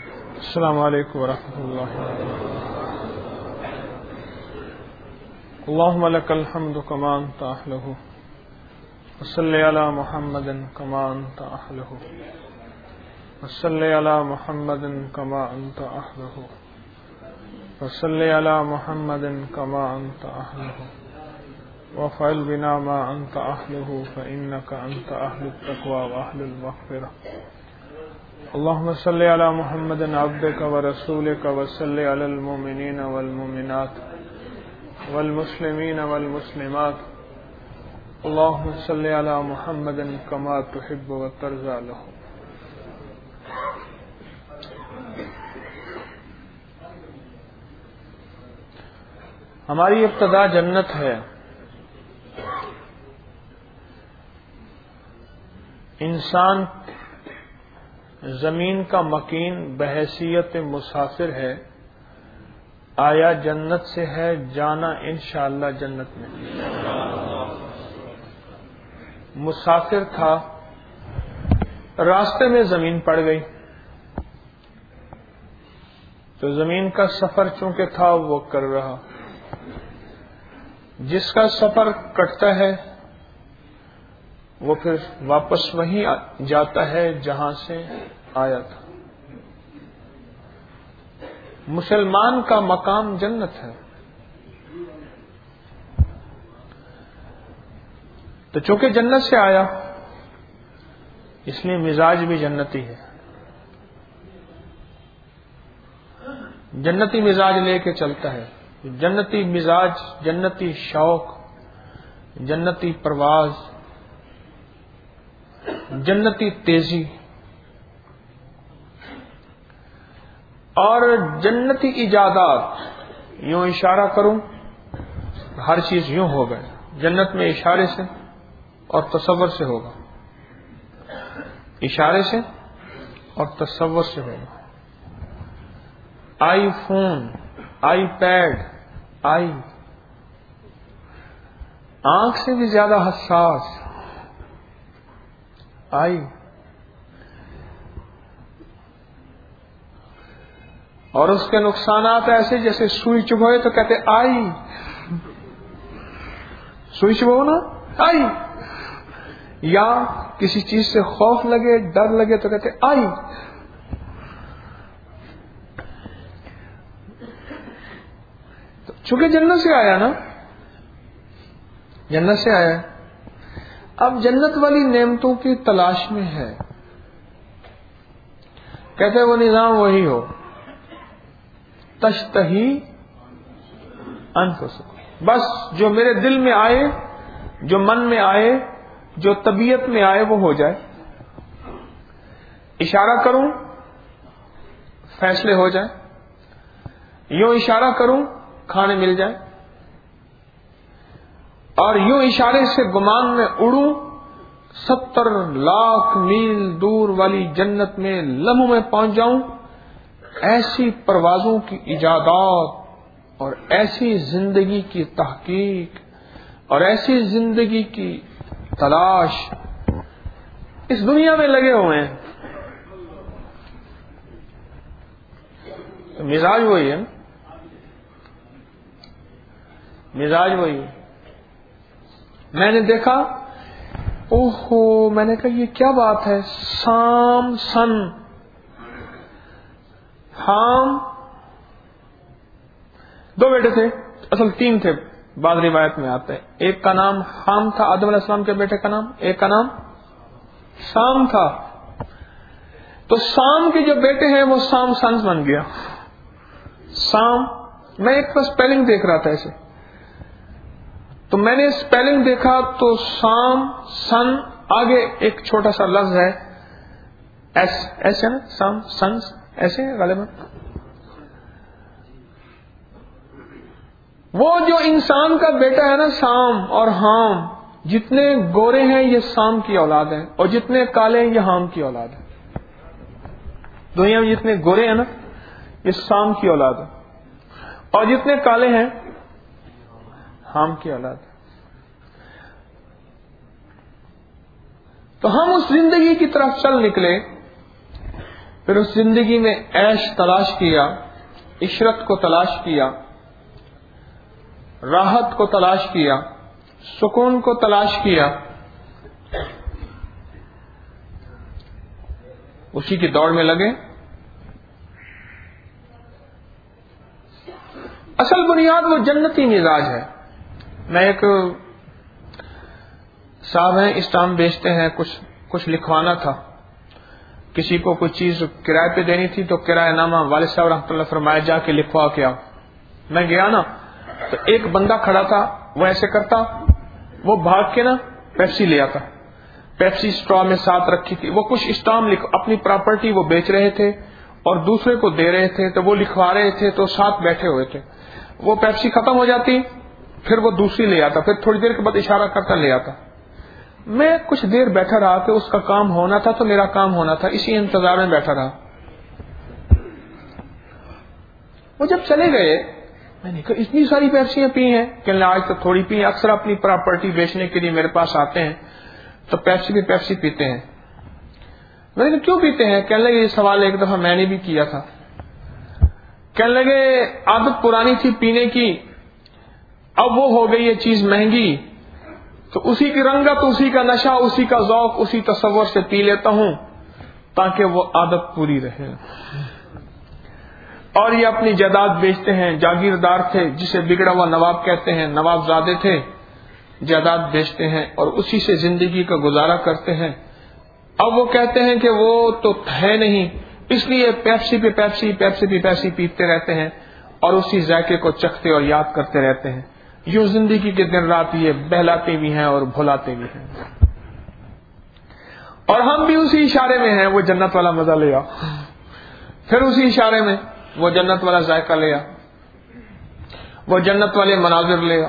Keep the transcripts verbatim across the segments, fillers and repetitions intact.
السلام علیکم ورحمۃ اللہ وبرکاتہ. اللهم لك الحمد كما انت اهله وصل على محمد كما انت اهله وصل على محمد كما انت اهله وصل على محمد كما انت اهله وفعل بنا ما انت اهله فانك انت اهل التقوى واهل المغفرة. اللهم صل على محمد عبدك ورسولك وصل على المؤمنين والمؤمنات والمسلمين والمسلمات. اللهم صل على محمد كما تحب وترضى له. ہماری ابتدا جنت ہے. انسان زمین کا مکین بحیثیت مسافر ہے. آیا جنت سے ہے، جانا انشاءاللہ جنت میں. مسافر تھا، راستے میں زمین پڑ گئی تو زمین کا سفر چونکہ تھا وہ کر رہا. جس کا سفر کٹتا ہے وہ پھر واپس وہیں جاتا ہے جہاں سے آیا تھا. مسلمان کا مقام جنت ہے. تو چونکہ جنت سے آیا اس لیے مزاج بھی جنتی ہے. جنتی مزاج لے کے چلتا ہے. جنتی مزاج، جنتی شوق، جنتی پرواز، جنتی تیزی اور جنتی ایجادات. یوں اشارہ کروں ہر چیز یوں ہو گئے. جنت میں اشارے سے اور تصور سے ہوگا. اشارے سے اور تصور سے ہوگا. آئی فون، آئی پیڈ، آئی آنکھ سے بھی زیادہ حساس آئی. اور اس کے نقصانات ایسے جیسے سوئی چبھوئے تو کہتے آئی. سوئی چبھو نا آئی. یا کسی چیز سے خوف لگے، ڈر لگے تو کہتے آئی. چونکہ جنت سے آیا نا، جنت سے آیا اب جنت والی نعمتوں کی تلاش میں ہے. کہتے وہ نظام وہی ہو تشتہی انفسکم. بس جو میرے دل میں آئے، جو من میں آئے، جو طبیعت میں آئے وہ ہو جائے. اشارہ کروں فیصلے ہو جائیں. یوں اشارہ کروں کھانے مل جائے. اور یوں اشارے سے گمان میں اڑوں ستر لاکھ میل دور والی جنت میں لمحوں میں پہنچ جاؤں. ایسی پروازوں کی ایجادات اور ایسی زندگی کی تحقیق اور ایسی زندگی کی تلاش اس دنیا میں لگے ہوئے ہیں. مزاج وہی ہے، مزاج وہی ہے. میں نے دیکھا، اوہو میں نے کہا یہ کیا بات ہے. سام سن حام، دو بیٹے تھے، اصل تین تھے، بعض روایت میں آتے ہیں. ایک کا نام حام تھا، آدم علیہ السلام کے بیٹے کا نام. ایک کا نام سام تھا. تو سام کے جو بیٹے ہیں وہ سام سنس بن گیا. سام، میں ایک بس اسپیلنگ دیکھ رہا تھا ایسے، تو میں نے اسپیلنگ دیکھا تو سام سن آگے ایک چھوٹا سا لفظ ہے ایس، ایسے نا سام سنس ایسے غالباً. وہ جو انسان کا بیٹا ہے نا سام اور حام، جتنے گورے ہیں یہ سام کی اولاد ہیں اور جتنے کالے ہیں یہ حام کی اولاد ہے. دنیا میں جتنے گورے ہیں نا یہ سام کی اولاد ہے اور جتنے کالے ہیں حام کی اولاد ہے. تو ہم اس زندگی کی طرف چل نکلے پھر اس زندگی میں عیش تلاش کیا، عشرت کو تلاش کیا، راحت کو تلاش کیا، سکون کو تلاش کیا، اسی کی دوڑ میں لگے۔ اصل بنیاد وہ جنتی مزاج ہے۔ میں ایک صاحب ہیں، اسٹام بیچتے ہیں، کچھ کچھ لکھوانا تھا، کسی کو کوئی چیز کرائے پہ دینی تھی، تو کرایہ نامہ والد صاحب رحمۃ اللہ فرمایا جا کے لکھوا کے آؤ۔ میں گیا نا تو ایک بندہ کھڑا تھا، وہ ایسے کرتا، وہ بھاگ کے نا پیپسی لے آتا، پیپسی اسٹرا میں ساتھ رکھی تھی، وہ کچھ اسٹام لکھ اپنی پراپرٹی وہ بیچ رہے تھے اور دوسرے کو دے رہے تھے، تو وہ لکھوا رہے تھے تو ساتھ بیٹھے ہوئے تھے۔ وہ پیپسی ختم ہو جاتی، پھر وہ دوسری لے آتا، پھر تھوڑی دیر کے بعد اشارہ کرتا لے آتا۔ میں کچھ دیر بیٹھا رہا کہ اس کا کام ہونا تھا تو میرا کام ہونا تھا، اسی انتظار میں بیٹھا رہا۔ وہ جب چلے گئے، میں نے کہا اتنی ساری پیپسیاں پی ہیں؟ کہ آج تو تھوڑی پی، اکثر اپنی پراپرٹی بیچنے کے لیے میرے پاس آتے ہیں تو پیپسی بھی پیپسی پیتے ہیں۔ میں نے کہا کیوں پیتے ہیں؟ کہنے لگے یہ سوال ایک دفعہ میں نے بھی کیا تھا۔ کہنے لگے عادت پرانی تھی پینے کی، اب وہ ہو گئی یہ چیز مہنگی، تو اسی کی رنگت، اسی کا نشہ، اسی کا ذوق، اسی تصور سے پی لیتا ہوں تاکہ وہ عادت پوری رہے۔ اور یہ اپنی جائیداد بیچتے ہیں، جاگیردار تھے جسے بگڑا ہوا نواب کہتے ہیں، نواب زادے تھے، جائیداد بیچتے ہیں اور اسی سے زندگی کا گزارا کرتے ہیں۔ اب وہ کہتے ہیں کہ وہ تو ہے نہیں، اس لیے پیپسی پہ پیپسی پیپسی پہ پیپسی پیتے رہتے ہیں اور اسی ذائقے کو چکھتے اور یاد کرتے رہتے ہیں۔ یوں زندگی کے دن رات یہ بہلاتے بھی ہیں اور بھلاتے بھی ہیں، اور ہم بھی اسی اشارے میں ہیں، وہ جنت والا مزہ لے آ، پھر اسی اشارے میں وہ جنت والا ذائقہ لے آ، وہ جنت والے مناظر لے آ۔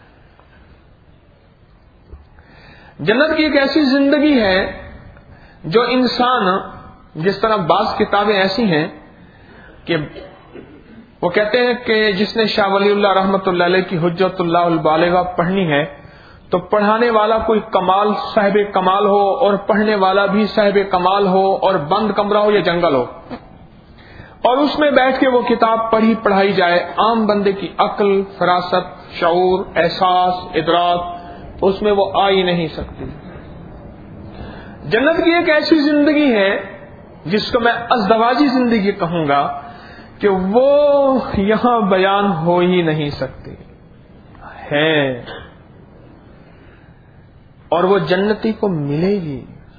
جنت کی ایک ایسی زندگی ہے جو انسان، جس طرح بعض کتابیں ایسی ہیں کہ وہ کہتے ہیں کہ جس نے شاہ ولی اللہ رحمت اللہ علیہ کی حجت اللہ البالغہ پڑھنی ہے تو پڑھانے والا کوئی کمال صاحب کمال ہو اور پڑھنے والا بھی صاحب کمال ہو اور بند کمرہ ہو یا جنگل ہو، اور اس میں بیٹھ کے وہ کتاب پڑھی پڑھائی جائے، عام بندے کی عقل، فراست، شعور، احساس، ادراک اس میں وہ آ ہی نہیں سکتی۔ جنت کی ایک ایسی زندگی ہے جس کو میں ازدواجی زندگی کہوں گا کہ وہ یہاں بیان ہو ہی نہیں سکتی ہے، اور وہ جنتی کو ملے گی۔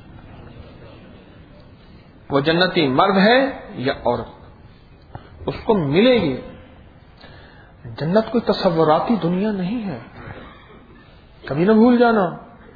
وہ جنتی مرد ہے یا عورت، اس کو ملے گی۔ جنت کوئی تصوراتی دنیا نہیں ہے، کبھی نہ بھول جانا۔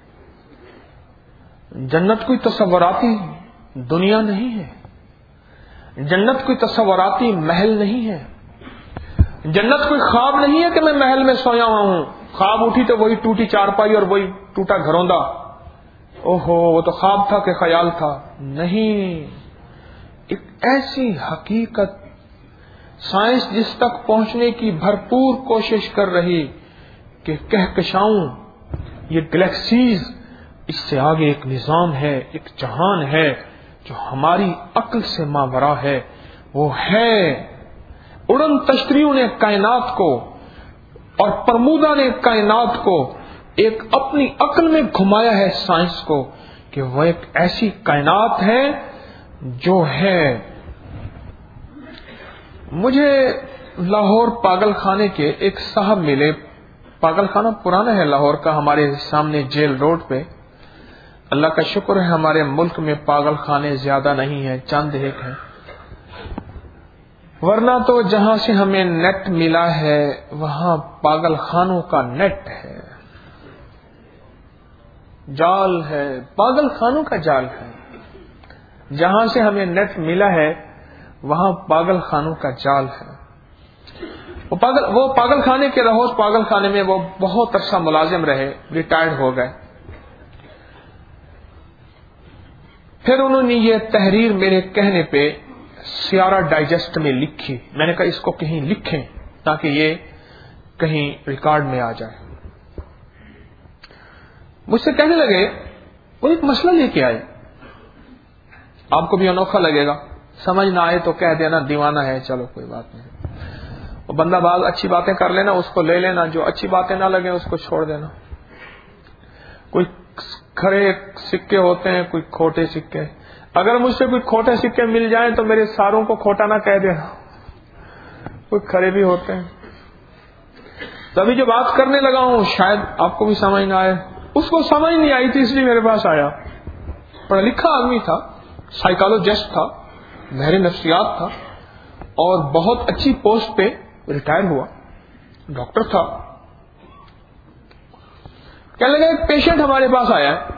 جنت کوئی تصوراتی دنیا نہیں ہے، جنت کوئی تصوراتی محل نہیں ہے، جنت کوئی خواب نہیں ہے کہ میں محل میں سویا ہوا ہوں، خواب اٹھی تو وہی ٹوٹی چارپائی اور وہی ٹوٹا گھروندہ، اوہو وہ تو خواب تھا کہ خیال تھا۔ نہیں، ایک ایسی حقیقت سائنس جس تک پہنچنے کی بھرپور کوشش کر رہی کہ کہکشاؤں، یہ گلیکسیز، اس سے آگے ایک نظام ہے، ایک جہان ہے جو ہماری عقل سے ماورا ہے۔ وہ ہے اڑن تشتریوں نے کائنات کو اور پرمودا نے کائنات کو ایک اپنی عقل میں گھمایا ہے سائنس کو کہ وہ ایک ایسی کائنات ہے جو ہے۔ مجھے لاہور پاگل خانے کے ایک صاحب ملے، پاگل خانہ پرانا ہے لاہور کا، ہمارے سامنے جیل روڈ پہ۔ اللہ کا شکر ہے ہمارے ملک میں پاگل خانے زیادہ نہیں ہیں، چند ایک ہیں، ورنہ تو جہاں سے ہمیں نیٹ ملا ہے وہاں پاگل خانوں کا نیٹ ہے، جال ہے، پاگل خانوں کا جال ہے۔ جہاں سے ہمیں نیٹ ملا ہے وہاں پاگل خانوں کا جال ہے۔ وہ پاگل وہ پاگل خانے کے رہوس پاگل خانے میں وہ بہت عرصہ ملازم رہے، ریٹائرڈ ہو گئے۔ پھر انہوں نے یہ تحریر میرے کہنے پہ سیارہ ڈائجسٹ میں لکھی۔ میں نے کہا اس کو کہیں لکھیں تاکہ یہ کہیں ریکارڈ میں آ جائے۔ مجھ سے کہنے لگے، وہ ایک مسئلہ لے کے آئے، آپ کو بھی انوکھا لگے گا، سمجھ نہ آئے تو کہہ دینا دیوانہ ہے، چلو کوئی بات نہیں. وہ بندہ بعض اچھی باتیں کر لینا، اس کو لے لینا، جو اچھی باتیں نہ لگیں اس کو چھوڑ دینا. کوئی کھڑے سکے ہوتے ہیں، کوئی کھوٹے سکے. اگر مجھ سے کوئی کھوٹے سکے مل جائیں تو میرے ساروں کو کھوٹا نہ کہہ دینا، کوئی کھڑے بھی ہوتے ہیں. تبھی جو بات کرنے لگا ہوں شاید آپ کو بھی سمجھ نہ آئے. اس کو سمجھ نہیں آئی تھی اس لیے میرے پاس آیا. پڑھا لکھا آدمی تھا، سائیکالوجسٹ تھا، ماہر نفسیات تھا، اور بہت اچھی پوسٹ پہ ریٹائر ہوا، ڈاکٹر تھا. کہنے لگا ایک پیشنٹ ہمارے پاس آیا ہے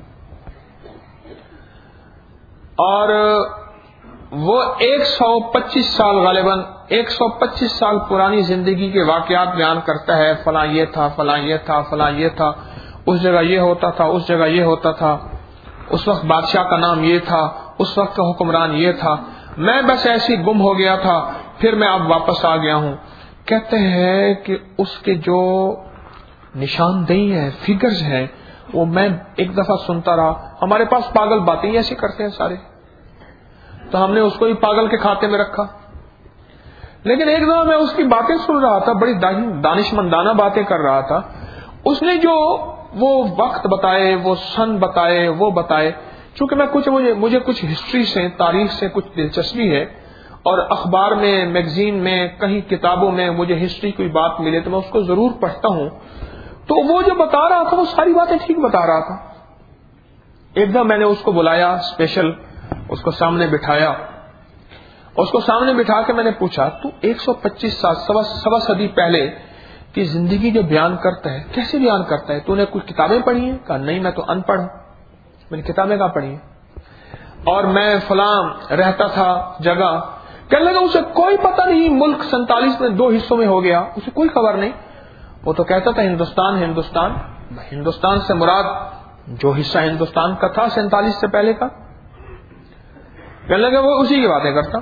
اور وہ ایک سو پچیس سال غالباً ایک سو پچیس سال پرانی زندگی کے واقعات بیان کرتا ہے. فلاں یہ تھا، فلاں یہ تھا، فلاں یہ تھا، اس جگہ یہ ہوتا تھا، اس جگہ یہ ہوتا تھا، اس وقت بادشاہ کا نام یہ تھا، اس وقت کا حکمران یہ تھا، میں بس ایسی گم ہو گیا تھا، پھر میں اب واپس آ گیا ہوں. کہتے ہیں کہ اس کے جو نشاندہی ہے، فگرز ہیں، وہ میں ایک دفعہ سنتا رہا. ہمارے پاس پاگل باتیں ایسی کرتے ہیں سارے، تو ہم نے اس کو ہی پاگل کے کھاتے میں رکھا. لیکن ایک دفعہ میں اس کی باتیں سن رہا تھا، بڑی دانشمندانہ باتیں کر رہا تھا. اس نے جو وہ وقت بتائے، وہ سن بتائے، وہ بتائے. چونکہ میں کچھ مجھے مجھے کچھ ہسٹری سے، تاریخ سے کچھ دلچسپی ہے، اور اخبار میں، میگزین میں، کہیں کتابوں میں مجھے ہسٹری کوئی بات ملے تو میں اس کو ضرور پڑھتا ہوں. تو وہ جو بتا رہا تھا وہ ساری باتیں ٹھیک بتا رہا تھا. ایک دفعہ میں نے اس کو بلایا اسپیشل، اس کو سامنے بٹھایا، اس کو سامنے بٹھا کے میں نے پوچھا تو ایک سو پچیس سال سوا سوا صدی پہلے کی زندگی جو بیان کرتا ہے کیسے بیان کرتا ہے؟ تو نے کوئی کتابیں پڑھی ہیں؟ کہا نہیں میں تو ان پڑھ ہوں. میں نے کتابیں کہاں پڑھی ہیں؟ اور میں فلاں رہتا تھا جگہ. کہنے لگا اسے کوئی پتہ نہیں، ملک سینتالیس میں دو حصوں میں ہو گیا، اسے کوئی خبر نہیں. وہ تو کہتا تھا ہندوستان ہندوستان. ہندوستان سے مراد جو حصہ ہندوستان کا تھا سینتالیس سے پہلے کا. کہنے لگا وہ اسی کی باتیں کرتا.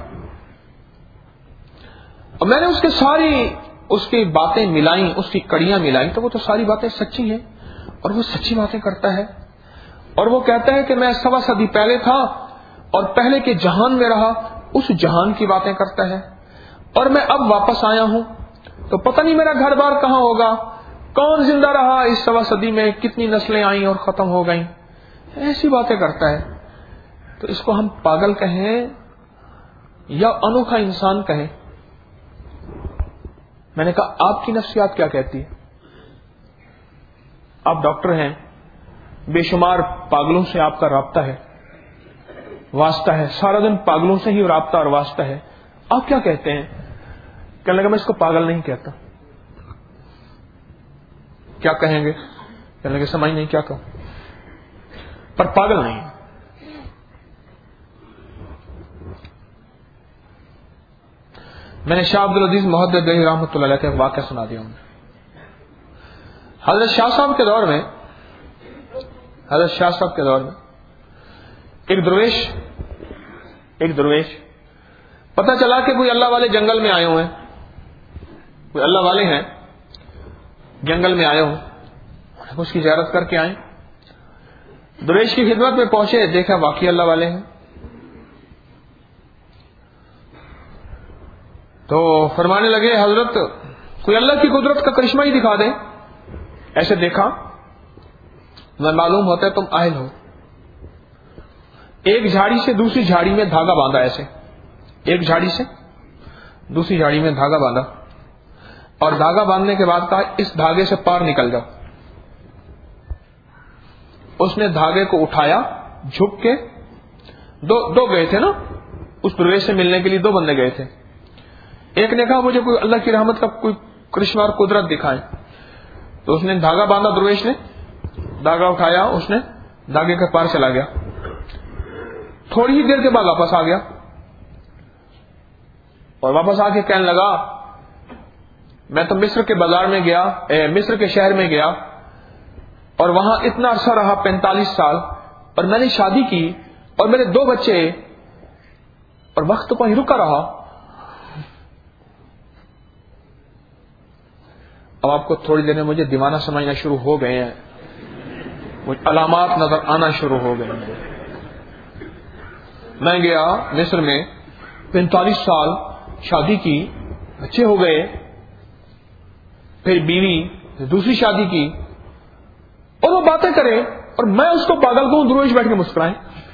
اور میں نے اس کے ساری اس کی باتیں ملائیں، اس کی کڑیاں ملائیں تو وہ تو ساری باتیں سچی ہیں، اور وہ سچی باتیں کرتا ہے. اور وہ کہتا ہے کہ میں سوا صدی پہلے تھا اور پہلے کے جہان میں رہا، اس جہان کی باتیں کرتا ہے. اور میں اب واپس آیا ہوں تو پتہ نہیں میرا گھر بار کہاں ہوگا، کون زندہ رہا اس سوا صدی میں، کتنی نسلیں آئیں اور ختم ہو گئیں. ایسی باتیں کرتا ہے. تو اس کو ہم پاگل کہیں یا انوکھا انسان کہیں؟ میں نے کہا آپ کی نفسیات کیا کہتی ہے؟ آپ ڈاکٹر ہیں، بے شمار پاگلوں سے آپ کا رابطہ ہے، واسطہ ہے، سارا دن پاگلوں سے ہی رابطہ اور واسطہ ہے. آپ کیا کہتے ہیں؟ کہنے لگا میں اس کو پاگل نہیں کہتا. کیا کہیں گے؟ کہنے لگے سمجھ نہیں کیا کہوں، پر پاگل نہیں. میں نے شاہ عبد العزیز محدث دہلوی رحمۃ اللہ علیہ کا ایک واقعہ سنا دیا ہوں. حضرت شاہ صاحب کے دور میں حضرت شاہ صاحب کے دور میں ایک درویش ایک درویش پتہ چلا کہ کوئی اللہ والے جنگل میں آئے ہوئے ہیں، کوئی اللہ والے ہیں جنگل میں آئے ہوں، اس کی زیارت کر کے آئے. درویش کی خدمت میں پہنچے، دیکھا واقعی اللہ والے ہیں. تو فرمانے لگے حضرت کوئی اللہ کی قدرت کا کرشمہ ہی دکھا دیں. ایسے دیکھا، میں معلوم ہوتا ہے تم اہل ہو. ایک جھاڑی سے دوسری جھاڑی میں دھاگا باندھا، ایسے ایک جھاڑی سے دوسری جھاڑی میں دھاگا باندھا، اور دھاگا باندھنے کے بعد کہا اس دھاگے سے پار نکل جاؤ. اس نے دھاگے کو اٹھایا، جھک کے، دو دو گئے تھے نا اس درویش سے ملنے کے لیے، دو بندے گئے تھے. ایک نے کہا مجھے کوئی اللہ کی رحمت کا کوئی کرشمہ اور قدرت دکھائے. تو اس نے دھاگا باندھا، درویش نے دھاگا اٹھایا، اس نے دھاگے کے پار چلا گیا. تھوڑی ہی دیر کے بعد واپس آ گیا، اور واپس آ کے کہنے لگا میں تو مصر کے بازار میں گیا، مصر کے شہر میں گیا، اور وہاں اتنا عرصہ رہا، پینتالیس سال، اور میں نے شادی کی اور میرے دو بچے، اور وقت تو وہیں رکا رہا. اب آپ کو تھوڑی دیر میں مجھے دیوانہ سمجھنا شروع ہو گئے ہیں، مجھے علامات نظر آنا شروع ہو گئے ہیں. میں گیا مصر میں پینتالیس سال شادی کی، بچے ہو گئے، پھر بیوی دوسری شادی کی، اور وہ باتیں کرے اور میں اس کو پاگل کو درویش بیٹھ کے مسکرائیں.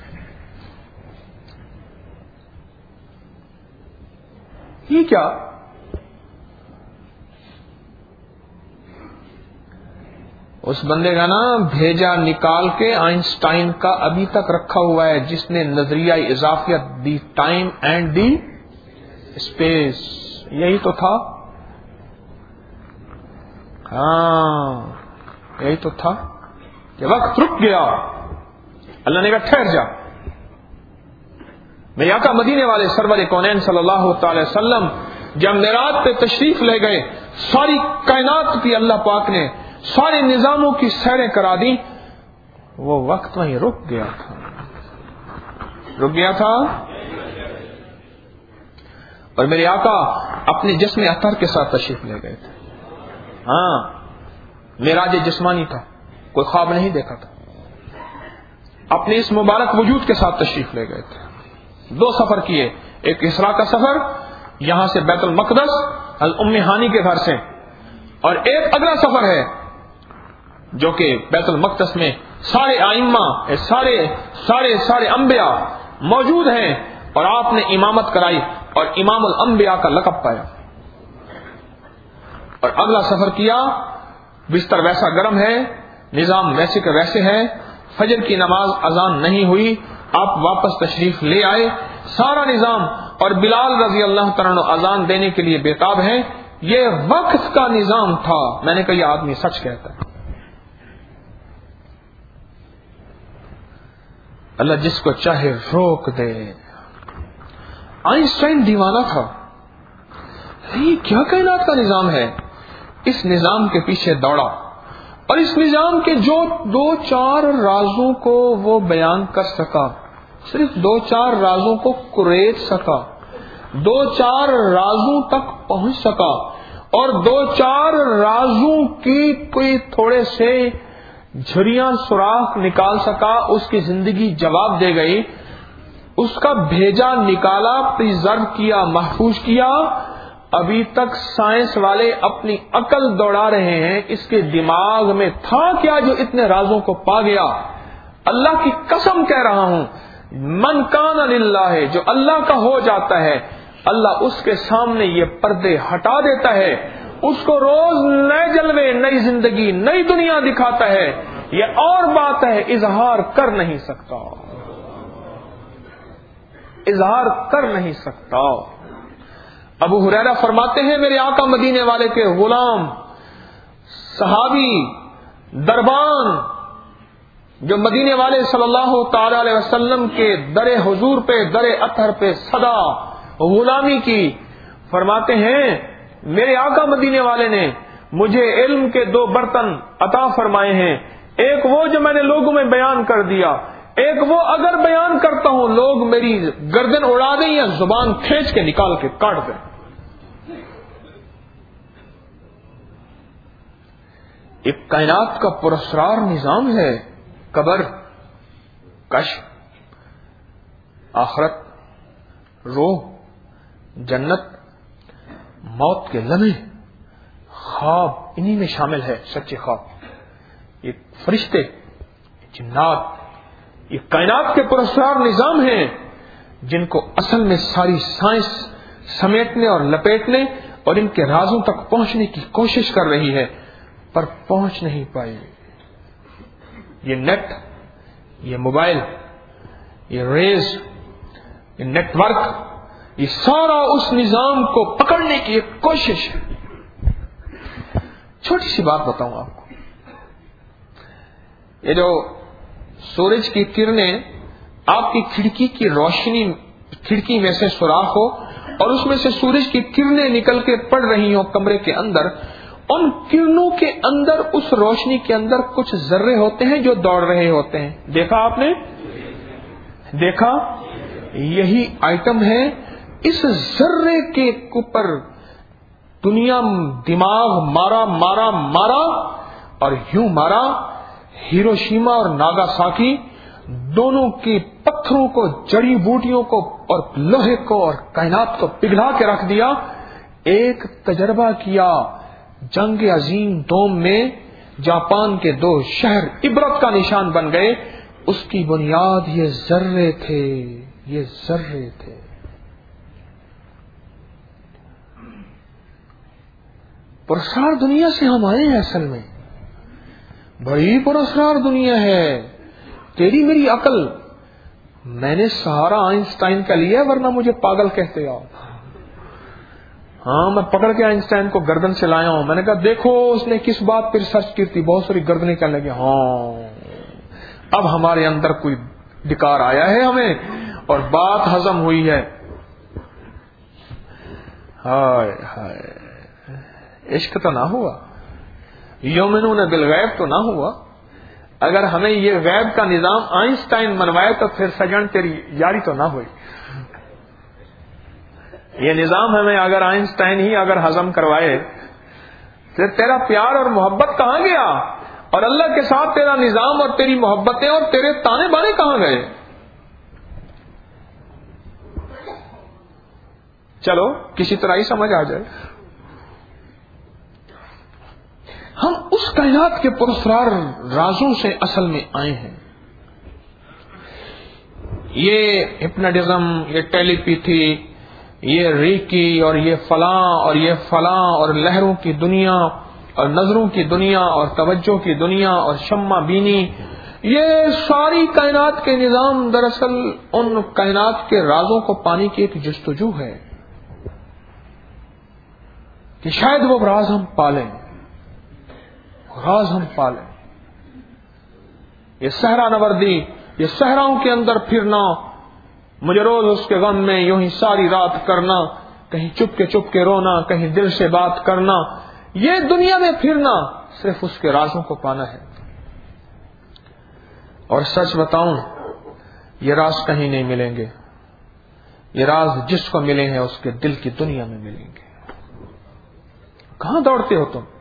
یہ کیا؟ اس بندے کا نا بھیجا نکال کے آئنسٹائن کا ابھی تک رکھا ہوا ہے، جس نے نظریہ اضافیت، the time and the space, یہی تو تھا. ہاں یہی تو تھا کہ وقت رک گیا. اللہ نے کہا ٹھہر جا. میرے آقا مدینے والے سرور کونین صلی اللہ تعالی وسلم جب معراج پہ تشریف لے گئے، ساری کائنات کی اللہ پاک نے سارے نظاموں کی سیریں کرا دی. وہ وقت وہیں رک گیا تھا، رک گیا تھا. اور میرے آقا اپنے جسم اطہر کے ساتھ تشریف لے گئے تھے. ہاں معراج جسمانی تھا، کوئی خواب نہیں دیکھا تھا. اپنے اس مبارک وجود کے ساتھ تشریف لے گئے تھے. دو سفر کیے، ایک اسراء کا سفر یہاں سے بیت المقدس ام ہانی کے گھر سے، اور ایک اگلا سفر ہے جو کہ بیت المقدس میں سارے ائمہ سارے سارے سارے انبیاء موجود ہیں، اور آپ نے امامت کرائی اور امام الانبیاء کا لقب پایا. اور اگلا سفر کیا، بستر ویسا گرم ہے، نظام ویسے کے ویسے ہے، فجر کی نماز اذان نہیں ہوئی، آپ واپس تشریف لے آئے، سارا نظام، اور بلال رضی اللہ تعالیٰ عنہ اذان دینے کے لیے بےتاب ہیں. یہ وقت کا نظام تھا. میں نے کہا یہ آدمی سچ کہتا ہے. اللہ جس کو چاہے روک دے. آئنسٹائن دیوانہ تھا. یہ کیا کائنات کا نظام ہے؟ اس نظام کے پیچھے دوڑا، اور اس نظام کے جو دو چار رازوں کو وہ بیان کر سکا، صرف دو چار رازوں کو کریت سکا، دو چار رازوں تک پہنچ سکا، اور دو چار رازوں کی کوئی تھوڑے سے جھریاں سوراخ نکال سکا، اس کی زندگی جواب دے گئی. اس کا بھیجا نکالا، پریزرو کیا، محفوظ کیا. ابھی تک سائنس والے اپنی عقل دوڑا رہے ہیں اس کے دماغ میں تھا کیا جو اتنے رازوں کو پا گیا. اللہ کی قسم کہہ رہا ہوں، من کان للہ، جو اللہ کا ہو جاتا ہے، اللہ اس کے سامنے یہ پردے ہٹا دیتا ہے، اس کو روز نئے جلوے، نئی زندگی، نئی دنیا دکھاتا ہے. یہ اور بات ہے، اظہار کر نہیں سکتا، اظہار کر نہیں سکتا. ابو ہریرہ فرماتے ہیں میرے آقا مدینے والے کے غلام، صحابی، دربان، جو مدینے والے صلی اللہ تعالی علیہ وسلم کے در حضور پہ، در اطہر پہ صدا غلامی کی، فرماتے ہیں میرے آقا مدینے والے نے مجھے علم کے دو برتن عطا فرمائے ہیں. ایک وہ جو میں نے لوگوں میں بیان کر دیا، ایک وہ اگر بیان کرتا ہوں لوگ میری گردن اڑا دیں یا زبان کھینچ کے نکال کے کاٹ دیں. ایک کائنات کا پراسرار نظام ہے. قبر، کشف، آخرت، روح، جنت، موت کے لمحے، خواب، انہی میں شامل ہے سچے خواب. یہ فرشتے، جنات، یہ کائنات کے پراسرار نظام ہیں جن کو اصل میں ساری سائنس سمیٹنے اور لپیٹنے اور ان کے رازوں تک پہنچنے کی کوشش کر رہی ہے، پر پہنچ نہیں پائی. یہ نیٹ، یہ موبائل، یہ ریز، یہ نیٹ ورک، یہ سارا اس نظام کو پکڑنے کی ایک کوشش ہے. چھوٹی سی بات بتاؤں آپ کو، یہ جو سورج کی کرنیں آپ کی کھڑکی کی روشنی، کھڑکی میں سے سوراخ ہو اور اس میں سے سورج کی کرنیں نکل کے پڑ رہی ہوں کمرے کے اندر، ان کرنوں کے اندر، اس روشنی کے اندر کچھ ذرے ہوتے ہیں جو دوڑ رہے ہوتے ہیں. دیکھا آپ نے؟ دیکھا؟ یہی آئٹم ہے. اس ذرے کے اوپر دنیا دماغ مارا مارا مارا اور یوں مارا. ہیروشیما اور ناگاساکی دونوں کی پتھروں کو، جڑی بوٹیوں کو اور لوہے کو اور کائنات کو پگھلا کے رکھ دیا. ایک تجربہ کیا جنگ عظیم دوم میں، جاپان کے دو شہر عبرت کا نشان بن گئے. اس کی بنیاد یہ ذرے تھے، یہ ذرے تھے. پراسرار دنیا سے ہم آئے ہیں. اصل میں بڑی پراسرار دنیا ہے. تیری میری عقل، میں نے سہارا آئنسٹائن کا لیا ورنہ مجھے پاگل کہتے ہو. ہاں میں پکڑ کے آئنسٹائن کو گردن سے لایا ہوں. میں نے کہا دیکھو اس نے کس بات پر ریسرچ کی تھی. بہت ساری گردنیں کرنے لگے. ہاں اب ہمارے اندر کوئی ڈکار آیا ہے ہمیں اور بات ہضم ہوئی ہے. ہائے ہائے، عشق تو نہ ہوا، یومنون بالغیب تو نہ ہوا. اگر ہمیں یہ غیب کا نظام آئنسٹائن بنوائے تو پھر سجن تیری یاری تو نہ ہوئی. یہ نظام ہمیں اگر آئنسٹائن ہی اگر ہضم کروائے پھر تیرا پیار اور محبت کہاں گیا؟ اور اللہ کے ساتھ تیرا نظام اور تیری محبتیں اور تیرے تانے بانے کہاں گئے؟ چلو کسی طرح ہی سمجھ آ جائے. ہم اس کائنات کے پراسرار رازوں سے اصل میں آئے ہیں. یہ ہپناٹزم، یہ ٹیلی پیتھی، یہ ریکی اور یہ فلاں اور یہ فلاں اور لہروں کی دنیا اور نظروں کی دنیا اور توجہ کی دنیا اور شمع بینی، یہ ساری کائنات کے نظام دراصل ان کائنات کے رازوں کو پانے کی ایک جستجو ہے کہ شاید وہ راز ہم پالیں، راز ہم پالیں. یہ صحرا نوردی، یہ صحراؤں کے اندر پھرنا، مجھے روز اس کے غم میں یوں ہی ساری رات کرنا، کہیں چپ کے چپ کے رونا، کہیں دل سے بات کرنا، یہ دنیا میں پھرنا صرف اس کے رازوں کو پانا ہے. اور سچ بتاؤں یہ راز کہیں نہیں ملیں گے. یہ راز جس کو ملے ہیں اس کے دل کی دنیا میں ملیں گے. کہاں دوڑتے ہو تم؟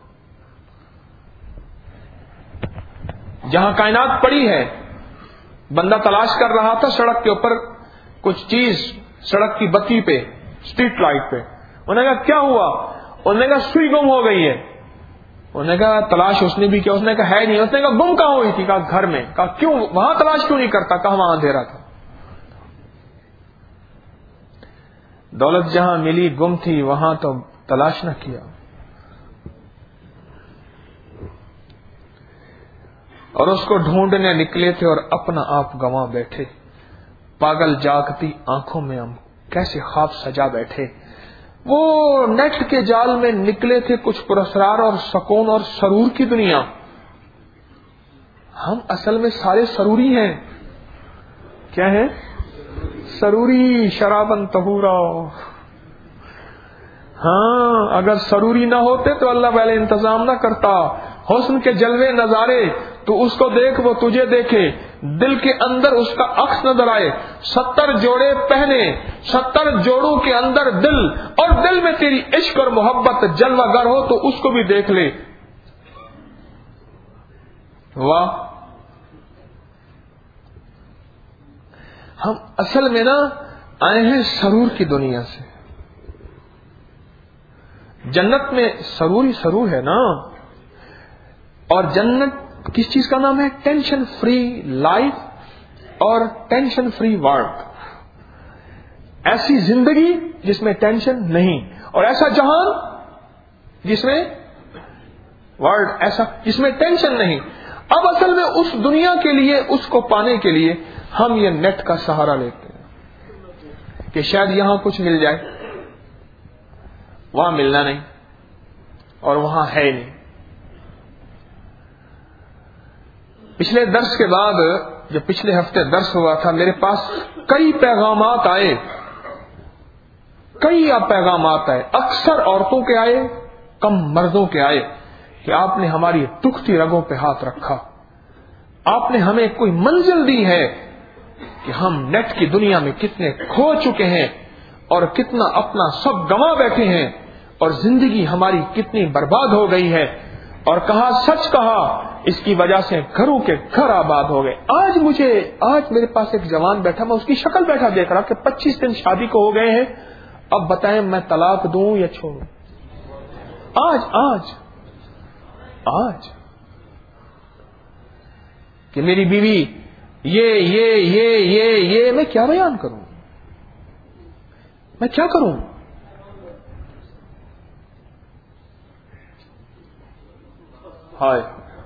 جہاں کائنات پڑی ہے. بندہ تلاش کر رہا تھا سڑک کے اوپر کچھ چیز، سڑک کی بتی پہ، اسٹریٹ لائٹ پہ. انہوں نے کہا کیا ہوا؟ انہوں نے کہا سوئی گم ہو گئی ہے. انہوں نے کہا تلاش اس نے بھی کیا. اس نے کہا ہے نہیں. اس نے کہا گم کہاں ہوئی تھی؟ کہا گھر میں. کہا کیوں وہاں تلاش کیوں نہیں کرتا؟ کہا وہاں اندھیرا تھا. دولت جہاں ملی گم تھی وہاں تو تلاش نہ کیا. اور اس کو ڈھونڈنے نکلے تھے اور اپنا آپ گنوا بیٹھے. پاگل جاگتی آنکھوں میں ہم کیسے خواب سجا بیٹھے. وہ نیٹ کے جال میں نکلے تھے کچھ پراسرار اور سکون اور سرور کی دنیا. ہم اصل میں سارے سروری ہیں. کیا ہے؟ سروری شرابن طہورا. ہاں اگر سروری نہ ہوتے تو اللہ پہلے انتظام نہ کرتا. حسن کے جلوے نظارے تو اس کو دیکھ وہ تجھے دیکھے. دل کے اندر اس کا عکس نظر آئے. ستر جوڑے پہنے، ستر جوڑوں کے اندر دل، اور دل میں تیری عشق اور محبت جلوہ گر ہو تو اس کو بھی دیکھ لے. واہ. ہم اصل میں نا آئے ہیں سرور کی دنیا سے. جنت میں سرور ہی سرور ہے نا. اور جنت کس چیز کا نام ہے؟ ٹینشن فری لائف اور ٹینشن فری ورک. ایسی زندگی جس میں ٹینشن نہیں، اور ایسا جہان جس میں ورلڈ ایسا جس میں ٹینشن نہیں. اب اصل میں اس دنیا کے لیے، اس کو پانے کے لیے ہم یہ نیٹ کا سہارا لیتے ہیں کہ شاید یہاں کچھ مل جائے. وہاں ملنا نہیں اور وہاں ہے نہیں. پچھلے درس کے بعد جو پچھلے ہفتے درس ہوا تھا میرے پاس کئی پیغامات آئے، کئی پیغامات آئے. اکثر عورتوں کے آئے، کم مردوں کے آئے کہ آپ نے ہماری دکھتی رگوں پہ ہاتھ رکھا. آپ نے ہمیں کوئی منزل دی ہے کہ ہم نیٹ کی دنیا میں کتنے کھو چکے ہیں اور کتنا اپنا سب گنوا بیٹھے ہیں اور زندگی ہماری کتنی برباد ہو گئی ہے. اور کہا، سچ کہا اس کی وجہ سے گھروں کے گھر آباد ہو گئے. آج مجھے آج میرے پاس ایک جوان بیٹھا, میں اس کی شکل بیٹھا دیکھ رہا کہ پچیس دن شادی کو ہو گئے ہیں, اب بتائیں میں طلاق دوں یا چھوڑوں؟ آج آج آج کہ میری بیوی یہ یہ یہ یہ یہ میں کیا بیان کروں, میں کیا کروں؟ ہائے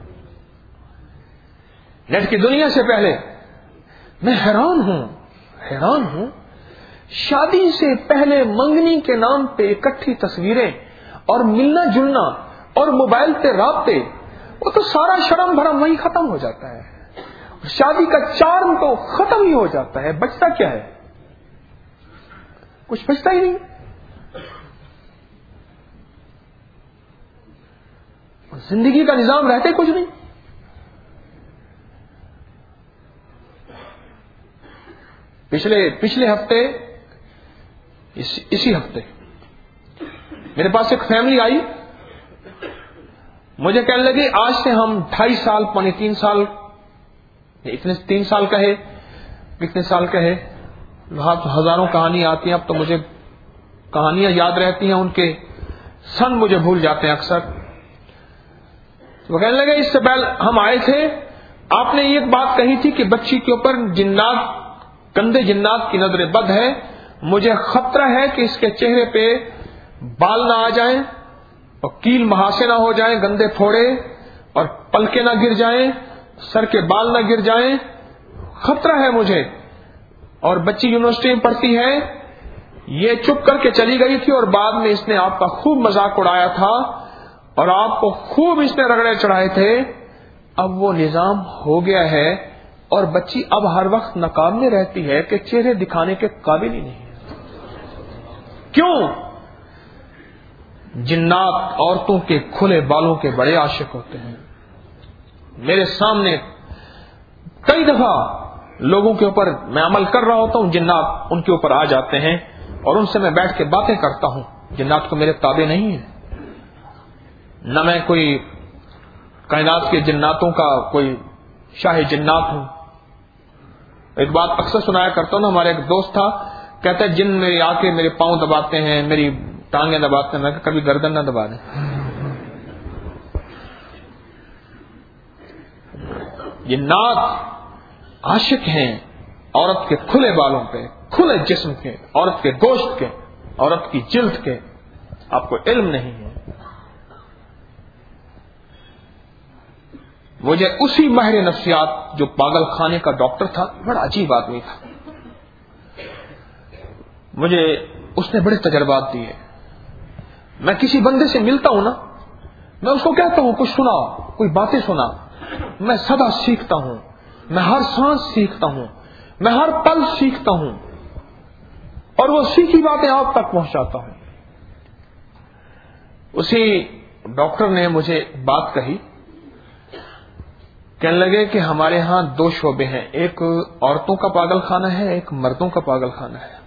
نیٹ کی دنیا سے پہلے میں حیران ہوں حیران ہوں شادی سے پہلے منگنی کے نام پہ اکٹھی تصویریں اور ملنا جلنا اور موبائل پہ رابطے, وہ تو سارا شرم بھرم وہی ختم ہو جاتا ہے. شادی کا چارم تو ختم ہی ہو جاتا ہے. بچتا کیا ہے؟ کچھ بچتا ہی نہیں. زندگی کا نظام رہتے کچھ نہیں. پچھلے پچھلے ہفتے اس, اسی ہفتے میرے پاس ایک فیملی آئی, مجھے کہنے لگی آج سے ہم ڈھائی سال پونے تین سال اتنے تین سال کہے کتنے سال کہے وہاں تو ہزاروں کہانی آتی ہیں. اب تو مجھے کہانیاں یاد رہتی ہیں, ان کے سن مجھے بھول جاتے ہیں اکثر. وہ کہنے لگے اس سے پہلے ہم آئے تھے, آپ نے ایک بات کہی تھی کہ بچی کے اوپر جنات گندے جنات کی نظر بد ہے, مجھے خطرہ ہے کہ اس کے چہرے پہ بال نہ آ جائیں اور کیل مہاسے نہ ہو جائیں, گندے پھوڑے, اور پلکیں نہ گر جائیں, سر کے بال نہ گر جائیں, خطرہ ہے مجھے. اور بچی یونیورسٹی میں پڑھتی ہے. یہ چپ کر کے چلی گئی تھی اور بعد میں اس نے آپ کا خوب مذاق اڑایا تھا اور آپ کو خوب اس نے رگڑے چڑھائے تھے. اب وہ نظام ہو گیا ہے اور بچی اب ہر وقت نقاب میں رہتی ہے کہ چہرے دکھانے کے قابل ہی نہیں ہے. کیوں؟ جنات عورتوں کے کھلے بالوں کے بڑے عاشق ہوتے ہیں. میرے سامنے کئی دفعہ لوگوں کے اوپر میں عمل کر رہا ہوتا ہوں, جنات ان کے اوپر آ جاتے ہیں اور ان سے میں بیٹھ کے باتیں کرتا ہوں. جنات کو میرے تابع نہیں ہے, نہ میں کوئی کائنات کے جناتوں کا کوئی شاہ جنات ہوں. ایک بات اکثر سنایا کرتا ہوں نا, ہمارا ایک دوست تھا, کہتا ہے جن میرے آ کے میرے پاؤں دباتے ہیں, میری ٹانگیں دباتے ہیں, میں کبھی گردن نہ دبا دیں. جنات عاشق ہیں عورت کے کھلے بالوں پہ, کھلے جسم کے, عورت کے گوشت کے, عورت کی جلد کے. آپ کو علم نہیں ہے. مجھے اسی ماہر نفسیات جو پاگل خانے کا ڈاکٹر تھا, بڑا عجیب آدمی تھا, مجھے اس نے بڑے تجربات دیے. میں کسی بندے سے ملتا ہوں نا, میں اس کو کہتا ہوں کچھ سنا, کوئی باتیں سنا, میں سدا سیکھتا ہوں, میں ہر سانس سیکھتا ہوں, میں ہر پل سیکھتا ہوں, اور وہ سیکھی باتیں آپ تک پہنچاتا ہوں. اسی ڈاکٹر نے مجھے بات کہی, کہنے لگے کہ ہمارے ہاں دو شعبے ہیں, ایک عورتوں کا پاگل خانہ ہے, ایک مردوں کا پاگل خانہ ہے.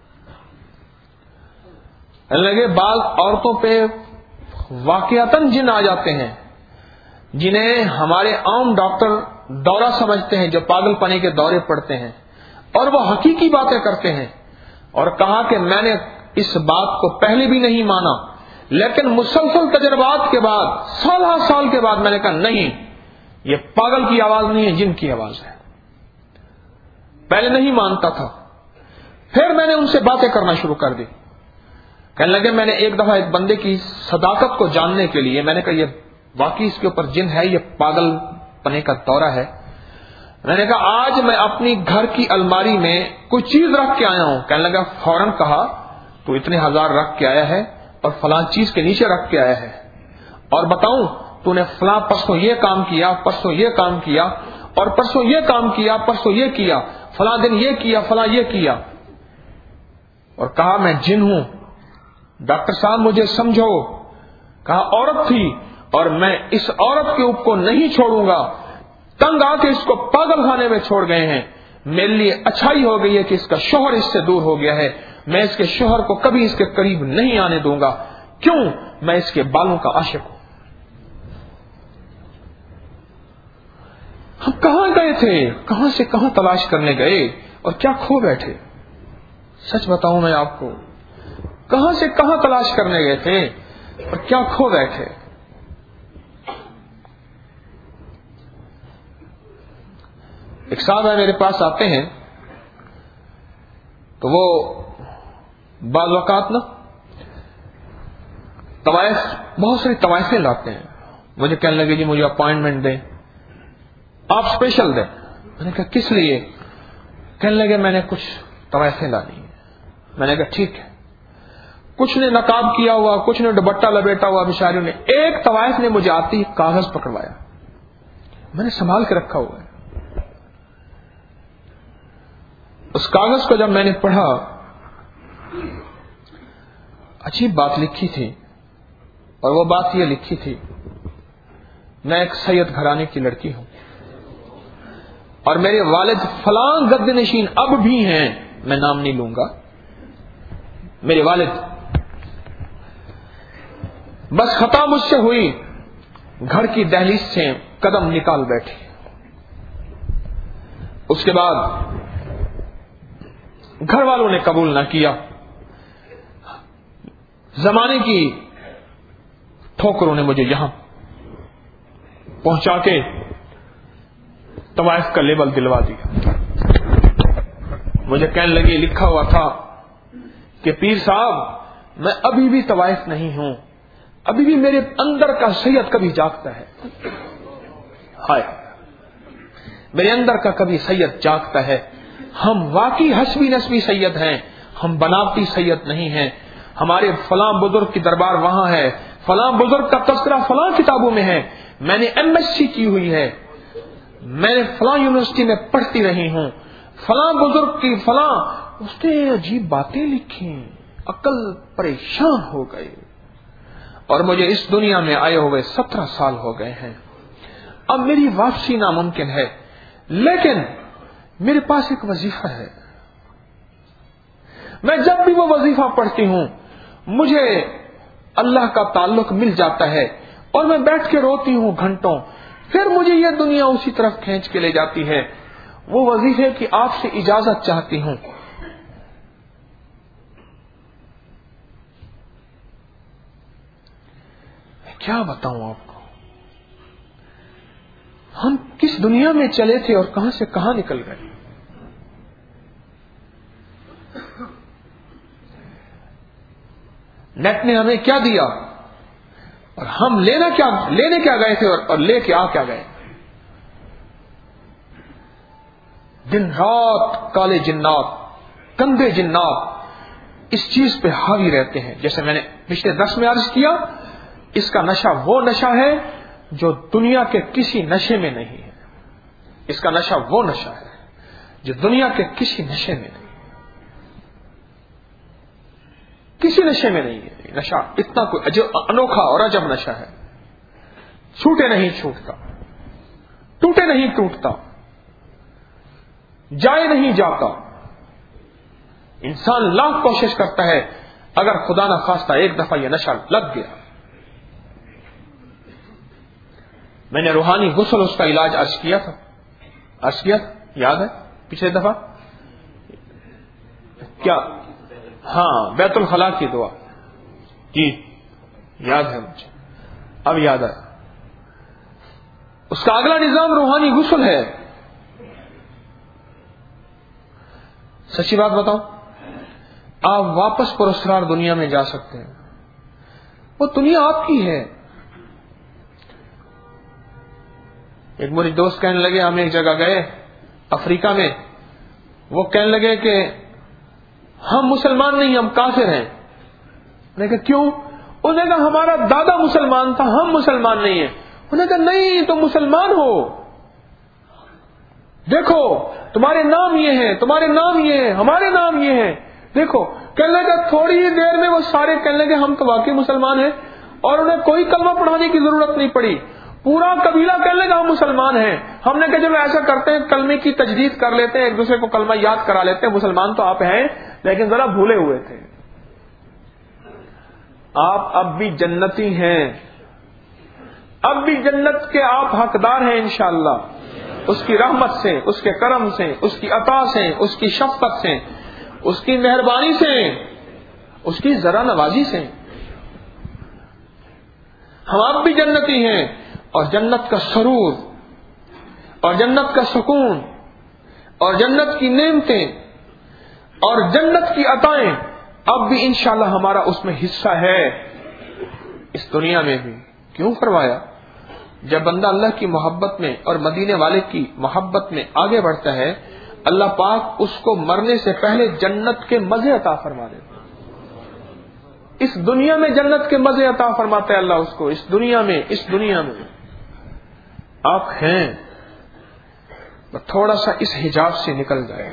کہنے لگے بعض عورتوں پہ واقعتاً جن آ جاتے ہیں جنہیں ہمارے عام ڈاکٹر دورہ سمجھتے ہیں, جو پاگل پنے کے دورے پڑتے ہیں, اور وہ حقیقی باتیں کرتے ہیں. اور کہا کہ میں نے اس بات کو پہلے بھی نہیں مانا, لیکن مسلسل تجربات کے بعد, سالہ سال کے بعد میں نے کہا نہیں, یہ پاگل کی آواز نہیں ہے, جن کی آواز ہے. پہلے نہیں مانتا تھا, پھر میں نے ان سے باتیں کرنا شروع کر دی. کہنے لگے میں نے ایک دفعہ ایک بندے کی صداقت کو جاننے کے لیے میں نے کہا یہ واقعی اس کے اوپر جن ہے, یہ پاگل پنے کا دورہ ہے. میں نے کہا آج میں اپنی گھر کی الماری میں کوئی چیز رکھ کے آیا ہوں. کہنے لگا فوراً کہا تو اتنے ہزار رکھ کے آیا ہے اور فلاں چیز کے نیچے رکھ کے آیا ہے, اور بتاؤں تو نے فلاں پرسوں یہ کام کیا, پرسوں یہ کام کیا, اور پرسوں یہ کام کیا, پرسوں یہ کیا, فلاں دن یہ کیا, فلاں یہ کیا. اور کہا میں جن ہوں. ڈاکٹر صاحب مجھے سمجھو. کہا عورت تھی اور میں اس عورت کے اوپ کو نہیں چھوڑوں گا. تنگ آ کے اس کو پاگل خانے میں چھوڑ گئے ہیں. میرے لیے اچھائی ہو گئی ہے کہ اس کا شوہر اس سے دور ہو گیا ہے. میں اس کے شوہر کو کبھی اس کے قریب نہیں آنے دوں گا. کیوں؟ میں اس کے بالوں کا عاشق ہوں. ہم کہاں گئے تھے, کہاں سے کہاں تلاش کرنے گئے اور کیا کھو بیٹھے. سچ بتاؤں میں آپ کو, کہاں سے کہاں تلاش کرنے گئے تھے اور کیا کھو بیٹھے. ایک صاحب ہے میرے پاس آتے ہیں تو وہ بعض اوقات نا طوائف, بہت ساری طوائفیں لاتے ہیں. مجھے کہنے لگے جی مجھے اپوائنٹمنٹ دیں, آپ اسپیشل دیں. میں نے کہا کس لیے؟ کہنے لگے میں نے کچھ طوائفیں لانی ہیں. میں نے کہا ٹھیک ہے. کچھ نے نقاب کیا ہوا, کچھ نے دوپٹہ لپیٹا ہوا بیچاریوں نے. ایک طوائف نے مجھے آتی کاغذ پکڑوایا, میں نے سنبھال کے رکھا ہوا ہے. اس کاغذ کو جب میں نے پڑھا, عجیب بات لکھی تھی, اور وہ بات یہ لکھی تھی, میں ایک سید گھرانے کی لڑکی ہوں اور میرے والد فلاں گد نشین اب بھی ہیں, میں نام نہیں لوں گا. میرے والد, بس خطا مجھ سے ہوئی, گھر کی دہلیز سے قدم نکال بیٹھی. اس کے بعد گھر والوں نے قبول نہ کیا, زمانے کی ٹھوکروں نے مجھے یہاں پہنچا کے طوائف کا لیبل دلوا دیا. مجھے کہنے لگی لکھا ہوا تھا کہ پیر صاحب میں ابھی بھی طوائف نہیں ہوں, ابھی بھی میرے اندر کا سید کبھی جاگتا ہے. ہائے, میرے اندر کا کبھی سید جاگتا ہے. ہم واقعی حسبی نسبی سید ہیں, ہم بناوٹی سید نہیں ہیں. ہمارے فلاں بزرگ کی دربار وہاں ہے, فلاں بزرگ کا تذکرہ فلاں کتابوں میں ہے, میں نے ایم ایس سی کی ہوئی ہے, میں نے فلاں یونیورسٹی میں پڑھتی رہی ہوں, فلاں بزرگ کی فلاں, اس نے عجیب باتیں لکھی, عقل پریشان ہو گئی. اور مجھے اس دنیا میں آئے ہوئے سترہ سال ہو گئے ہیں. اب میری واپسی ناممکن ہے, لیکن میرے پاس ایک وظیفہ ہے. میں جب بھی وہ وظیفہ پڑھتی ہوں مجھے اللہ کا تعلق مل جاتا ہے اور میں بیٹھ کے روتی ہوں گھنٹوں. پھر مجھے یہ دنیا اسی طرف کھینچ کے لے جاتی ہے. وہ وظیفے کی آپ سے اجازت چاہتی ہوں. کیا بتاؤں آپ کو, ہم کس دنیا میں چلے تھے اور کہاں سے کہاں نکل گئے. نیٹ نے ہمیں کیا دیا اور ہم لینا کیا, لینے کیا گئے تھے اور لے کے آ کیا گئے. دن رات کالے جنات, گندے جنات اس چیز پہ حاوی رہتے ہیں. جیسے میں نے پچھلے درس میں عرض کیا, اس کا نشہ وہ نشہ ہے جو دنیا کے کسی نشے میں نہیں ہے. اس کا نشہ وہ نشہ ہے جو دنیا کے کسی نشے میں نہیں, کسی نشے میں نہیں ہے. نشہ اتنا کوئی انوکھا اور عجب نشہ ہے, چھوٹے نہیں چھوٹتا, ٹوٹے نہیں ٹوٹتا, جائے نہیں جاتا. انسان لاکھ کوشش کرتا ہے, اگر خدا نہ خواستہ ایک دفعہ یہ نشہ لگ گیا. میں نے روحانی غسل اس کا علاج عرض کیا تھا, عرض کیا یاد ہے پچھلے دفعہ کیا؟ ہاں, بیت الخلاء کی دعا, جی یاد ہے مجھے, اب یاد ہے. اس کا اگلا نظام روحانی غسل ہے. سچی بات بتاؤ, آپ واپس پراسرار دنیا میں جا سکتے ہیں. وہ دنیا آپ کی ہے. ایک میری دوست کہنے لگے, ہم ایک جگہ گئے افریقہ میں, وہ کہنے لگے کہ ہم مسلمان نہیں, ہم کافر ہیں. میں نے کہا کیوں؟ انہوں نے کہا ہمارا دادا مسلمان تھا, ہم مسلمان نہیں ہیں. انہوں نے کہا نہیں, تم مسلمان ہو, دیکھو تمہارے نام یہ ہیں, تمہارے نام یہ ہیں, ہمارے نام یہ ہیں, دیکھو. کہنے لگا تھوڑی ہی دیر میں وہ سارے کہنے لگے ہم تو واقعی مسلمان ہیں, اور انہیں کوئی کلمہ پڑھانے کی ضرورت نہیں پڑی. پورا قبیلہ کہنے لگا ہم مسلمان ہیں. ہم نے کہا جب ایسا کرتے ہیں کلمے کی تجدید کر لیتے ہیں, ایک دوسرے کو کلمہ یاد کرا لیتے ہیں. مسلمان تو آپ ہیں لیکن ذرا بھولے ہوئے تھے. آپ اب بھی جنتی ہیں, اب بھی جنت کے آپ حقدار ہیں انشاءاللہ. اس کی رحمت سے، اس کے کرم سے، اس کی عطا سے، اس کی شفقت سے، اس کی مہربانی سے، اس کی ذرا نوازی سے ہم آپ بھی جنتی ہیں، اور جنت کا سرور اور جنت کا سکون اور جنت کی نعمتیں اور جنت کی عطائیں اب بھی انشاءاللہ ہمارا اس میں حصہ ہے، اس دنیا میں بھی۔ کیوں فرمایا؟ جب بندہ اللہ کی محبت میں اور مدینے والے کی محبت میں آگے بڑھتا ہے، اللہ پاک اس کو مرنے سے پہلے جنت کے مزے عطا فرما دیتا ہے۔ اس دنیا میں جنت کے مزے عطا فرماتا ہے اللہ اس کو، اس دنیا میں اس دنیا میں آپ ہیں، تھوڑا سا اس حجاب سے نکل جائے،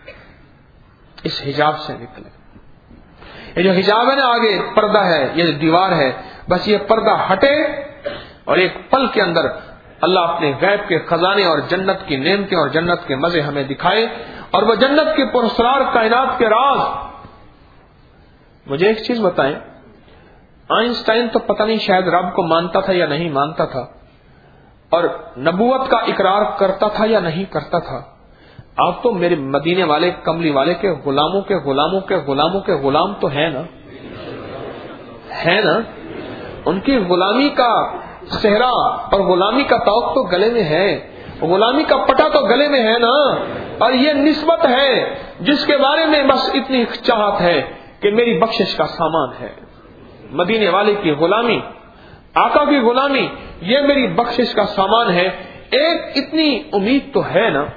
اس حجاب سے نکلے۔ یہ جو حجاب ہے نا، آگے پردہ ہے، یہ جو دیوار ہے، بس یہ پردہ ہٹے اور ایک پل کے اندر اللہ اپنے غیب کے خزانے اور جنت کی نعمتیں اور جنت کے مزے ہمیں دکھائے، اور وہ جنت کے پراسرار کائنات کے راز۔ مجھے ایک چیز بتائیں، آئنسٹائن تو پتہ نہیں شاید رب کو مانتا تھا یا نہیں مانتا تھا، اور نبوت کا اقرار کرتا تھا یا نہیں کرتا تھا، آپ تو میرے مدینے والے کملی والے کے غلاموں کے غلاموں کے غلاموں کے غلام تو ہیں نا، ہے نا؟ ان کی غلامی کا صحرا اور غلامی کا توق تو گلے میں ہے، غلامی کا پٹا تو گلے میں ہے نا، اور یہ نسبت ہے جس کے بارے میں بس اتنی چاہت ہے کہ میری بخشش کا سامان ہے۔ مدینے والے کی غلامی، آقا کی غلامی، یہ میری بخشش کا سامان ہے۔ ایک اتنی امید تو ہے نا،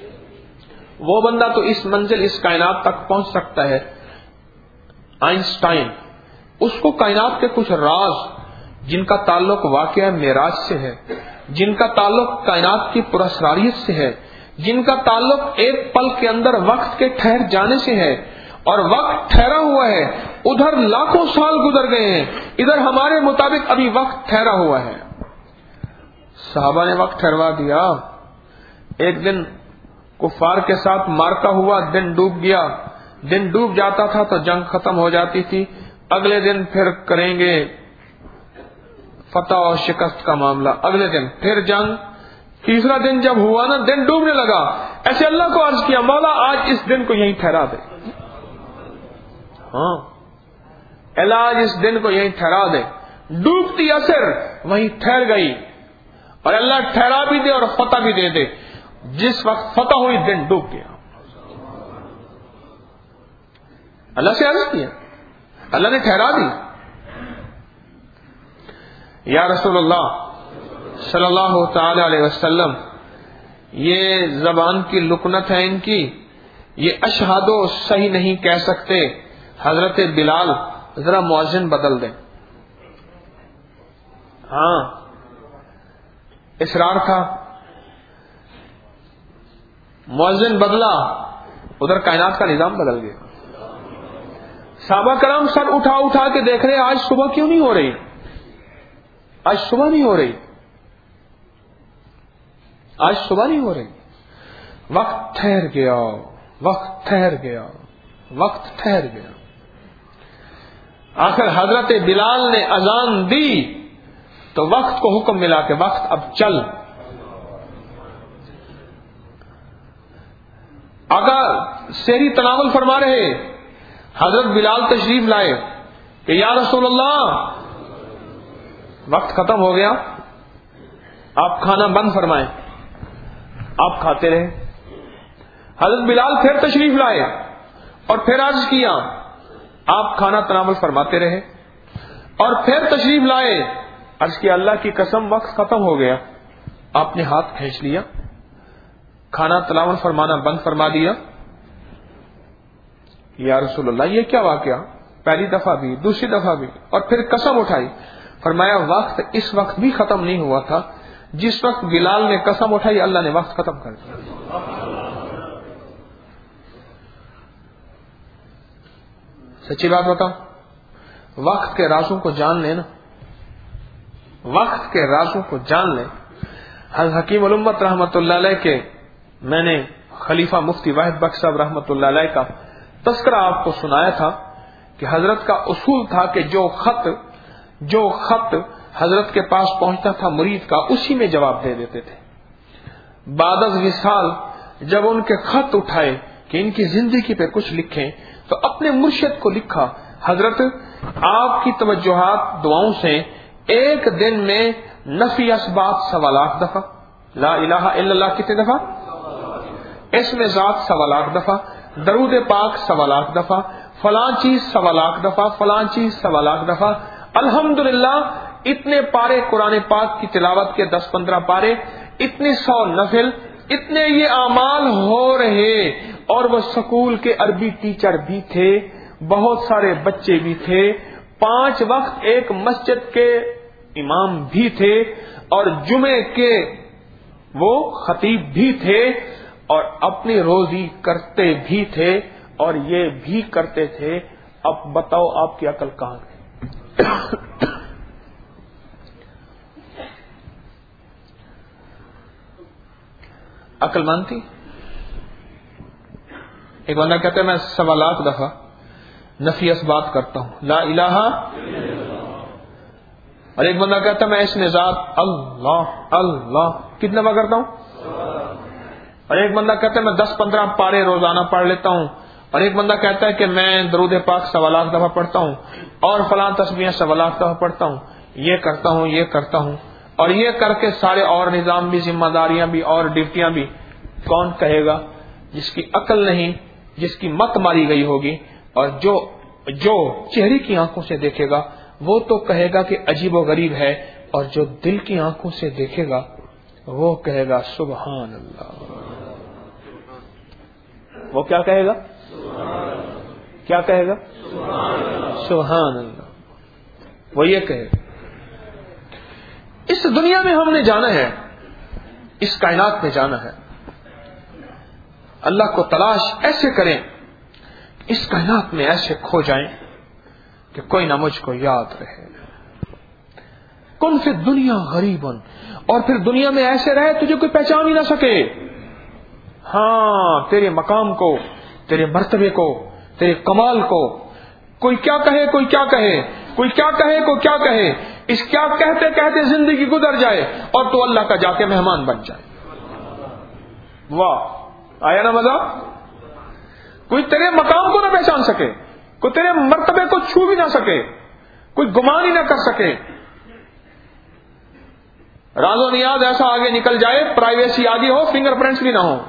وہ بندہ تو اس منزل اس کائنات تک پہنچ سکتا ہے۔ آئنسٹائن، اس کو کائنات کے کچھ راز جن کا تعلق واقعہ معراج سے ہے، جن کا تعلق کائنات کی پراسراریت سے ہے، جن کا تعلق ایک پل کے اندر وقت کے ٹھہر جانے سے ہے، اور وقت ٹھہرا ہوا ہے، ادھر لاکھوں سال گزر گئے ہیں، ادھر ہمارے مطابق ابھی وقت ٹھہرا ہوا ہے۔ صحابہ نے وقت ٹھہروا دیا، ایک دن کفار کے ساتھ مارکا ہوا، دن ڈوب گیا، دن ڈوب جاتا تھا تو جنگ ختم ہو جاتی تھی، اگلے دن پھر کریں گے فتح اور شکست کا معاملہ، اگلے دن پھر جنگ، تیسرا دن جب ہوا نا دن ڈوبنے لگا، ایسے اللہ کو عرض کیا، مولا آج اس دن کو یہیں ٹھہرا دے، ہاں علاج اس دن کو یہیں ٹھہرا دے۔ ڈوبتی اثر وہیں ٹھہر گئی، اور اللہ ٹھہرا بھی دے اور فتح بھی دے دے۔ جس وقت فتح ہوئی دن ڈوب گیا، اللہ سے عرض کیا، اللہ نے ٹھہرا دی۔ یا رسول اللہ صلی اللہ تعالی علیہ وسلم، یہ زبان کی لکنت ہے ان کی، یہ اشہادو صحیح نہیں کہہ سکتے۔ حضرت بلال ذرا مؤذن بدل دیں۔ ہاں اصرار تھا، مؤذن بدلا، ادھر کائنات کا نظام بدل گیا۔ صحابہ کرام سر اٹھا اٹھا کے دیکھ رہے، آج صبح کیوں نہیں ہو رہی، آج صبح نہیں ہو رہی، آج صبح نہیں ہو رہی۔ وقت ٹھہر گیا، وقت ٹھہر گیا، وقت ٹھہر گیا۔ آخر حضرت بلال نے اذان دی تو وقت کو حکم ملا کہ وقت اب چل۔ آقا سحری تناول فرما رہے، حضرت بلال تشریف لائے کہ یا رسول اللہ وقت ختم ہو گیا، آپ کھانا بند فرمائیں۔ آپ کھاتے رہے۔ حضرت بلال پھر تشریف لائے اور پھر عرض کیا، آپ کھانا تناول فرماتے رہے، اور پھر تشریف لائے، عرض کیا اللہ کی قسم وقت ختم ہو گیا۔ آپ نے ہاتھ کھینچ لیا، کھانا تناول فرمانا بند فرما دیا۔ یا رسول اللہ یہ کیا واقعہ، پہلی دفعہ بھی دوسری دفعہ بھی، اور پھر قسم اٹھائی۔ فرمایا وقت اس وقت بھی ختم نہیں ہوا تھا، جس وقت بلال نے قسم اٹھائی اللہ نے وقت ختم کر دیا۔ سچی بات بتاؤ، وقت کے رازوں کو جان لینا، وقت کے رازوں کو جان لیں۔ حضرت حکیم الامت رحمت اللہ علیہ کے میں نے خلیفہ مفتی واحد بخش صاحب رحمت اللہ علیہ کا تذکرہ آپ کو سنایا تھا کہ حضرت کا اصول تھا کہ جو خط جو خط حضرت کے پاس پہنچتا تھا مرید کا، اسی میں جواب دے دیتے تھے۔ بعد از وصال جب ان کے خط اٹھائے کہ ان کی زندگی پہ کچھ لکھیں تو اپنے مرشد کو لکھا. حضرت آپ کی توجہات دعاؤں سے ایک دن میں نفی اسبات سوا لاکھ دفعہ، لا الہ الا اللہ کتنے دفعہ، اسم ذات سوا لاکھ دفعہ، درود پاک سوا لاکھ دفعہ، فلاں چیز سوا لاکھ دفعہ، فلاں چیز سوا لاکھ دفعہ. الحمدللہ اتنے پارے قرآن پاک کی تلاوت کے دس پندرہ پارے، اتنے سو نفل، اتنے یہ اعمال ہو رہے. اور وہ سکول کے عربی ٹیچر بھی تھے، بہت سارے بچے بھی تھے، پانچ وقت ایک مسجد کے امام بھی تھے، اور جمعے کے وہ خطیب بھی تھے، اور اپنی روزی کرتے بھی تھے، اور یہ بھی کرتے تھے. اب بتاؤ آپ کی عقل کہاں گئی؟ عقل مانتی؟ ایک بندہ کہتا ہے میں سوا لاکھ دفعہ نفی اسبات کرتا ہوں، لا الہ، اور ایک بندہ کہتا ہے میں اس میں ذات اللہ اللہ کتنا دفعہ کرتا ہوں، اور ایک بندہ کہتا ہے میں دس پندرہ پارے روزانہ پڑھ لیتا ہوں، اور ایک بندہ کہتا ہے کہ میں درود پاک سوا لاکھ دفعہ پڑھتا ہوں اور فلاں تسبیحیں سوا لاکھ دفعہ پڑھتا ہوں، یہ کرتا ہوں یہ کرتا ہوں. اور یہ کر کے سارے اور نظام بھی، ذمہ داریاں بھی اور ڈیوٹیاں بھی. کون کہے گا؟ جس کی عقل نہیں، جس کی مت ماری گئی ہوگی، اور جو جو چہرے کی آنکھوں سے دیکھے گا وہ تو کہے گا کہ عجیب و غریب ہے، اور جو دل کی آنکھوں سے دیکھے گا وہ کہے گا سبحان اللہ. وہ کیا کہے گا؟ کیا کہے گا؟ سبحان اللہ. وہ یہ کہے گا. اس دنیا میں ہم نے جانا ہے، اس کائنات میں جانا ہے، اللہ کو تلاش ایسے کریں، اس کائنات میں ایسے کھو جائیں کہ کوئی نہ مجھ کو یاد رہے. کن فی دنیا غریبن، اور پھر دنیا میں ایسے رہے تجھے کوئی پہچان ہی نہ سکے. ہاں، تیرے مقام کو، تیرے مرتبے کو، تیرے کمال کو کوئی کیا کہے کوئی کیا کہے کوئی کیا کہے کوئی کیا کہے، اس کیا کہتے کہتے زندگی گزر جائے اور تو اللہ کا جا کے مہمان بن جائے. واہ، آیا نا مزہ؟ کوئی تیرے مقام کو نہ پہچان سکے، کوئی تیرے مرتبے کو چھو بھی نہ سکے، کوئی گمان ہی نہ کر سکے. راز و نیاز ایسا آگے نکل جائے، پرائیویسی آگے ہو، فنگر پرنٹس بھی نہ ہو،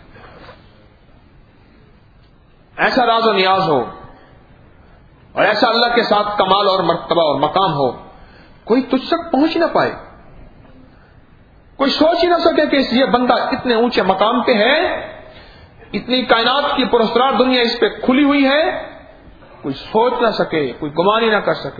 ایسا راز و نیاز ہو، اور ایسا اللہ کے ساتھ کمال اور مرتبہ اور مقام ہو، کوئی تجھ تک پہنچ نہ پائے، کوئی سوچ ہی نہ سکے کہ یہ بندہ اتنے اونچے مقام پہ ہے، اتنی کائنات کی پراسرار دنیا اس پہ کھلی ہوئی ہے، کوئی سوچ نہ سکے، کوئی گمان ہی نہ کر سکے.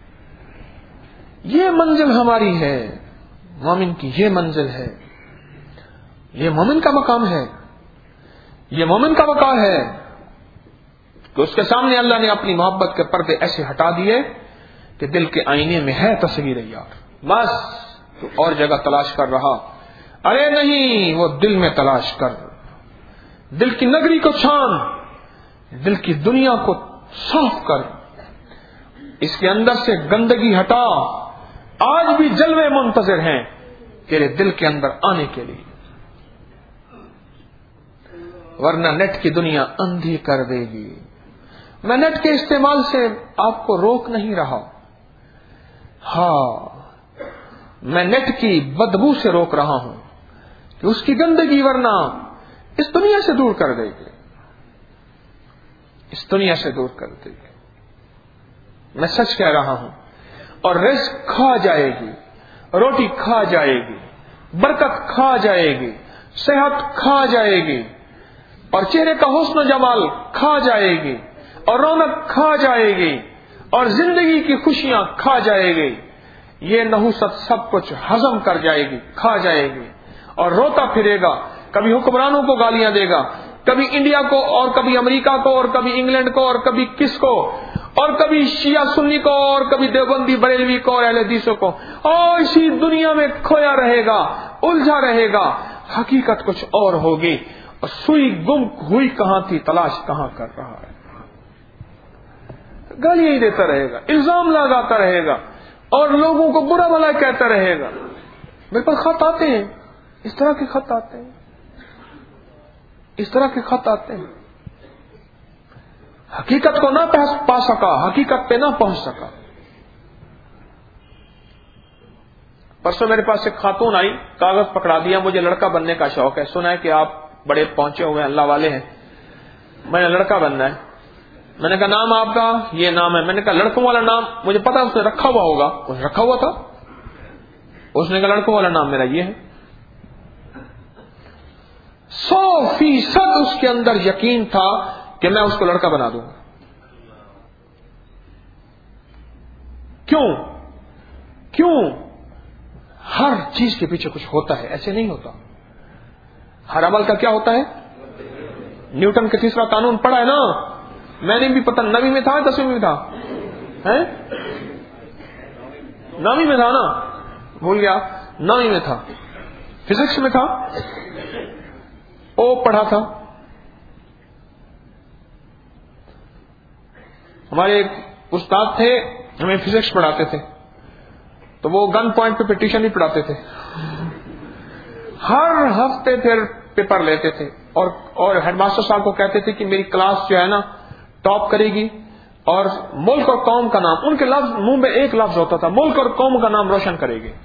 یہ منزل ہماری ہے، مومن کی یہ منزل ہے، یہ مومن کا مقام ہے، یہ مومن کا وقار ہے کہ اس کے سامنے اللہ نے اپنی محبت کے پردے ایسے ہٹا دیے کہ دل کے آئینے میں ہے تصویر یار، بس تو اور جگہ تلاش کر رہا. ارے نہیں، وہ دل میں تلاش کر، دل کی نگری کو چھان، دل کی دنیا کو صاف کر، اس کے اندر سے گندگی ہٹا. آج بھی جلوے منتظر ہیں تیرے دل کے اندر آنے کے لیے، ورنہ نیٹ کی دنیا اندھی کر دے گی. میں نیٹ کے استعمال سے آپ کو روک نہیں رہا، ہاں میں نیٹ کی بدبو سے روک رہا ہوں کہ اس کی گندگی ورنہ اس دنیا سے دور کر دے گی، اس دنیا سے دور کر دے گی. میں سچ کہہ رہا ہوں. اور رزق کھا جائے گی، روٹی کھا جائے گی، برکت کھا جائے گی، صحت کھا جائے گی، اور چہرے کا حسن و جمال کھا جائے گی، اور رونق کھا جائے گی، اور زندگی کی خوشیاں کھا جائے گی. یہ نحوست سب کچھ ہضم کر جائے گی، کھا جائے گی، اور روتا پھرے گا. کبھی حکمرانوں کو گالیاں دے گا، کبھی انڈیا کو، اور کبھی امریکہ کو، اور کبھی انگلینڈ کو، اور کبھی کس کو، اور کبھی شیعہ سنی کو، اور کبھی دیوبندی بریلوی کو، اور اہل حدیثوں کو، اور اسی دنیا میں کھویا رہے گا، الجھا رہے گا. حقیقت کچھ اور ہوگی، اور سوئی گم ہوئی کہاں تھی، تلاش کہاں کر رہا ہے. گالیاں ہی دیتا رہے گا، الزام لگاتا رہے گا، اور لوگوں کو برا بھلا کہتا رہے گا. میرے پاس خط آتے ہیں اس طرح کے خط آتے ہیں، اس طرح کے خط آتے ہیں. حقیقت کو نہ پا سکا، حقیقت پہ نہ پہنچ سکا. پرسوں میرے پاس ایک خاتون آئی، کاغذ پکڑا دیا، مجھے لڑکا بننے کا شوق ہے، سنا ہے کہ آپ بڑے پہنچے ہوئے ہیں، اللہ والے ہیں، میں نے لڑکا بننا ہے. میں نے کہا نام آپ کا؟ یہ نام ہے. میں نے کہا لڑکوں والا نام مجھے پتا اس نے رکھا ہوا ہوگا. اس نے رکھا ہوا تھا. اس نے کہا لڑکوں والا نام میرا یہ ہے. سو فیصد اس کے اندر یقین تھا کہ میں اس کو لڑکا بنا دوں گا. کیوں کیوں ہر چیز کے پیچھے کچھ ہوتا ہے، ایسے نہیں ہوتا. ہر عمل کا کیا ہوتا ہے؟ نیوٹن کا تیسرا قانون پڑھا ہے نا؟ میں نے بھی پتہ نویں میں تھا دسویں میں تھا، نویں میں تھا نا، بھول گیا، نویں میں تھا. فزکس میں تھا، او پڑھا تھا. ہمارے ایک استاد تھے، ہمیں فزکس پڑھاتے تھے، تو وہ گن پوائنٹ پہ پٹیشن ہی پڑھاتے تھے. ہر ہفتے پھر پیپر لیتے تھے اور اور ہیڈ ماسٹر صاحب کو کہتے تھے کہ میری کلاس جو ہے نا ٹاپ کرے گی اور ملک اور قوم کا نام، ان کے لفظ منہ میں ایک لفظ ہوتا تھا، ملک اور قوم کا نام روشن کرے گی.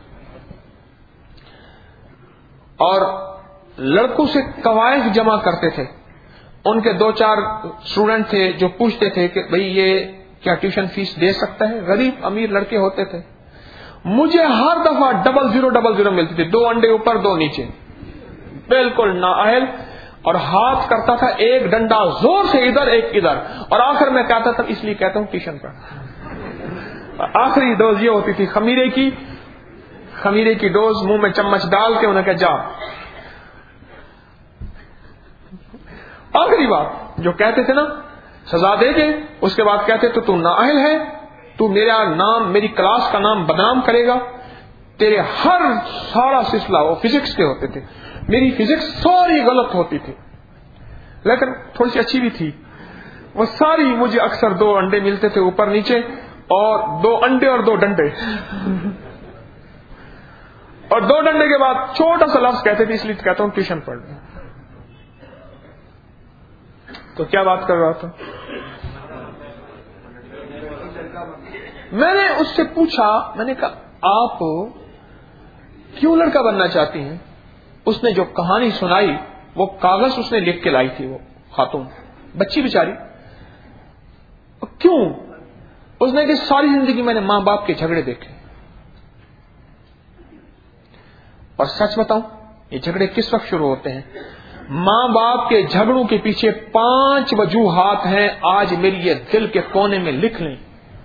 اور لڑکوں سے قواعد جمع کرتے تھے. ان کے دو چار اسٹوڈنٹ تھے جو پوچھتے تھے کہ بھئی یہ کیا ٹیوشن فیس دے سکتا ہے؟ غریب امیر لڑکے ہوتے تھے. مجھے ہر دفعہ ڈبل زیرو ڈبل زیرو ملتی تھی، دو انڈے اوپر دو نیچے، بالکل نااہل. اور ہاتھ کرتا تھا ایک ڈنڈا زور سے ادھر ایک ادھر، اور آخر میں کہتا تھا اس لیے کہتا ہوں ٹیوشن پر. آخری ڈوز یہ ہوتی تھی خمیرے کی، خمیرے کی ڈوز منہ میں چمچ ڈال کے انہیں کہا جا. آخری بات جو کہتے تھے نا سزا دے دے، اس کے بعد کہتے تو تو نااہل ہے، تو میرا نام میری کلاس کا نام بدنام کرے گا. تیرے ہر سارا سلسلہ، وہ فزکس کے ہوتے تھے، میری فزکس ساری غلط ہوتی تھی لیکن تھوڑی سی اچھی بھی تھی. وہ ساری مجھے اکثر دو انڈے ملتے تھے اوپر نیچے، اور دو انڈے اور دو ڈنڈے، اور دو ڈنڈے کے بعد چھوٹا سا لفظ کہتے تھے اس لیے کہتا ہوں ٹیوشن پڑھ لیں. تو کیا بات کر رہا تھا؟ میں نے اس سے پوچھا، میں نے کہا آپ کیوں لڑکا بننا چاہتی ہیں؟ اس نے جو کہانی سنائی وہ کاغذ اس نے لکھ کے لائی تھی، وہ خاتون بچی بیچاری. کیوں؟ اس نے کہ ساری زندگی میں نے ماں باپ کے جھگڑے دیکھے، اور سچ بتاؤں یہ جھگڑے کس وقت شروع ہوتے ہیں؟ ماں باپ کے جھگڑوں کے پیچھے پانچ وجوہات ہیں. آج میری یہ دل کے کونے میں لکھ لیں.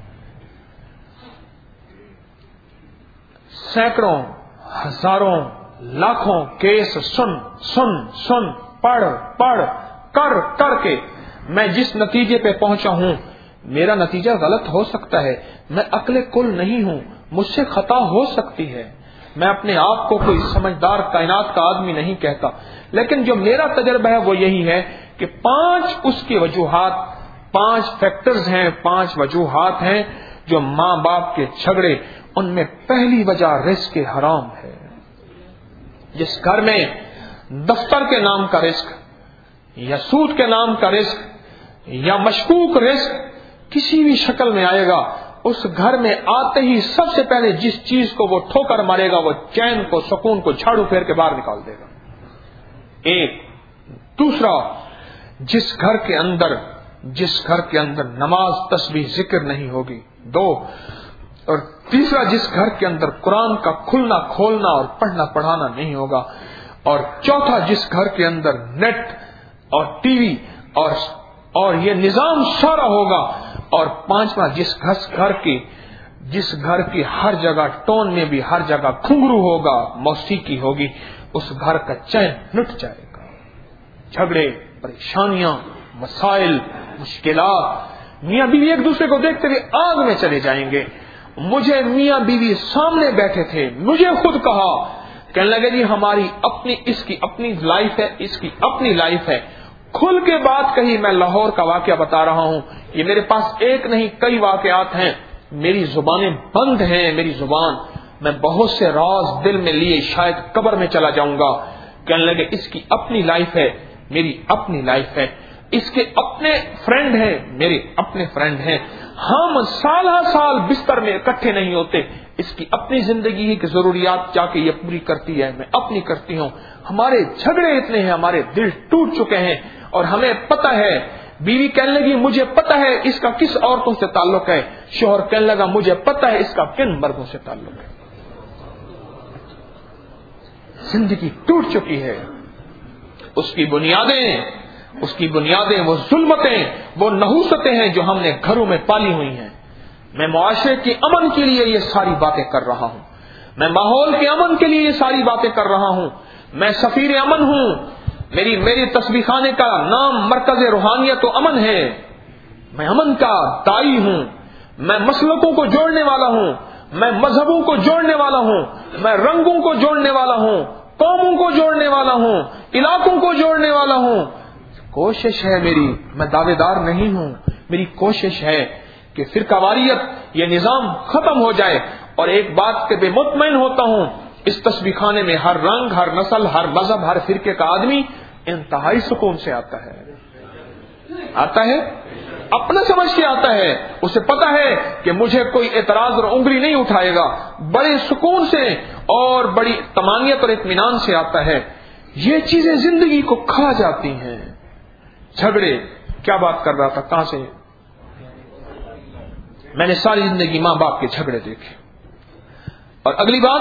سینکڑوں، ہزاروں، لاکھوں کیس سن سن سن پڑھ پڑھ کر کر کے میں جس نتیجے پہ پہنچا ہوں، میرا نتیجہ غلط ہو سکتا ہے. میں عقل کل نہیں ہوں، مجھ سے خطا ہو سکتی ہے. میں اپنے آپ کو کوئی سمجھدار کائنات کا آدمی نہیں کہتا، لیکن جو میرا تجربہ ہے وہ یہی ہے کہ پانچ اس کی وجوہات، پانچ فیکٹرز ہیں، پانچ وجوہات ہیں جو ماں باپ کے جھگڑے. ان میں پہلی وجہ رزق حرام ہے. جس گھر میں دفتر کے نام کا رزق یا سود کے نام کا رزق یا مشکوک رزق کسی بھی شکل میں آئے گا، اس گھر میں آتے ہی سب سے پہلے جس چیز کو وہ ٹھوکر مارے گا وہ چین کو، سکون کو جھاڑو پھیر کے باہر نکال دے گا. ایک. دوسرا، جس گھر کے اندر جس گھر کے اندر نماز تسبیح ذکر نہیں ہوگی. دو. اور تیسرا، جس گھر کے اندر قرآن کا کھلنا کھولنا اور پڑھنا پڑھانا نہیں ہوگا. اور چوتھا، جس گھر کے اندر نیٹ اور ٹی وی اور اور یہ نظام سارا ہوگا. اور پانچواں، جس گھر کی جس گھر کی ہر جگہ ٹون میں بھی ہر جگہ گھنگرو ہوگا، موسیقی ہوگی، اس گھر کا چین لٹ جائے گا. جھگڑے، پریشانیاں، مسائل، مشکلات، میاں بیوی ایک دوسرے کو دیکھتے ہوئے آگ میں چلے جائیں گے. مجھے میاں بیوی سامنے بیٹھے تھے، مجھے خود کہا، کہنے لگے جی ہماری اپنی اس کی اپنی لائف ہے، اس کی اپنی لائف ہے. کھل کے بات کہی. میں لاہور کا واقعہ بتا رہا ہوں، یہ میرے پاس ایک نہیں کئی واقعات ہیں. میری زبانیں بند ہیں، میری زبان میں بہت سے راز دل میں لیے شاید قبر میں چلا جاؤں گا. کہنے لگے اس کی اپنی لائف ہے, میری اپنی لائف ہے, اس کے اپنے فرینڈ ہیں, میرے اپنے فرینڈ ہیں, ہم سال ہر سال بستر میں اکٹھے نہیں ہوتے, اس کی اپنی زندگی ہے کہ ضروریات جا کے یہ پوری کرتی ہے, میں اپنی کرتی ہوں. ہمارے جھگڑے اتنے ہیں, ہمارے دل ٹوٹ چکے ہیں, اور ہمیں پتہ ہے. بیوی کہنے لگی مجھے پتہ ہے اس کا کس عورتوں سے تعلق ہے. شوہر کہنے لگا مجھے پتہ ہے اس کا کن مردوں سے تعلق ہے. زندگی ٹوٹ چکی ہے. اس کی بنیادیں اس کی بنیادیں وہ ظلمتیں, وہ نحوستیں ہیں جو ہم نے گھروں میں پالی ہوئی ہیں. میں معاشرے کے امن کے لیے یہ ساری باتیں کر رہا ہوں, میں ماحول کے امن کے لیے یہ ساری باتیں کر رہا ہوں. میں سفیر امن ہوں. میری میری تسبیح خانے کا نام مرکز روحانیت و امن ہے. میں امن کا داعی ہوں. میں مسلکوں کو جوڑنے والا ہوں, میں مذہبوں کو جوڑنے والا ہوں, میں رنگوں کو جوڑنے والا ہوں, قوموں کو جوڑنے والا ہوں, علاقوں کو جوڑنے والا ہوں. کوشش ہے میری, میں دعوے دار نہیں ہوں. میری کوشش ہے کہ فرقہ واریت یہ نظام ختم ہو جائے. اور ایک بات کے بے مطمئن ہوتا ہوں, اس تسبیح خانے میں ہر رنگ, ہر نسل, ہر مذہب, ہر فرقے کا آدمی انتہائی سکون سے آتا ہے. آتا ہے اپنا سمجھ کے آتا ہے. اسے پتا ہے کہ مجھے کوئی اعتراض اور انگلی نہیں اٹھائے گا. بڑے سکون سے اور بڑی طمانیت اور اطمینان سے آتا ہے. یہ چیزیں زندگی کو کھا جاتی ہیں. جھگڑے, کیا بات کر رہا تھا, کہاں سے؟ میں نے ساری زندگی ماں باپ کے جھگڑے دیکھے. اور اگلی بات,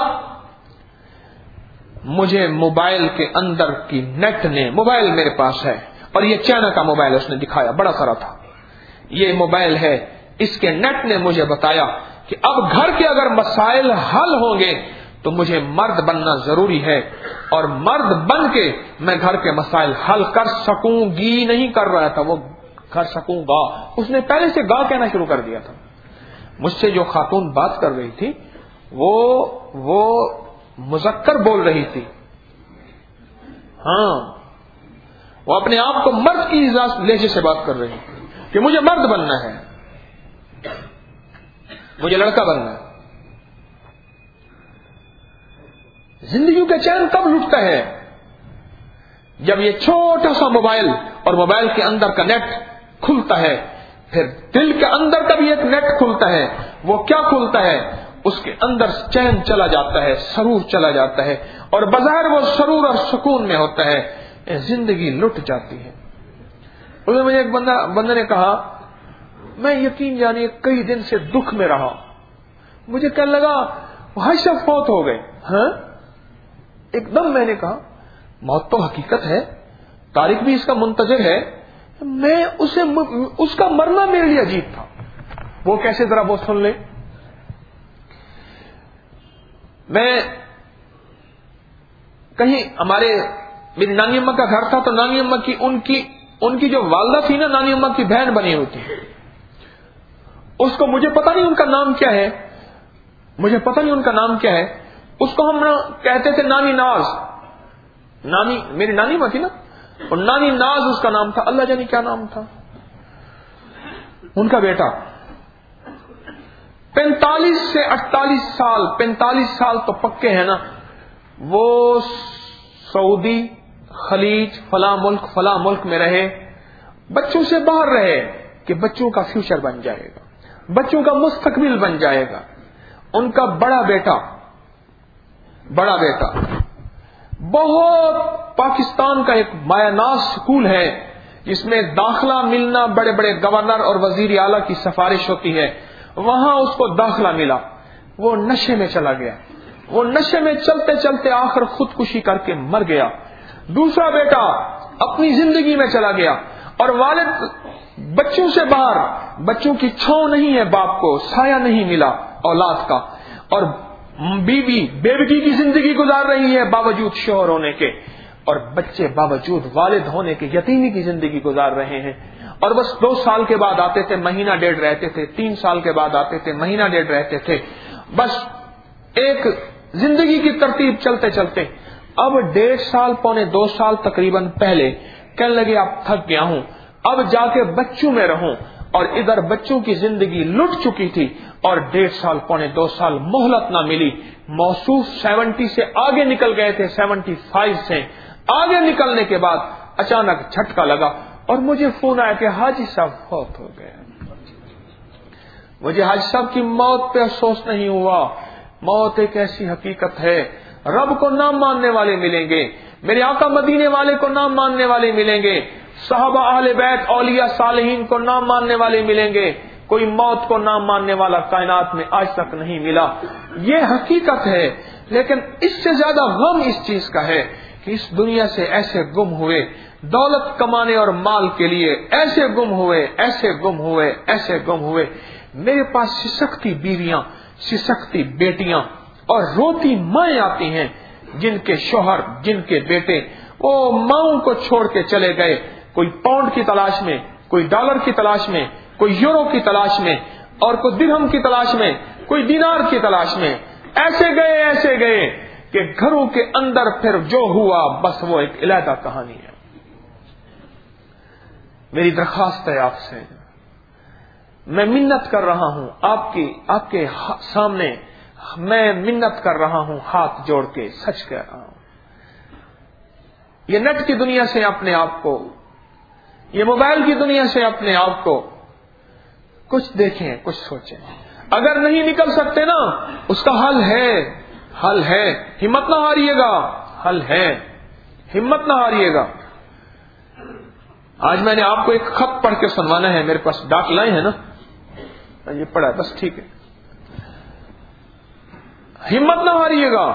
مجھے موبائل کے اندر کی نیٹ نے, موبائل میرے پاس ہے اور یہ چائنا کا موبائل اس نے دکھایا, بڑا سارا تھا. یہ موبائل ہے, اس کے نیٹ نے مجھے بتایا کہ اب گھر کے اگر مسائل حل ہوں گے تو مجھے مرد بننا ضروری ہے, اور مرد بن کے میں گھر کے مسائل حل کر سکوں گی. نہیں کر رہا تھا وہ, کر سکوں گا. اس نے پہلے سے گا کہنا شروع کر دیا تھا. مجھ سے جو خاتون بات کر رہی تھی وہ وہ مذکر بول رہی تھی. ہاں, وہ اپنے آپ کو مرد کی لہجے سے بات کر رہی تھی کہ مجھے مرد بننا ہے, مجھے لڑکا بننا ہے. زندگی کا چین کب لٹتا ہے؟ جب یہ چھوٹا سا موبائل اور موبائل کے اندر کا نیٹ کھلتا ہے. پھر دل کے اندر کا بھی ایک نیٹ کھلتا ہے. وہ کیا کھلتا ہے؟ اس کے اندر چین چلا جاتا ہے, سرور چلا جاتا ہے, اور بظاہر وہ سرور اور سکون میں ہوتا ہے. زندگی لٹ جاتی ہے. مجھے ایک بندہ بندہ نے کہا, میں یقین جانیے کئی دن سے دکھ میں رہا. مجھے کہنے لگا بھائی صاحب فوت ہو گئے. ہاں, ایک دم میں نے کہا موت تو حقیقت ہے, تاریخ بھی اس کا منتظر ہے. میں اسے اس کا مرنا میرے لیے عجیب تھا. وہ کیسے, ذرا وہ سن لے. میں کہیں, ہمارے میری نانی اماں کا گھر تھا, تو نانی اماں کی ان کی ان کی جو والدہ تھی نا, نانی اماں کی بہن بنی ہوئی تھی. اس کو مجھے پتا نہیں ان کا نام کیا ہے, مجھے پتا نہیں ان کا نام کیا ہے. اس کو ہم کہتے تھے نانی ناز. نانی, میری نانی ماں تھی نا, اور نانی ناز اس کا نام تھا. اللہ جانے کیا نام تھا. ان کا بیٹا پینتالیس سے اڑتالیس سال, پینتالیس سال تو پکے ہیں نا, وہ سعودی, خلیج, فلاں ملک فلاں ملک میں رہے, بچوں سے باہر رہے کہ بچوں کا فیوچر بن جائے گا, بچوں کا مستقبل بن جائے گا. ان کا بڑا بیٹا بڑا بیٹا بہت, پاکستان کا ایک مایہ ناز اسکول ہے جس میں داخلہ ملنا بڑے بڑے گورنر اور وزیر اعلیٰ کی سفارش ہوتی ہے. وہاں اس کو داخلہ ملا, وہ نشے میں چلا گیا. وہ نشے میں چلتے چلتے آخر خودکشی کر کے مر گیا. دوسرا بیٹا اپنی زندگی میں چلا گیا, اور والد بچوں سے باہر, بچوں کی چھاؤں نہیں ہے, باپ کو سایہ نہیں ملا اولاد کا, اور بیوی بیوگی کی زندگی گزار رہی ہے باوجود شوہر ہونے کے, اور بچے باوجود والد ہونے کے یتیمی کی زندگی گزار رہے ہیں. اور بس دو سال کے بعد آتے تھے, مہینہ ڈیڑھ رہتے تھے, تین سال کے بعد آتے تھے, مہینہ ڈیڑھ رہتے تھے. بس ایک زندگی کی ترتیب چلتے چلتے اب ڈیڑھ سال پونے دو سال تقریباً پہلے کہنے لگے اب تھک گیا ہوں, اب جا کے بچوں میں رہوں. اور ادھر بچوں کی زندگی لٹ چکی تھی, اور ڈیڑھ سال پونے دو سال مہلت نہ ملی. موصوف سیونٹی سے آگے نکل گئے تھے، سیونٹی فائیو سے آگے نکلنے کے بعد اچانک جھٹکا لگا اور مجھے فون آیا کہ حاجی صاحب فوت ہو گئے. مجھے حاجی صاحب کی موت پہ افسوس نہیں ہوا. موت ایک ایسی حقیقت ہے، رب کو نہ ماننے والے ملیں گے، میرے آقا مدینے والے کو نہ ماننے والے ملیں گے، صحابہ اہل بیت اولیاء صالحین کو نہ ماننے والے ملیں گے. کوئی موت کو نہ ماننے والا کائنات میں آج تک نہیں ملا. یہ حقیقت ہے. لیکن اس سے زیادہ غم اس چیز کا ہے کہ اس دنیا سے ایسے گم ہوئے، دولت کمانے اور مال کے لیے ایسے گم ہوئے ایسے گم ہوئے ایسے گم ہوئے. میرے پاس سسکتی بیویاں، سسکتی بیٹیاں اور روتی مائیں آتی ہیں جن کے شوہر، جن کے بیٹے وہ ماؤں کو چھوڑ کے چلے گئے، کوئی پاؤنڈ کی تلاش میں، کوئی ڈالر کی تلاش میں، کوئی یورو کی تلاش میں، اور کوئی درہم کی تلاش میں، کوئی دینار کی تلاش میں. ایسے گئے ایسے گئے کہ گھروں کے اندر پھر جو ہوا بس وہ ایک علیحدہ کہانی ہے. میری درخواست ہے آپ سے، میں منت کر رہا ہوں آپ کی آپ کے سامنے، میں منت کر رہا ہوں ہاتھ جوڑ کے، سچ کہہ رہا ہوں. یہ نیٹ کی دنیا سے اپنے آپ کو، یہ موبائل کی دنیا سے اپنے آپ کو کچھ دیکھیں، کچھ سوچیں. اگر نہیں نکل سکتے نا، اس کا حل ہے، حل ہے. ہمت نہ ہاریے گا، حل ہے، ہمت نہ ہاریے گا. آج میں نے آپ کو ایک خط پڑھ کے سنوانا ہے، میرے پاس ڈاک لائے ہیں نا، میں یہ پڑھا بس، ٹھیک ہے. ہمت نہ ہاریے گا،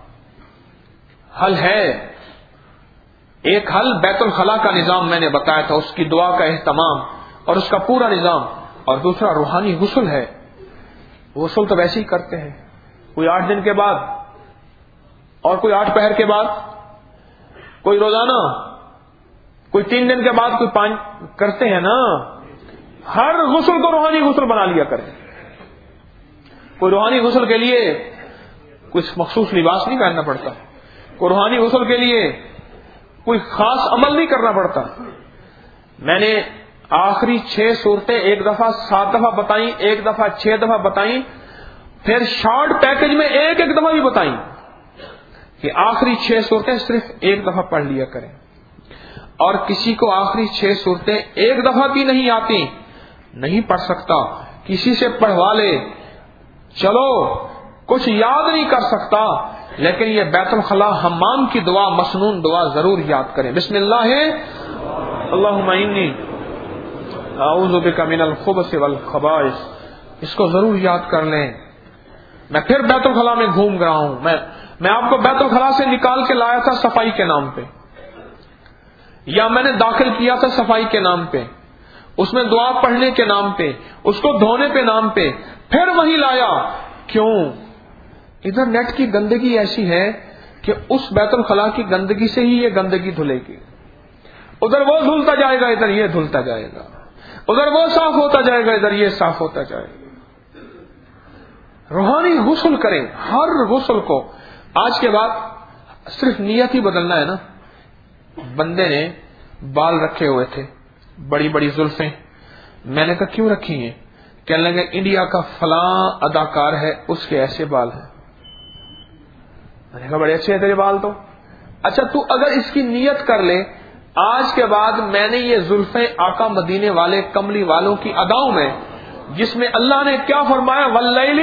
حل ہے. ایک حل بیت الخلاء کا نظام میں نے بتایا تھا، اس کی دعا کا اہتمام اور اس کا پورا نظام. اور دوسرا روحانی غسل ہے. غسل تو ویسے ہی کرتے ہیں، کوئی آٹھ دن کے بعد اور کوئی آٹھ پہر کے بعد، کوئی روزانہ، کوئی تین دن کے بعد، کوئی پانچ کرتے ہیں نا. ہر غسل کو روحانی غسل بنا لیا کریں. کوئی روحانی غسل کے لیے کچھ مخصوص لباس نہیں پہننا پڑتا، کوئی روحانی غسل کے لیے کوئی خاص عمل نہیں کرنا پڑتا. میں نے آخری چھ صورتیں ایک دفعہ سات دفعہ بتائیں، ایک دفعہ چھ دفعہ بتائیں، پھر شارٹ پیکج میں ایک ایک دفعہ بھی بتائیں کہ آخری چھ صورتیں صرف ایک دفعہ پڑھ لیا کریں. اور کسی کو آخری چھ صورتیں ایک دفعہ بھی نہیں آتی، نہیں پڑھ سکتا، کسی سے پڑھوا لے. چلو کچھ یاد نہیں کر سکتا، لیکن یہ بیت الخلاء حمام کی دعا، مسنون دعا ضرور یاد کریں. بسم اللہ ہے اللہم انی اعوذ بک من الخبث والخبائث. اس کو ضرور یاد کر لیں. میں پھر بیت الخلاء میں گھوم رہا ہوں. میں میں آپ کو بیت الخلاء سے نکال کے لایا تھا صفائی کے نام پہ، یا میں نے داخل کیا تھا صفائی کے نام پہ، اس میں دعا پڑھنے کے نام پہ، اس کو دھونے پہ نام پہ، پھر وہی لایا. کیوں؟ ادھر نیٹ کی گندگی ایسی ہے کہ اس بیت الخلاء کی گندگی سے ہی یہ گندگی دھلے گی. ادھر وہ دھلتا جائے گا، ادھر یہ دھلتا جائے گا، ادھر وہ صاف ہوتا جائے گا، ادھر یہ صاف ہوتا جائے گا. روحانی غسل کریں ہر غسل کو. آج کے بعد صرف نیت ہی بدلنا ہے نا. بندے نے بال رکھے ہوئے تھے، بڑی بڑی زلفیں. میں نے کہا کیوں رکھی ہیں؟ کہنے لگے انڈیا کا فلاں اداکار ہے، اس کے ایسے بال ہیں. میں نے کہا بڑے اچھے ہیں تیرے بال تو. اچھا تو اگر اس کی نیت کر لے، آج کے بعد میں نے یہ زلفیں آقا مدینے والے کملی والوں کی اداؤں میں، جس میں اللہ نے کیا فرمایا، واللیل،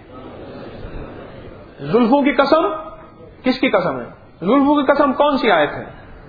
زلفوں کی قسم. کس کی قسم ہے؟ زلفوں کی قسم کون سی آیت ہے؟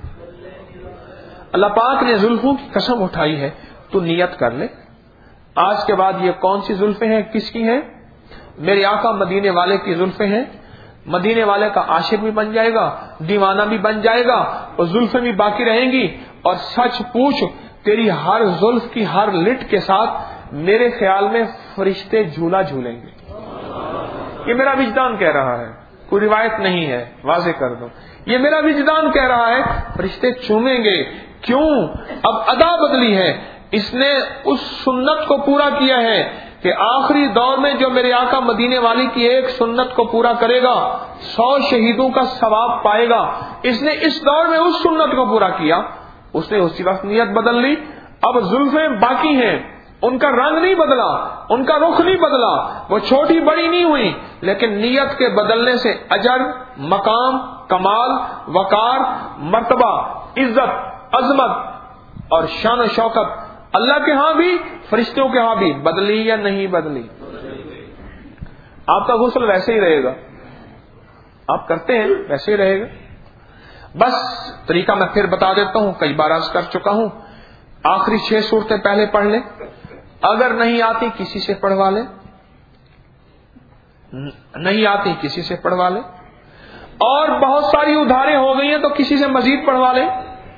اللہ پاک نے زلفوں کی قسم اٹھائی ہے. تو نیت کر لے آج کے بعد یہ کون سی زلفیں ہیں، کس کی ہیں؟ میرے آقا مدینے والے کی زلفیں ہیں. مدینے والے کا عاشق بھی بن جائے گا، دیوانہ بھی بن جائے گا، اور زلفیں بھی باقی رہیں گی. اور سچ پوچھ، تیری ہر زلف کی ہر لٹ کے ساتھ میرے خیال میں فرشتے جھولا جھولیں گے. یہ میرا وجدان کہہ رہا ہے، کوئی روایت نہیں ہے، واضح کر دو. یہ میرا وجدان کہہ رہا ہے، فرشتے چومیں گے. کیوں؟ اب ادا بدلی ہے. اس نے اس سنت کو پورا کیا ہے کہ آخری دور میں جو میرے آقا مدینے والی کی ایک سنت کو پورا کرے گا سو شہیدوں کا ثواب پائے گا. اس نے اس دور میں اس سنت کو پورا کیا. اس نے اسی وقت نیت بدل لی. اب زلفیں باقی ہیں، ان کا رنگ نہیں بدلا، ان کا رخ نہیں بدلا، وہ چھوٹی بڑی نہیں ہوئی، لیکن نیت کے بدلنے سے اجر، مقام، کمال، وقار، مرتبہ، عزت، عظمت اور شان و شوکت اللہ کے ہاں بھی فرشتوں کے ہاں بھی بدلی یا نہیں بدلی؟ آپ کا غسل ویسے ہی رہے گا، آپ کرتے ہیں ویسے ہی رہے گا. بس طریقہ میں پھر بتا دیتا ہوں، کئی بار عرض کر چکا ہوں. آخری چھ صورتیں پہلے پڑھ لیں، اگر نہیں آتی کسی سے پڑھوا لیں، نہیں آتی کسی سے پڑھوا لیں، اور بہت ساری ادھاریں ہو گئی ہیں تو کسی سے مزید پڑھوا لیں.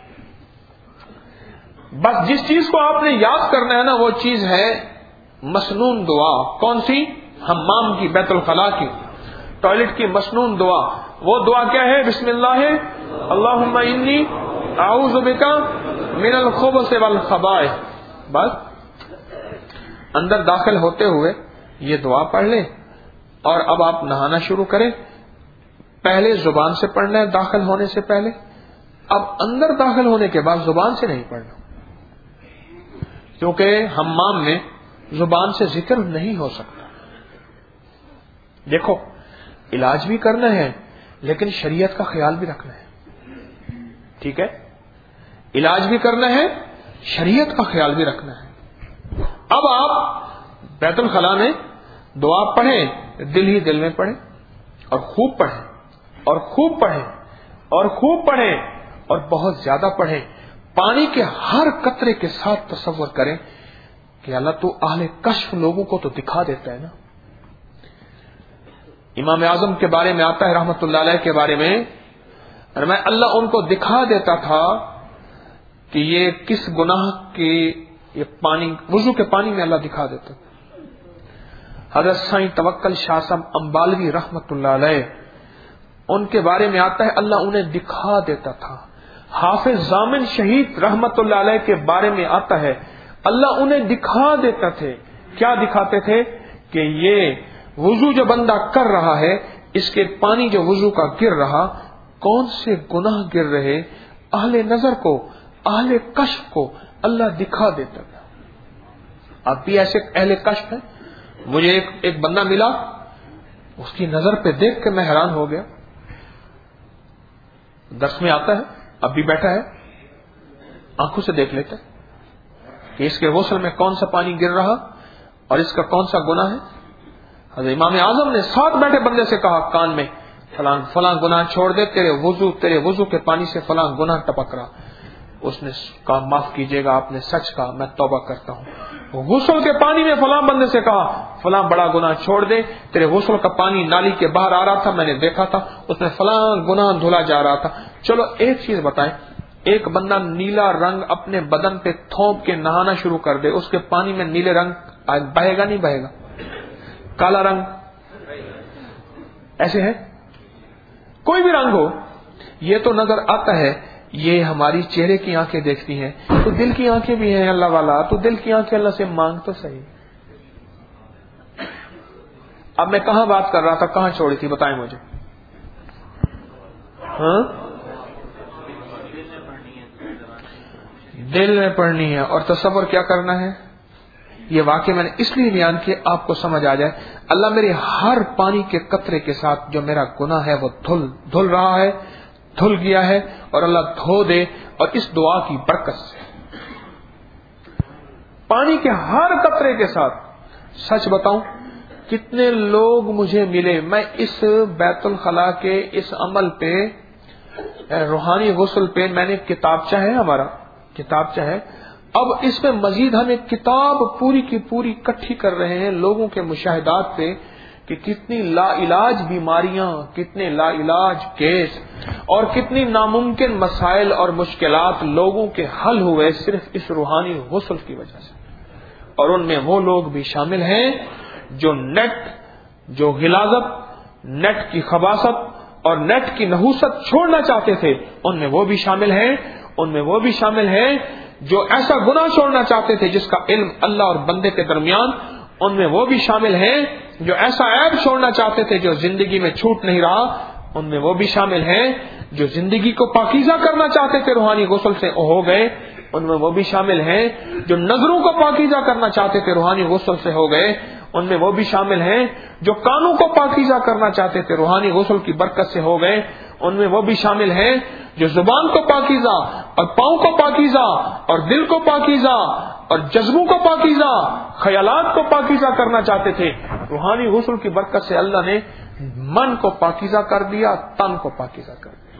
بس جس چیز کو آپ نے یاد کرنا ہے نا وہ چیز ہے مسنون دعا. کون سی؟ حمام کی، بیت الخلاء کی، ٹوائلٹ کی مسنون دعا. وہ دعا کیا ہے؟ بسم اللہ اللہم انی اعوذ بک من الخبث والخبائث. بس اندر داخل ہوتے ہوئے یہ دعا پڑھ لیں اور اب آپ نہانا شروع کریں. پہلے زبان سے پڑھنا ہے داخل ہونے سے پہلے، اب اندر داخل ہونے کے بعد زبان سے نہیں پڑھنا، کیونکہ حمام میں زبان سے ذکر نہیں ہو سکتا. دیکھو علاج بھی کرنا ہے لیکن شریعت کا خیال بھی رکھنا ہے. ٹھیک ہے، علاج بھی کرنا ہے، شریعت کا خیال بھی رکھنا ہے. اب آپ بیت الخلاء میں دعا پڑھیں، دل ہی دل میں پڑھیں اور خوب پڑھیں اور خوب پڑھیں اور خوب پڑھیں اور بہت زیادہ پڑھیں. پانی کے ہر قطرے کے ساتھ تصور کریں کہ اللہ تو اہل کشف لوگوں کو تو دکھا دیتا ہے نا. امام اعظم کے بارے میں آتا ہے رحمت اللہ علیہ کے بارے میں، اور میں اللہ ان کو دکھا دیتا تھا کہ یہ کس گناہ کی یہ پانی، وضو کے پانی میں اللہ دکھا دیتا. حضرت سائیں توکل شاہ صاحب امبالوی رحمت اللہ علیہ، ان کے بارے میں آتا ہے اللہ انہیں دکھا دیتا تھا. حافظ ضامن شہید رحمت اللہ علیہ کے بارے میں آتا ہے اللہ انہیں دکھا دیتا تھے. کیا دکھاتے تھے؟ کہ یہ وضو جو بندہ کر رہا ہے، اس کے پانی جو وضو کا گر رہا، کون سے گناہ گر رہے، اہل نظر کو، اہل کشف کو اللہ دکھا دیتا تھا. آپ بھی ایسے اہل کشف ہیں. مجھے ایک ایک بندہ ملا، اس کی نظر پہ دیکھ کے میں حیران ہو گیا. درس میں آتا ہے، اب بھی بیٹھا ہے، آنکھوں سے دیکھ لیتا ہے کہ اس کے غسل میں کون سا پانی گر رہا اور اس کا کون سا گناہ ہے. حضرت امام اعظم نے ساتھ بیٹھے بندے سے کہا کان میں، فلاں فلاں گناہ چھوڑ دے، تیرے وضو تیرے وضو کے پانی سے فلاں گناہ ٹپک رہا. اس نے کہا معاف کیجیے گا، آپ نے سچ کہا، میں توبہ کرتا ہوں. غسل کے پانی میں فلاں بندے سے کہا فلاں بڑا گناہ چھوڑ دے، تیرے غسل کا پانی نالی کے باہر آ رہا تھا، میں نے دیکھا تھا، اس میں فلاں گناہ دھلا جا رہا تھا. چلو ایک چیز بتائیں، ایک بندہ نیلا رنگ اپنے بدن پہ تھوپ کے نہانا شروع کر دے، اس کے پانی میں نیلے رنگ بہے گا نہیں بہے گا؟ کالا رنگ ایسے ہے، کوئی بھی رنگ ہو، یہ تو نظر آتا ہے. یہ ہماری چہرے کی آنکھیں دیکھتی ہیں، تو دل کی آنکھیں بھی ہیں اللہ والا، تو دل کی آنکھیں اللہ سے مانگ تو صحیح. اب میں کہاں بات کر رہا تھا، کہاں چھوڑی تھی بتائیں مجھے؟ ہاں، دل میں پڑھنی ہے. اور تصور کیا کرنا ہے؟ یہ واقعہ میں نے اس لیے بیان کیا آپ کو سمجھ آ جائے. اللہ میرے ہر پانی کے قطرے کے ساتھ جو میرا گناہ ہے وہ دھل دھل رہا ہے، دھل گیا ہے، اور اللہ دھو دے. اور اس دعا کی برکت سے پانی کے ہر قطرے کے ساتھ، سچ بتاؤں کتنے لوگ مجھے ملے، میں اس بیت الخلاء کے اس عمل پہ، روحانی غسل پہ، میں نے کتابچہ ہے، ہمارا کتابچہ ہے. اب اس میں مزید ہم ایک کتاب پوری کی پوری اکٹھی کر رہے ہیں لوگوں کے مشاہدات پہ کہ کتنی لا علاج بیماریاں، کتنے لا علاج کیس اور کتنی ناممکن مسائل اور مشکلات لوگوں کے حل ہوئے صرف اس روحانی غسل کی وجہ سے. اور ان میں وہ لوگ بھی شامل ہیں جو نیٹ، جو غلاظت، نیٹ کی خباثت اور نیٹ کی نحوست چھوڑنا چاہتے تھے، ان میں وہ بھی شامل ہیں. ان میں وہ بھی شامل ہیں جو ایسا گناہ چھوڑنا چاہتے تھے جس کا علم اللہ اور بندے کے درمیان. ان میں وہ بھی شامل ہیں جو ایسا عیب چھوڑنا چاہتے تھے جو زندگی میں چھوٹ نہیں رہا. ان میں وہ بھی شامل ہیں جو زندگی کو پاکیزہ کرنا چاہتے تھے روحانی غسل سے، ہو گئے. ان میں وہ بھی شامل ہیں جو نظروں کو پاکیزہ کرنا چاہتے تھے، روحانی غسل سے ہو گئے. ان میں وہ بھی شامل ہیں جو کانوں کو پاکیزہ کرنا چاہتے تھے، روحانی غسل کی برکت سے ہو گئے. ان میں وہ بھی شامل ہیں جو زبان کو پاکیزہ اور پاؤں کو پاکیزہ اور دل کو پاکیزہ اور جذبوں کو پاکیزہ، خیالات کو پاکیزہ کرنا چاہتے تھے. روحانی غسل کی برکت سے اللہ نے من کو پاکیزہ کر دیا، تن کو پاکیزہ کر دیا.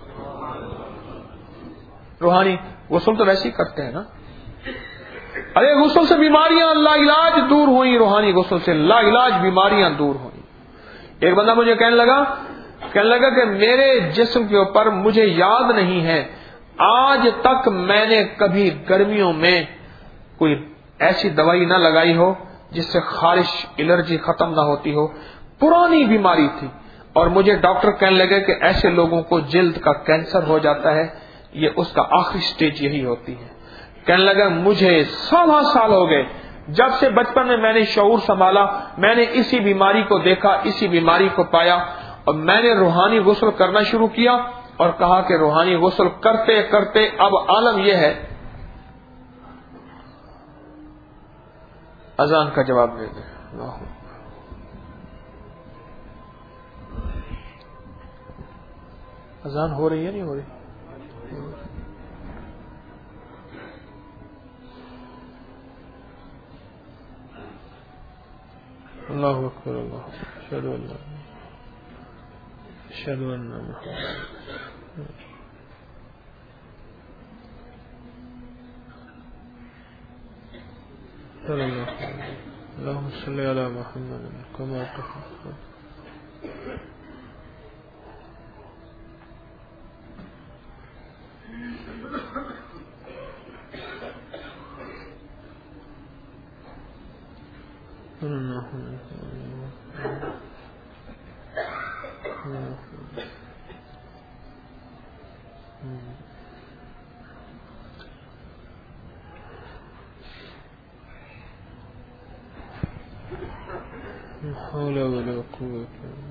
روحانی غسل تو ویسے ہی کرتے ہیں نا. ارے غسل سے بیماریاں لا علاج دور ہوئی، روحانی غسل سے لا علاج بیماریاں دور ہوئی. ایک بندہ مجھے کہنے لگا کہنے لگا کہ میرے جسم کے اوپر مجھے یاد نہیں ہے آج تک میں نے کبھی گرمیوں میں کوئی ایسی دوائی نہ لگائی ہو جس سے خارش الرجی ختم نہ ہوتی ہو. پرانی بیماری تھی اور مجھے ڈاکٹر کہنے لگے کہ ایسے لوگوں کو جلد کا کینسر ہو جاتا ہے، یہ اس کا آخری سٹیج یہی ہوتی ہے. کہنے لگا مجھے سولہ سال ہو گئے، جب سے بچپن میں میں نے شعور سنبھالا میں نے اسی بیماری کو دیکھا، اسی بیماری کو پایا، اور میں نے روحانی غسل کرنا شروع کیا اور کہا کہ روحانی غسل کرتے کرتے اب عالم یہ ہے. اذان کا جواب دے دیں. اذان ہو رہی ہے نہیں ہو رہی؟ اللہ اکبر، اللہ اشہد ان لا اشہد ان محمد. اللهم صل على محمد كما تحب. حول ولا قوة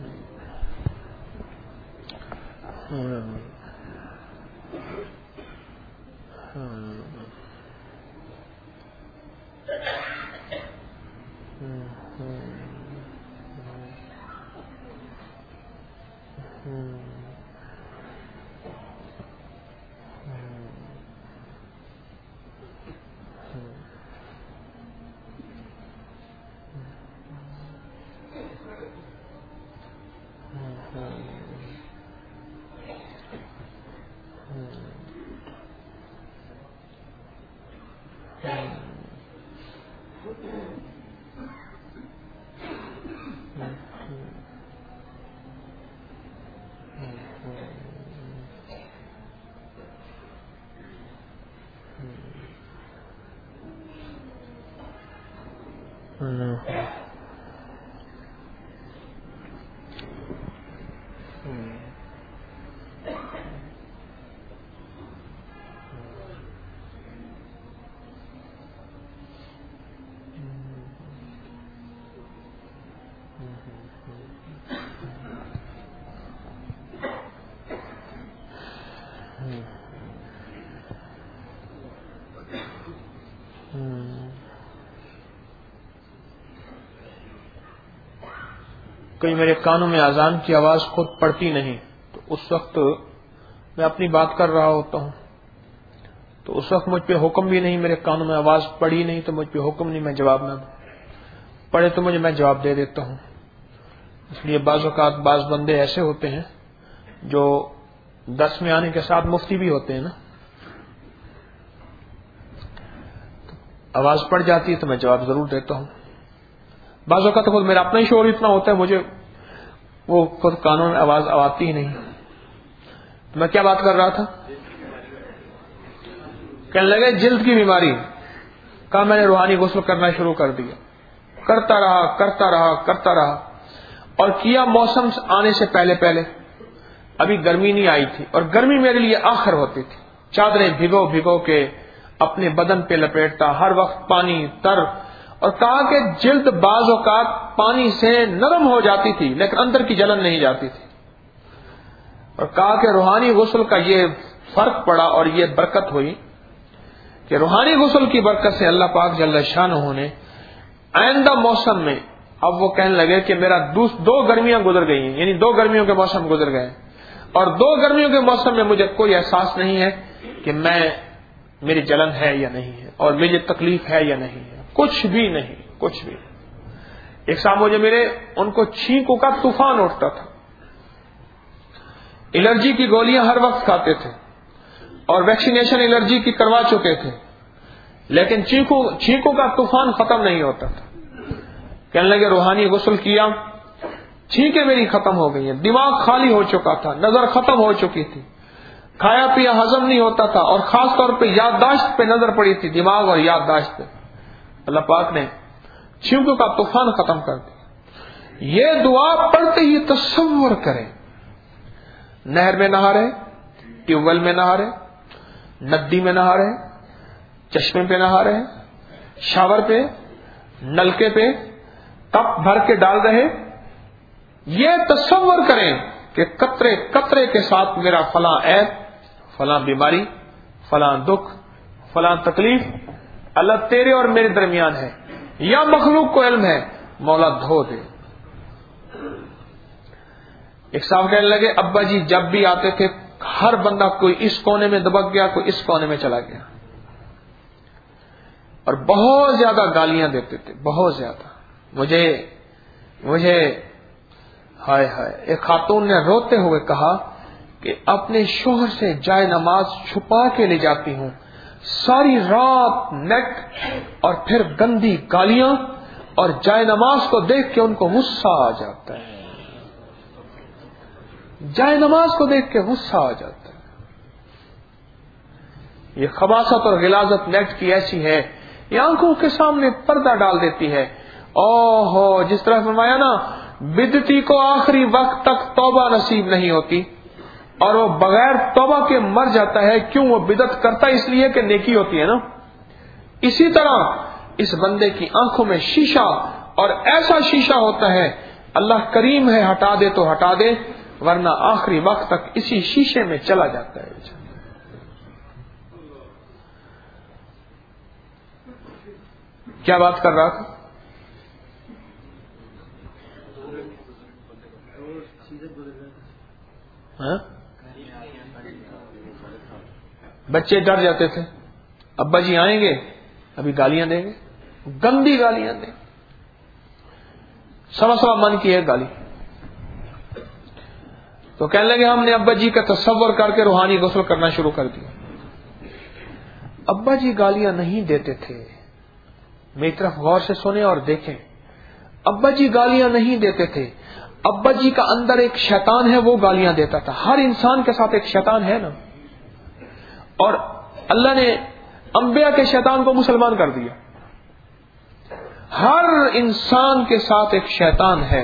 کہیں میرے کانوں میں اذان کی آواز خود پڑتی نہیں تو اس وقت میں اپنی بات کر رہا ہوتا ہوں تو اس وقت مجھ پہ حکم بھی نہیں، میرے کانوں میں آواز پڑی نہیں تو مجھ پہ حکم نہیں میں جواب نہ دوں، پڑے تو مجھے میں جواب دے دیتا ہوں. اس لیے بعض اوقات بعض بندے ایسے ہوتے ہیں جو دس میں آنے کے ساتھ مفتی بھی ہوتے ہیں نا، آواز پڑ جاتی ہے تو میں جواب ضرور دیتا ہوں. بعض اوقات خود میرا اپنا ہی شعور اتنا ہوتا ہے مجھے وہ خود کانوں میں آواز آتی ہی نہیں. میں کیا بات کر رہا تھا؟ کہنے لگے جلد کی بیماری، کہا میں نے روحانی غسل کرنا شروع کر دیا، کرتا رہا کرتا رہا کرتا رہا اور کیا موسم آنے سے پہلے پہلے. ابھی گرمی نہیں آئی تھی اور گرمی میرے لیے آخر ہوتی تھی، چادریں بھگو بھگو کے اپنے بدن پہ لپیٹتا، ہر وقت پانی تر، اور کہا کہ جلد بعض اوقات پانی سے نرم ہو جاتی تھی لیکن اندر کی جلن نہیں جاتی تھی. اور کہا کہ روحانی غسل کا یہ فرق پڑا اور یہ برکت ہوئی کہ روحانی غسل کی برکت سے اللہ پاک جل شانہ نے آئندہ موسم میں اب وہ کہنے لگے کہ میرا دو گرمیاں گزر گئی ہیں، یعنی دو گرمیوں کے موسم گزر گئے اور دو گرمیوں کے موسم میں مجھے کوئی احساس نہیں ہے کہ میں میری جلن ہے یا نہیں ہے اور مجھے تکلیف ہے یا نہیں ہے، کچھ بھی نہیں، کچھ بھی. ایک صاحب مجھے میرے ان کو چھینکوں کا طوفان اٹھتا تھا، الرجی کی گولیاں ہر وقت کھاتے تھے اور ویکسینیشن الرجی کی کروا چکے تھے، لیکن چھینکوں چھینکوں کا طوفان ختم نہیں ہوتا تھا. کہنے لگے روحانی غسل کیا، چھینکیں میری ختم ہو گئی ہیں، دماغ خالی ہو چکا تھا، نظر ختم ہو چکی تھی، کھایا پیا ہضم نہیں ہوتا تھا اور خاص طور پہ یادداشت پہ نظر پڑی تھی، دماغ اور یادداشت پہ. اللہ پاک نے چھینکوں کا طوفان ختم کر دیا. یہ دعا پڑھتے ہی تصور کریں نہر میں نہا رہے، ٹیوب ویل میں نہا رہے، ندی میں نہا رہے، چشمے پہ نہا رہے، شاور پہ، نلکے پہ کپ بھر کے ڈال رہے. یہ تصور کریں کہ قطرے قطرے کے ساتھ میرا فلاں عیب، فلاں بیماری، فلاں دکھ، فلاں تکلیف اللہ تیرے اور میرے درمیان ہے یا مخلوق کو علم ہے، مولا دھو دے. ایک صاحب کہنے لگے ابا جی جب بھی آتے تھے ہر بندہ کوئی اس کونے میں دبک گیا، کوئی اس کونے میں چلا گیا اور بہت زیادہ گالیاں دیتے تھے، بہت زیادہ. مجھے مجھے ہائے ہائے ایک خاتون نے روتے ہوئے کہا کہ اپنے شوہر سے جائے نماز چھپا کے لے جاتی ہوں، ساری رات نیٹ اور پھر گندی گالیاں اور جائے نماز کو دیکھ کے ان کو غصہ آ جاتا ہے، جائے نماز کو دیکھ کے غصہ آ جاتا ہے. یہ خباثت اور غلاظت نیٹ کی ایسی ہے، یہ آنکھوں کے سامنے پردہ ڈال دیتی ہے. او ہو، جس طرح فرمایا نا بدعتی کو آخری وقت تک توبہ نصیب نہیں ہوتی اور وہ بغیر توبہ کے مر جاتا ہے. کیوں؟ وہ بدعت کرتا اس لیے کہ نیکی ہوتی ہے نا. اسی طرح اس بندے کی آنکھوں میں شیشہ، اور ایسا شیشہ ہوتا ہے اللہ کریم ہے ہٹا دے تو ہٹا دے، ورنہ آخری وقت تک اسی شیشے میں چلا جاتا ہے. کیا بات کر رہا تھا؟ ہاں؟ بچے ڈر جاتے تھے ابا جی آئیں گے ابھی گالیاں دیں گے، گندی گالیاں دیں، سوا سوا من کی ہے گالی. تو کہنے لگے ہم نے ابا جی کا تصور کر کے روحانی غسل کرنا شروع کر دیا. ابا جی گالیاں نہیں دیتے تھے، میری طرف غور سے سنیں اور دیکھیں. ابا جی گالیاں نہیں دیتے تھے. ابا جی کا اندر ایک شیطان ہے، وہ گالیاں دیتا تھا. ہر انسان کے ساتھ ایک شیطان ہے نا، اور اللہ نے انبیاء کے شیطان کو مسلمان کر دیا. ہر انسان کے ساتھ ایک شیطان ہے.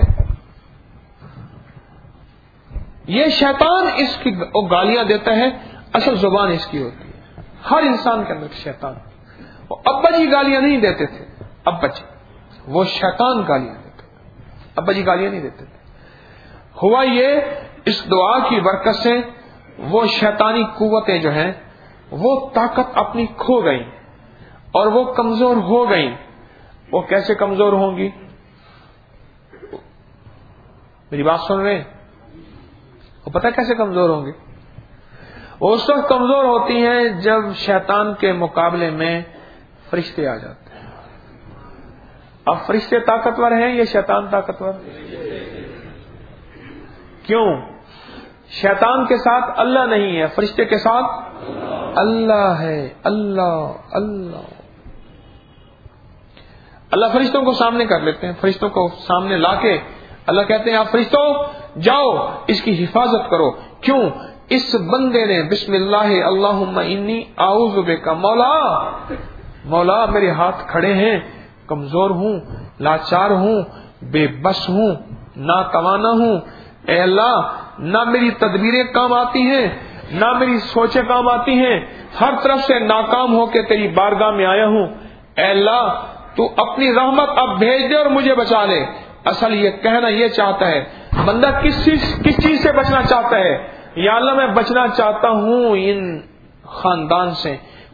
یہ شیطان اس کی گالیاں دیتا ہے، اصل زبان اس کی ہوتی ہے. ہر انسان کے اندر شیطان. وہ ابا جی گالیاں نہیں دیتے تھے، ابا جی وہ شیطان گالیاں دیتے تھے، ابا جی گالیاں نہیں دیتے تھے. ہوا یہ اس دعا کی برکت سے وہ شیطانی قوتیں جو ہیں وہ طاقت اپنی کھو گئی اور وہ کمزور ہو گئی. وہ کیسے کمزور ہوں گی؟ میری بات سن رہے ہیں؟ وہ پتہ کیسے کمزور ہوں گے؟ وہ اس وقت کمزور ہوتی ہیں جب شیطان کے مقابلے میں فرشتے آ جاتے ہیں. اب فرشتے طاقتور ہیں یا شیطان طاقتور؟ کیوں؟ شیطان کے ساتھ اللہ نہیں ہے، فرشتے کے ساتھ اللہ ہے. اللہ اللہ اللہ فرشتوں کو سامنے کر لیتے ہیں. فرشتوں کو سامنے لا کے اللہ کہتے ہیں آپ فرشتوں جاؤ اس کی حفاظت کرو. کیوں؟ اس بندے نے بسم اللہ اللہم انی اعوذ بک، مولا مولا میرے ہاتھ کھڑے ہیں، کمزور ہوں، لاچار ہوں، بے بس ہوں، ناتوانا ہوں. اے اللہ نہ میری تدبیریں کام آتی ہیں نہ میری سوچیں کام آتی ہیں، ہر طرف سے ناکام ہو کے تیری بارگاہ میں آیا ہوں. اے اللہ تو اپنی رحمت اب بھیج دے اور مجھے بچا لے. اصل یہ کہنا یہ چاہتا ہے بندہ کس چیز کس چیز سے بچنا چاہتا ہے؟ یا اللہ میں بچنا چاہتا ہوں ان خاندان سے،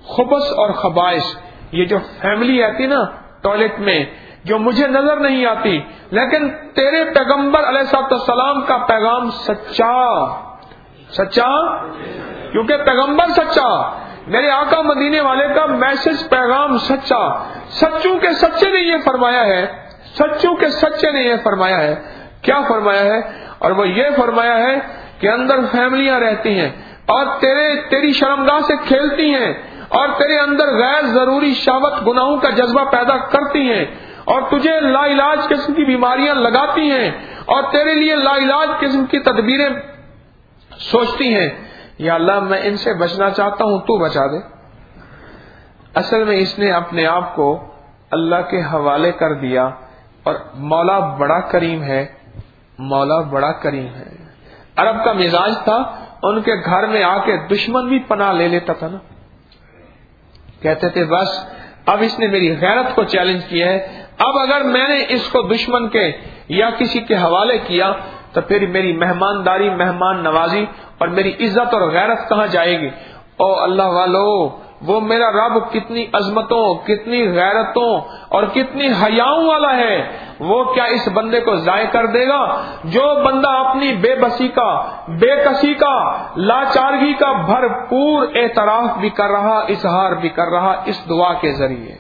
خبث اور خبائث، یہ جو فیملی آتی نا ٹوائلٹ میں، جو مجھے نظر نہیں آتی، لیکن تیرے پیغمبر علیہ الصلوۃ والسلام کا پیغام سچا سچا کیونکہ پیغمبر سچا، میرے آقا مدینے والے کا میسج پیغام سچا، سچوں کے سچے نے یہ فرمایا ہے، سچوں کے سچے نے یہ فرمایا ہے، کیا فرمایا ہے؟ اور وہ یہ فرمایا ہے کہ اندر فیملیاں رہتی ہیں اور تیرے تیری شرمگاہ سے کھیلتی ہیں اور تیرے اندر غیر ضروری شہوت گناہوں کا جذبہ پیدا کرتی ہیں اور تجھے لا علاج قسم کی بیماریاں لگاتی ہیں اور تیرے لیے لا علاج قسم کی تدبیریں سوچتی ہیں، یا اللہ میں ان سے بچنا چاہتا ہوں، تو بچا دے۔ اصل میں اس نے اپنے آپ کو اللہ کے حوالے کر دیا، اور مولا بڑا کریم ہے، مولا بڑا کریم ہے۔ عرب کا مزاج تھا، ان کے گھر میں آ کے دشمن بھی پناہ لے لیتا تھا نا، کہتے تھے بس اب اس نے میری غیرت کو چیلنج کیا ہے، اب اگر میں نے اس کو دشمن کے یا کسی کے حوالے کیا تو پھر میری مہمانداری، مہمان نوازی اور میری عزت اور غیرت کہاں جائے گی؟ او اللہ والو، وہ میرا رب کتنی عظمتوں، کتنی غیرتوں اور کتنی حیاؤں والا ہے، وہ کیا اس بندے کو ضائع کر دے گا؟ جو بندہ اپنی بے بسی کا، بے کسی کا، لاچارگی کا بھرپور اعتراف بھی کر رہا، اظہار بھی کر رہا اس دعا کے ذریعے،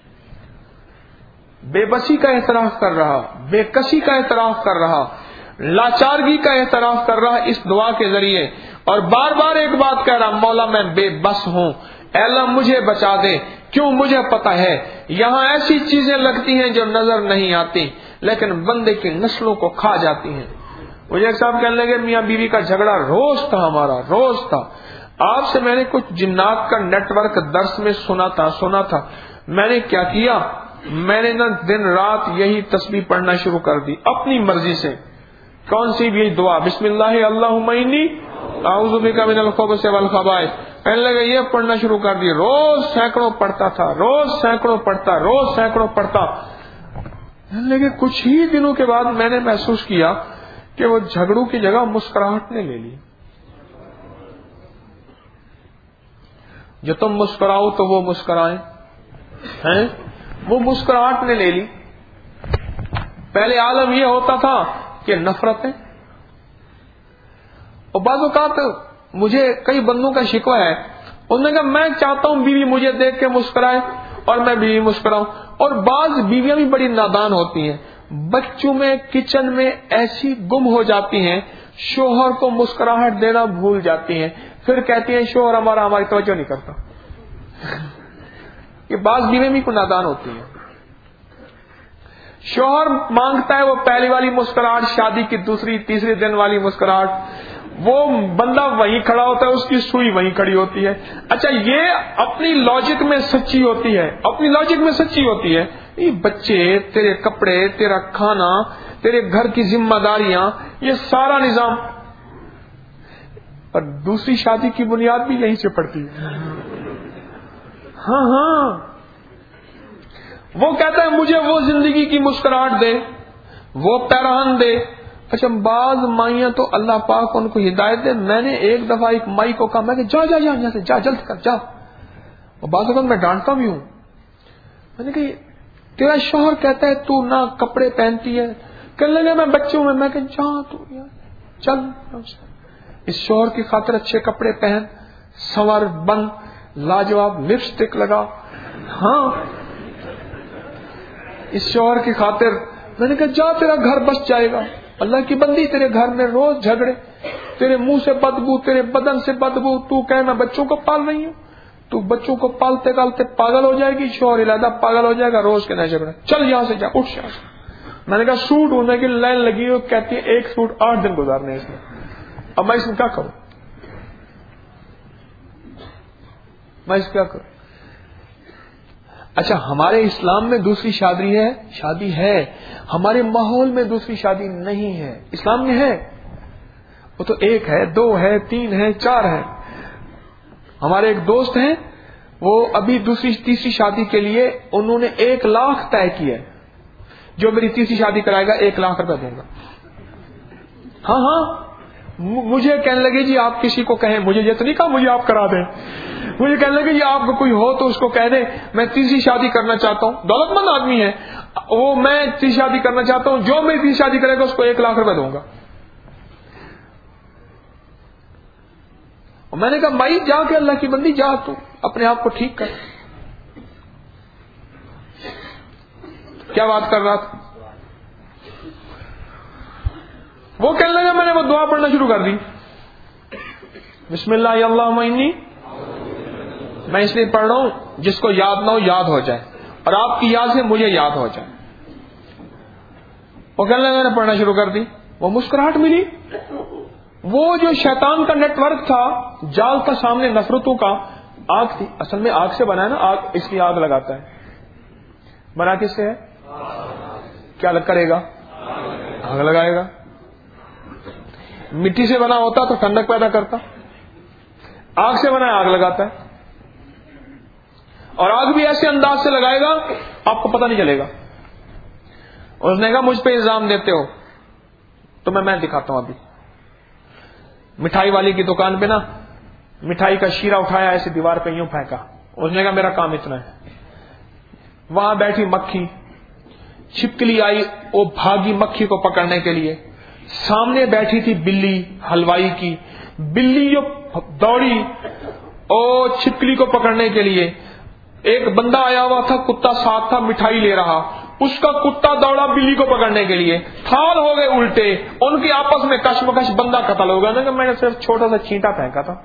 بے بسی کا اعتراف کر رہا، بے کسی کا اعتراف کر رہا، لاچارگی کا اعتراف کر رہا اس دعا کے ذریعے، اور بار بار ایک بات کہہ رہا، مولا میں بے بس ہوں، اے اللہ مجھے بچا دے، کیوں مجھے پتا ہے یہاں ایسی چیزیں لگتی ہیں جو نظر نہیں آتی لیکن بندے کی نسلوں کو کھا جاتی ہیں۔ مجھے ایک صاحب کہنے لگے میاں بیوی کا جھگڑا روز تھا، ہمارا روز تھا۔ آپ سے میں نے کچھ جنات کا نیٹ ورک درس میں سنا تھا سنا تھا میں نے کیا کیا، میں نے نا دن رات یہی تسبیح پڑھنا شروع کر دی اپنی مرضی سے۔ کون سی بھی دعا؟ بسم اللہ اللہم انی اعوذ بک من الخبث والخبائث، کہنے لگے یہ پڑھنا شروع کر دی، روز سینکڑوں پڑھتا تھا، روز سینکڑوں پڑھتا روز سینکڑوں پڑھتا کہنے لگے کچھ ہی دنوں کے بعد میں نے محسوس کیا کہ وہ جھگڑوں کی جگہ مسکراہٹ نے لے لی۔ جو تم مسکراؤ تو وہ مسکرائیں، ہیں وہ مسکراہٹ نے لے لی۔ پہلے عالم یہ ہوتا تھا کہ نفرتیں، اور بعض اوقات مجھے کئی بندوں کا شکوہ ہے، انہوں نے کہا میں چاہتا ہوں بیوی مجھے دیکھ کے مسکرائے اور میں بیوی مسکراؤں، اور بعض بیویاں بھی بڑی نادان ہوتی ہیں، بچوں میں کچن میں ایسی گم ہو جاتی ہیں، شوہر کو مسکراہٹ دینا بھول جاتی ہیں، پھر کہتی ہیں شوہر ہمارا ہماری توجہ نہیں کرتا۔ یہ بعض بیویاں بھی کو نادان ہوتی ہیں، شوہر مانگتا ہے وہ پہلی والی مسکراہٹ، شادی کی دوسری تیسری دن والی مسکراہٹ، وہ بندہ وہیں کھڑا ہوتا ہے، اس کی سوئی وہیں کھڑی ہوتی ہے۔ اچھا یہ اپنی لاجک میں سچی ہوتی ہے، اپنی لاجک میں سچی ہوتی ہے، یہ بچے، تیرے کپڑے، تیرا کھانا، تیرے گھر کی ذمہ داریاں، یہ سارا نظام، اور دوسری شادی کی بنیاد بھی یہیں سے پڑتی ہے۔ ہاں ہاں وہ کہتا ہے مجھے وہ زندگی کی مسکراہٹ دے، وہ پیرہن دے۔ اچھا بعض مائیاں تو اللہ پاک ان کو ہدایت دے، میں نے ایک دفعہ ایک مائی کو کہا میں کہ جا جا جا یہاں سے جا، جلد کر جا، اور بعض اوقات میں ڈانٹتا بھی ہوں، میں نے کہا تیرا شوہر کہتا ہے تو نہ کپڑے پہنتی ہے، کہنے لگے میں بچوں میں، میں کہ جا تو چل، اس شوہر کی خاطر اچھے کپڑے پہن، سنور بن، لاجواب لپسٹک لگا، ہاں اس شوہر کی خاطر، میں نے کہا جا تیرا گھر بس جائے گا۔ اللہ کی بندی تیرے گھر میں روز جھگڑے، تیرے منہ سے بدبو، تیرے بدن سے بدبو، تو کہے میں بچوں کو پال رہی ہوں، تو بچوں کو پالتے پالتے پاگل ہو جائے گی، شوہر علیحدہ پاگل ہو جائے گا، روز کے نئے جھگڑے، چل یہاں سے جا، اٹھ یہاں سے۔ میں نے کہا سوٹ ہونے کی لائن لگی ہو، کہتی ہے ایک سوٹ آٹھ دن گزارنے اس میں، اب میں اس میں کیا کروں، میں اس کیا کروں؟ اچھا ہمارے اسلام میں دوسری شادی ہے، شادی ہے، ہمارے ماحول میں دوسری شادی نہیں ہے، اسلام میں ہے، وہ تو ایک ہے، دو ہے، تین ہے، چار ہے۔ ہمارے ایک دوست ہیں، وہ ابھی دوسری تیسری شادی کے لیے انہوں نے ایک لاکھ طے کیا ہے، جو میری تیسری شادی کرائے گا ایک لاکھ روپے دوں گا۔ ہاں ہاں مجھے کہنے لگے جی آپ کسی کو کہیں، مجھے یہ تو نہیں کہا مجھے آپ کرا دیں، مجھے کہنے لگے یہ آپ کو کوئی ہو تو اس کو کہہ دے میں تیسری شادی کرنا چاہتا ہوں. دولت مند آدمی ہے وہ, میں تیسری شادی کرنا چاہتا ہوں, جو میں تیسری شادی کرے گا اس کو ایک لاکھ روپے دوں گا. اور میں نے کہا بھائی جا کے اللہ کی بندی جا, تو اپنے آپ کو ٹھیک کر. کیا بات کر رہا تھا وہ, کہنے لگا میں نے وہ دعا پڑھنا شروع کر دی, بسم اللہ اللہم انی, میں اس لیے پڑھ رہا ہوں جس کو یاد نہ ہو یاد ہو جائے, اور آپ کی یاد سے مجھے یاد ہو جائے. وہ کہنے لگا میں نے پڑھنا شروع کر دی. وہ مسکراہٹ ملی. وہ جو شیطان کا نیٹ ورک تھا, جال کا سامنے نفرتوں کا, آگ تھی. اصل میں آگ سے بنا ہے نا, آگ اس کی آگ لگاتا ہے. بنا کس سے ہے؟ کیا کرے گا؟ آگ لگائے گا. مٹی سے بنا ہوتا تو ٹھنڈک پیدا کرتا, آگ سے بنا آگ لگاتا ہے. اور آگ بھی ایسے انداز سے لگائے گا آپ کو پتہ نہیں چلے گا. اور اس نے کہا مجھ پہ الزام دیتے ہو تو میں میں دکھاتا ہوں. ابھی مٹھائی والی کی دکان پہ نا مٹھائی کا شیرہ اٹھایا, ایسے دیوار پہ یوں پھینکا. اس نے کہا میرا کام اتنا ہے. وہاں بیٹھی مکھی, چھپکلی آئی, وہ بھاگی مکھی کو پکڑنے کے لیے. سامنے بیٹھی تھی بلی حلوائی کی, بلی جو دوڑی اور چھپکلی کو پکڑنے کے لیے. ایک بندہ آیا ہوا تھا, کتا ساتھ تھا, مٹھائی لے رہا, اس کا کتا دوڑا بلی کو پکڑنے کے لیے. تھال ہو گئے الٹے, ان کی آپس میں کشمکش, بندہ قتل ہو گیا. میں نے صرف چھوٹا سا چینٹا پھینکا تھا.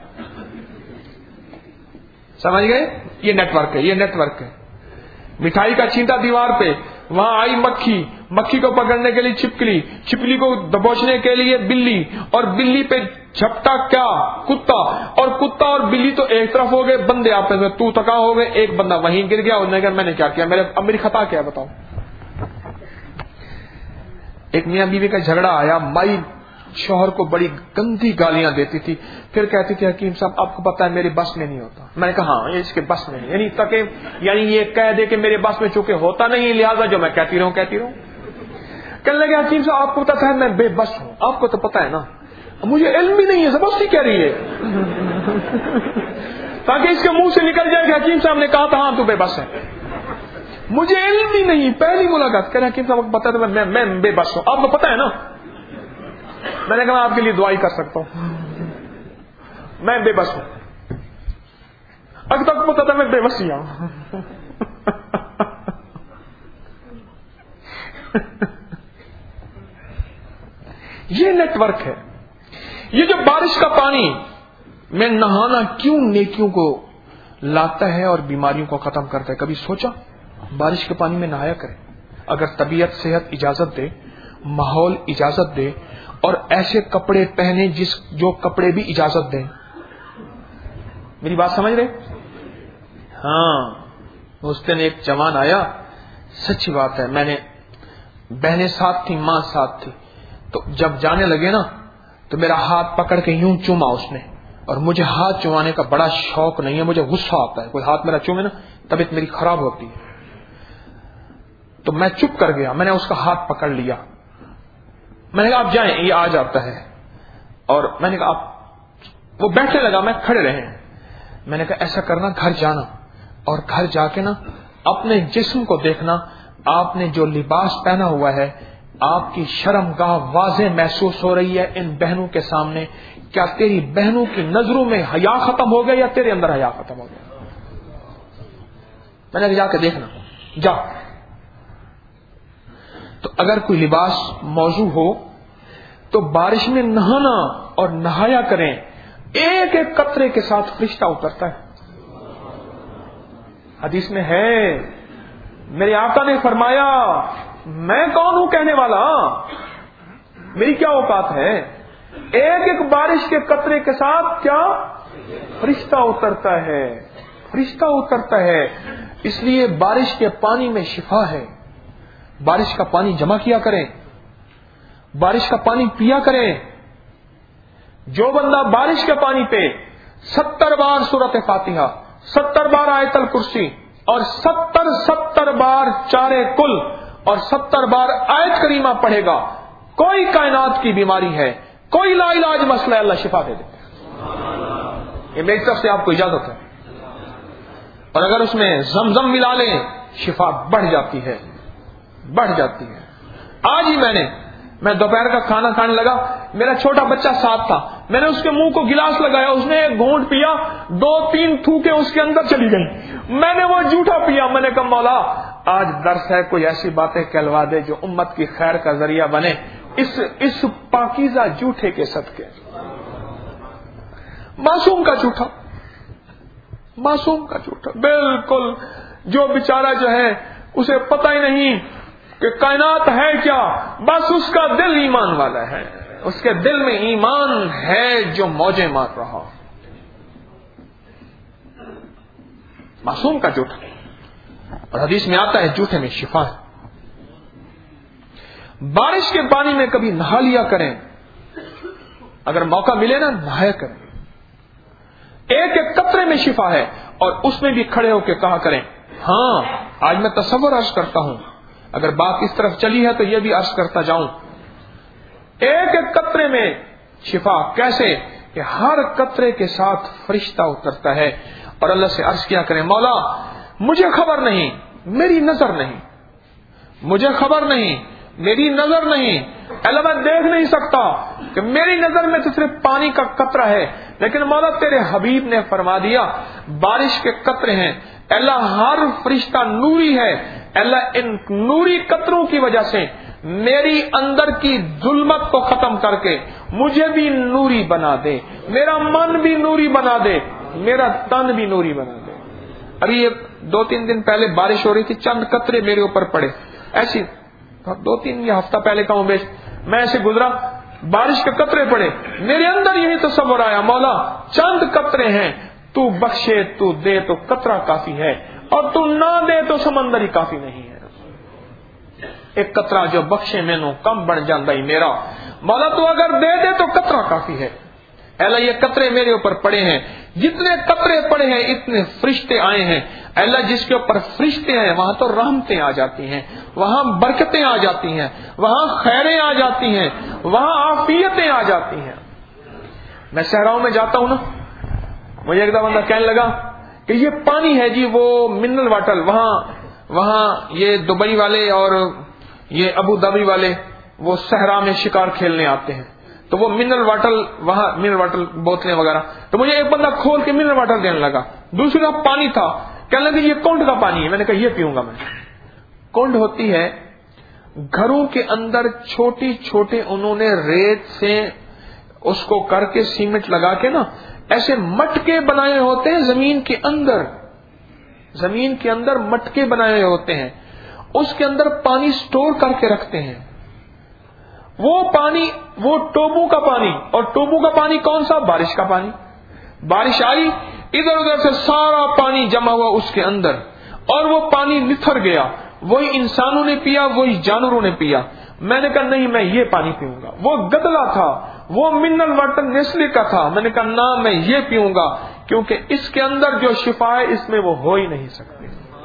سمجھ گئے؟ یہ نیٹ ورک ہے, یہ نیٹ ورک ہے. مٹھائی کا چینٹا دیوار پہ, وہاں آئی مکھی, مکھی کو پکڑنے کے لیے چھپکلی, چھپکلی کو دبوچنے کے لیے بلی, اور بلی پہ جھپٹا کیا کتا, اور کتا اور بلی تو ایک طرف ہو گئے, بندے آپس میں تو تکا ہو گئے. ایک بندہ وہیں گر گیا. انہوں نے کہا میں نے کیا کیا, میرے اب میری خطا کیا بتاؤ. ایک میاں بیوی کا جھگڑا آیا. مائی شوہر کو بڑی گندی گالیاں دیتی تھی, پھر کہتی تھی حکیم صاحب آپ کو پتا ہے میری بس میں نہیں ہوتا. میں نے کہا ہاں یہ اس کے بس میں نہیں, یعنی تک یعنی یہ کہہ دے کہ میرے بس میں چونکہ ہوتا نہیں, لہٰذا جو میں کہتی رہوں کہتی رہوں. کہنے لگے حکیم صاحب آپ کو پتا ہے میں بے بس ہوں, آپ کو تو پتا ہے نا, مجھے علم بھی نہیں ہے, زبردستی کہہ رہی ہے تاکہ اس کے منہ سے نکل جائے کہ حکیم صاحب نے کہا تھا ہاں تو بے بس ہے. مجھے علم بھی نہیں, پہلی ملاقات. کہہ رہے حکیم صاحب کو پتا ہے میں میں بے بس ہوں, آپ کو پتا ہے نا. میں نے کہا آپ کے لیے دعائی کر سکتا ہوں, میں بے بس ہوں. اب تک پتا تھا میں بے بس ہی ہوں. یہ نیٹ ورک ہے. یہ جو بارش کا پانی میں نہانا کیوں نیکیوں کو لاتا ہے اور بیماریوں کو ختم کرتا ہے, کبھی سوچا؟ بارش کے پانی میں نہایا کریں اگر طبیعت صحت اجازت دے, ماحول اجازت دے, اور ایسے کپڑے پہنے جس جو کپڑے بھی اجازت دیں. میری بات سمجھ رہے؟ ہاں. اس دن ایک جوان آیا, سچی بات ہے, میں نے بہنیں ساتھ تھی, ماں ساتھ تھی, تو جب جانے لگے نا تو میرا ہاتھ پکڑ کے یوں چوما اس نے. اور مجھے ہاتھ چومانے کا بڑا شوق نہیں ہے, مجھے غصہ آتا ہے. کوئی ہاتھ میرا چومے نا طبیعت میری خراب ہوتی ہے. تو میں چپ کر گیا, میں نے اس کا ہاتھ پکڑ لیا. میں نے کہا آپ جائیں, یہ آ جاتا ہے. اور میں نے کہا آپ, وہ بیٹھنے لگا, میں کھڑے رہے. میں نے کہا ایسا کرنا, گھر جانا اور گھر جا کے نا اپنے جسم کو دیکھنا, آپ نے جو لباس پہنا ہوا ہے آپ کی شرم گاہ واضح محسوس ہو رہی ہے ان بہنوں کے سامنے. کیا تیری بہنوں کی نظروں میں حیا ختم ہو گیا یا تیرے اندر حیا ختم ہو گیا؟ میں نے کہا جا کے دیکھنا, جا. تو اگر کوئی لباس موضوع ہو تو بارش میں نہانا اور نہایا کریں. ایک ایک قطرے کے ساتھ فرشتہ اترتا ہے. حدیث میں ہے, میرے آقا نے فرمایا میں کون ہوں کہنے والا, میری کیا اوقات ہے. ایک ایک بارش کے قطرے کے ساتھ کیا فرشتہ اترتا ہے, فرشتہ اترتا ہے. اس لیے بارش کے پانی میں شفا ہے. بارش کا پانی جمع کیا کریں, بارش کا پانی پیا کریں. جو بندہ بارش کے پانی پہ ستر بار سورت فاتحہ, ستر بار آیت الکرسی اور ستر ستر بار چارے کل اور ستر بار آیت کریمہ پڑھے گا, کوئی کائنات کی بیماری ہے, کوئی لا علاج مسئلہ ہے, اللہ شفا دے دے. یہ میری طرف سے آپ کو اجازت ہے. اور اگر اس میں زمزم ملا لیں شفا بڑھ جاتی ہے، بڑھ جاتی ہے۔ آج ہی میں نے میں دوپہر کا کھانا کھانے لگا، میرا چھوٹا بچہ ساتھ تھا، میں نے اس کے منہ کو گلاس لگایا، اس نے ایک گھونٹ پیا، دو تین تھوکیں اس کے اندر چلی گئی، میں نے وہ جھوٹا پیا۔ میں نے کہا مولا آج درس ہے، کوئی ایسی باتیں کہلوا دے جو امت کی خیر کا ذریعہ بنے اس اس پاکیزہ جھوٹے کے صدقے۔ معصوم کا جھوٹا، معصوم کا جھوٹا، بالکل جو بیچارہ جو ہے اسے پتہ ہی نہیں کہ کائنات ہے کیا، بس اس کا دل ایمان والا ہے، اس کے دل میں ایمان ہے جو موجیں مار رہا۔ معصوم کا جھوٹا، اور حدیث میں آتا ہے جھوٹے میں شفا ہے۔ بارش کے پانی میں کبھی نہا لیا کریں، اگر موقع ملے نا نہایا کریں، ایک ایک قطرے میں شفا ہے، اور اس میں بھی کھڑے ہو کے کہا کریں ہاں آج میں تصور عرض کرتا ہوں، اگر بات اس طرف چلی ہے تو یہ بھی عرض کرتا جاؤں، ایک ایک قطرے میں شفا۔ کیسے کہ ہر قطرے کے ساتھ فرشتہ اترتا ہے اور اللہ سے عرض کیا کریں مولا مجھے خبر نہیں، میری نظر نہیں، مجھے خبر نہیں، میری نظر نہیں، اللہ میں دیکھ نہیں سکتا کہ میری نظر میں تو صرف پانی کا قطرہ ہے، لیکن مولا تیرے حبیب نے فرما دیا بارش کے قطرے ہیں، اللہ ہر فرشتہ نوری ہے، اللہ ان نوری قطروں کی وجہ سے میری اندر کی ظلمت کو ختم کر کے مجھے بھی نوری بنا دے، میرا من بھی نوری بنا دے، میرا تن بھی نوری بنا دے۔ ابھی یہ دو تین دن پہلے بارش ہو رہی تھی، چند قطرے میرے اوپر پڑے، ایسی دو تین یا ہفتہ پہلے کا ہوں بیش، میں ایسے گزرا، بارش کے قطرے پڑے، میرے اندر یہی تصور آیا مولا چند قطرے ہیں، تو بخشے تو دے تو قطرہ کافی ہے، اور تو نہ دے تو سمندر ہی کافی نہیں ہے۔ ایک قطرہ جو بخشے میں نو کم بن جاندہ ہی میرا، مولا تو اگر دے دے تو قطرہ کافی ہے۔ اللہ یہ قطرے میرے اوپر پڑے ہیں، جتنے قطرے پڑے ہیں اتنے فرشتے آئے ہیں، اللہ جس کے اوپر فرشتے ہیں وہاں تو رحمتیں آ جاتی ہیں، وہاں برکتیں آ جاتی ہیں، وہاں خیریں آ جاتی ہیں، وہاں عافیتیں آ جاتی ہیں۔ میں صحراؤں میں جاتا ہوں نا، مجھے ایک دفعہ بندہ کہنے لگا کہ یہ پانی ہے جی وہ منرل واٹر، وہاں وہاں یہ دبئی والے اور یہ ابو دھابی والے وہ صحرا میں شکار کھیلنے آتے ہیں، تو وہ منرل واٹر وہاں منرل واٹر بوتلیں وغیرہ، تو مجھے ایک بندہ کھول کے منرل واٹر دینے لگا، دوسری طرف پانی تھا، کہنے لگا یہ کونڈ کا پانی ہے، میں نے کہا یہ پیوں گا میں۔ کونڈ ہوتی ہے گھروں کے اندر چھوٹی چھوٹے انہوں نے ریت سے اس کو کر کے سیمنٹ لگا کے نا ایسے مٹکے بنائے ہوتے ہیں، زمین کے اندر زمین کے اندر مٹکے بنائے ہوتے ہیں، اس کے اندر پانی سٹور کر کے رکھتے ہیں۔ وہ پانی وہ ٹوبو کا پانی، اور ٹوبو کا پانی کون سا؟ بارش کا پانی۔ بارش آئی ادھر ادھر سے سارا پانی جمع ہوا اس کے اندر، اور وہ پانی نتھر گیا، وہی انسانوں نے پیا، وہی جانوروں نے پیا۔ میں نے کہا نہیں میں یہ پانی پیوں گا، وہ گدلا تھا، وہ منرل واٹر نیسلے کا تھا، میں نے کہا نہ میں یہ پیوں گا، کیونکہ اس کے اندر جو شفا ہے اس میں وہ ہو ہی نہیں سکتی۔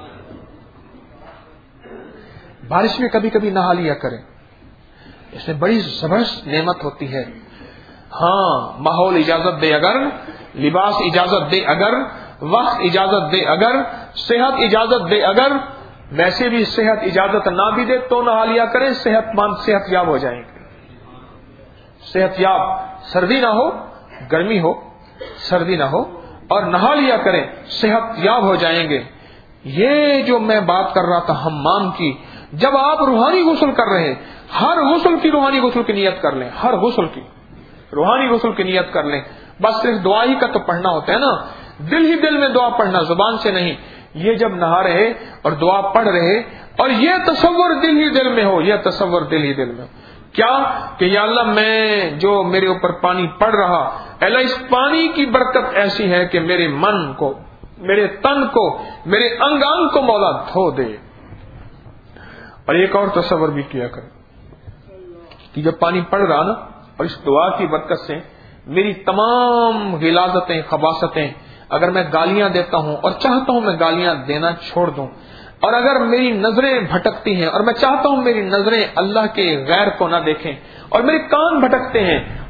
بارش میں کبھی کبھی نہا لیا کریں، اس میں بڑی زبردست نعمت ہوتی ہے۔ ہاں ماحول اجازت دے اگر، لباس اجازت دے اگر، وقت اجازت دے اگر، صحت اجازت دے اگر، ویسے بھی صحت اجازت نہ بھی دے تو نہا لیا کریں، صحت مند صحت یاب ہو جائیں گے۔ صحت یاب، سردی نہ ہو گرمی ہو، سردی نہ ہو، اور نہا لیا کریں صحت یاب ہو جائیں گے۔ یہ جو میں بات کر رہا تھا حمام کی، جب آپ روحانی غسل کر رہے ہیں، ہر غسل کی روحانی غسل کی نیت کر لیں، ہر غسل کی روحانی غسل کی نیت کر لیں۔ بس صرف دعا ہی کا تو پڑھنا ہوتا ہے نا، دل ہی دل میں دعا پڑھنا، زبان سے نہیں۔ یہ جب نہا رہے اور دعا پڑھ رہے اور یہ تصور دل ہی دل میں ہو، یہ تصور دل ہی دل میں ہو کیا کہ یا اللہ میں جو میرے اوپر پانی پڑ رہا، اللہ اس پانی کی برکت ایسی ہے کہ میرے من کو، میرے تن کو، میرے انگ انگ کو مولا دھو دے۔ اور ایک اور تصور بھی کیا کرے کہ جب پانی پڑ رہا نا، اور اس دعا کی برکت سے میری تمام غلاظتیں، خباثتیں، اگر میں گالیاں دیتا ہوں اور چاہتا ہوں میں گالیاں دینا چھوڑ دوں، اور اگر میری نظریں بھٹکتی ہیں اور میں چاہتا ہوں میری نظریں اللہ کے غیر کو نہ دیکھیں، اور میرے کان بھٹکتے ہیں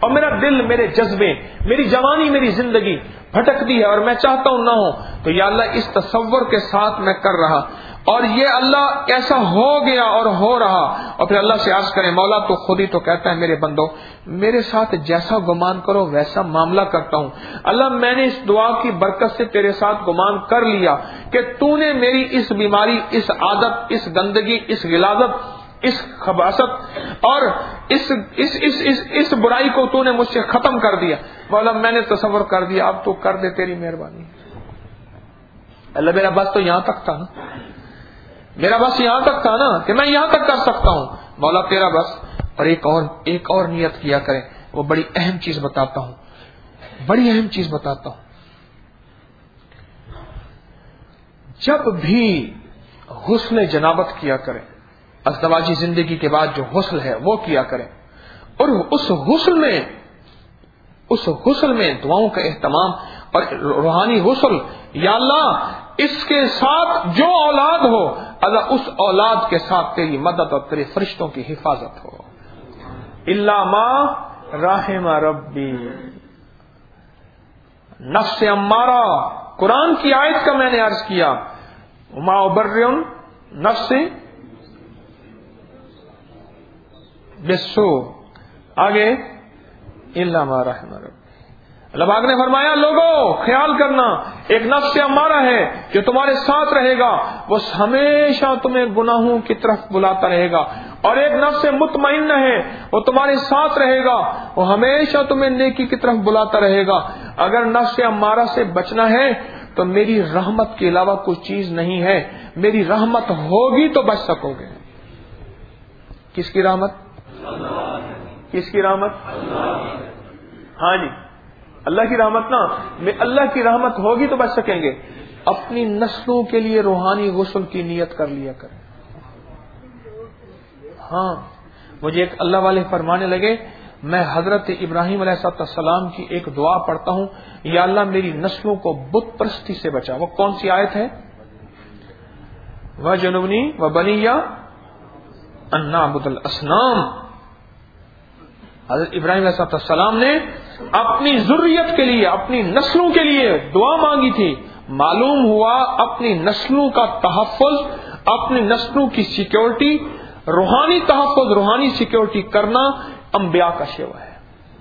اور میرا دل، میرے جذبے، میری جوانی، میری زندگی بھٹکتی ہے اور میں چاہتا ہوں نہ ہو، تو یا اللہ اس تصور کے ساتھ میں کر رہا، اور یہ اللہ ایسا ہو گیا اور ہو رہا، اور پھر اللہ سے عرض کریں مولا تو خود ہی تو کہتا ہے میرے بندو میرے ساتھ جیسا گمان کرو ویسا معاملہ کرتا ہوں۔ اللہ میں نے اس دعا کی برکت سے تیرے ساتھ گمان کر لیا کہ تو نے میری اس بیماری، اس عادت، اس گندگی، اس غلاظت، اس خباثت اور اس اس اس اس, اس برائی کو تو نے مجھ سے ختم کر دیا۔ مولا میں نے تصور کر دیا، اب تو کر دے، تیری مہربانی۔ اللہ میرا بس تو یہاں تک تھا نا، میرا بس یہاں تک تھا نا کہ میں یہاں تک کر سکتا ہوں، مولا تیرا بس۔ اور ایک اور ایک اور نیت کیا کریں، وہ بڑی اہم چیز بتاتا ہوں، بڑی اہم چیز بتاتا ہوں۔ جب بھی غسل جنابت کیا کریں، ازدواجی زندگی کے بعد جو غسل ہے وہ کیا کریں، اور اس غسل میں اس غسل میں دعاؤں کا اہتمام اور روحانی غسل، یا اللہ اس کے ساتھ جو اولاد ہو اللہ اس اولاد کے ساتھ تیری مدد اور تیرے فرشتوں کی حفاظت ہو۔ الا ما رحم ربی، نفس امارہ، قرآن کی آیت کا میں نے عرض کیا، ما ابرئ نفس بالسو، آگے الا ما رحم ربی۔ اللہ پاک نے فرمایا لوگوں خیال کرنا، ایک نفس امارہ ہے جو تمہارے ساتھ رہے گا، وہ ہمیشہ تمہیں گناہوں کی طرف بلاتا رہے گا، اور ایک نفس مطمئنہ ہے وہ تمہارے ساتھ رہے گا، وہ ہمیشہ تمہیں نیکی کی طرف بلاتا رہے گا۔ اگر نفس امارہ سے بچنا ہے تو میری رحمت کے علاوہ کوئی چیز نہیں ہے، میری رحمت ہوگی تو بچ سکو گے۔ کس کی رحمت؟ کس کی رحمت؟ ہاں جی اللہ کی رحمت نا، میں اللہ کی رحمت ہوگی تو بچ سکیں گے۔ اپنی نسلوں کے لیے روحانی غسل کی نیت کر لیا کریں۔ ہاں مجھے ایک اللہ والے فرمانے لگے، میں حضرت ابراہیم علیہ السلام کی ایک دعا پڑھتا ہوں، یا اللہ میری نسلوں کو بت پرستی سے بچا۔ وہ کون سی آیت ہے؟ وَجَنُبْنِي وَبَنِيَّ أَن نَّعْبُدَ الْأَصْنَامَ۔ حضرت ابراہیم علیہ السلام نے اپنی ذریت کے لیے، اپنی نسلوں کے لیے دعا مانگی تھی۔ معلوم ہوا اپنی نسلوں کا تحفظ، اپنی نسلوں کی سیکیورٹی، روحانی تحفظ، روحانی سیکیورٹی کرنا انبیاء کا شیوا ہے۔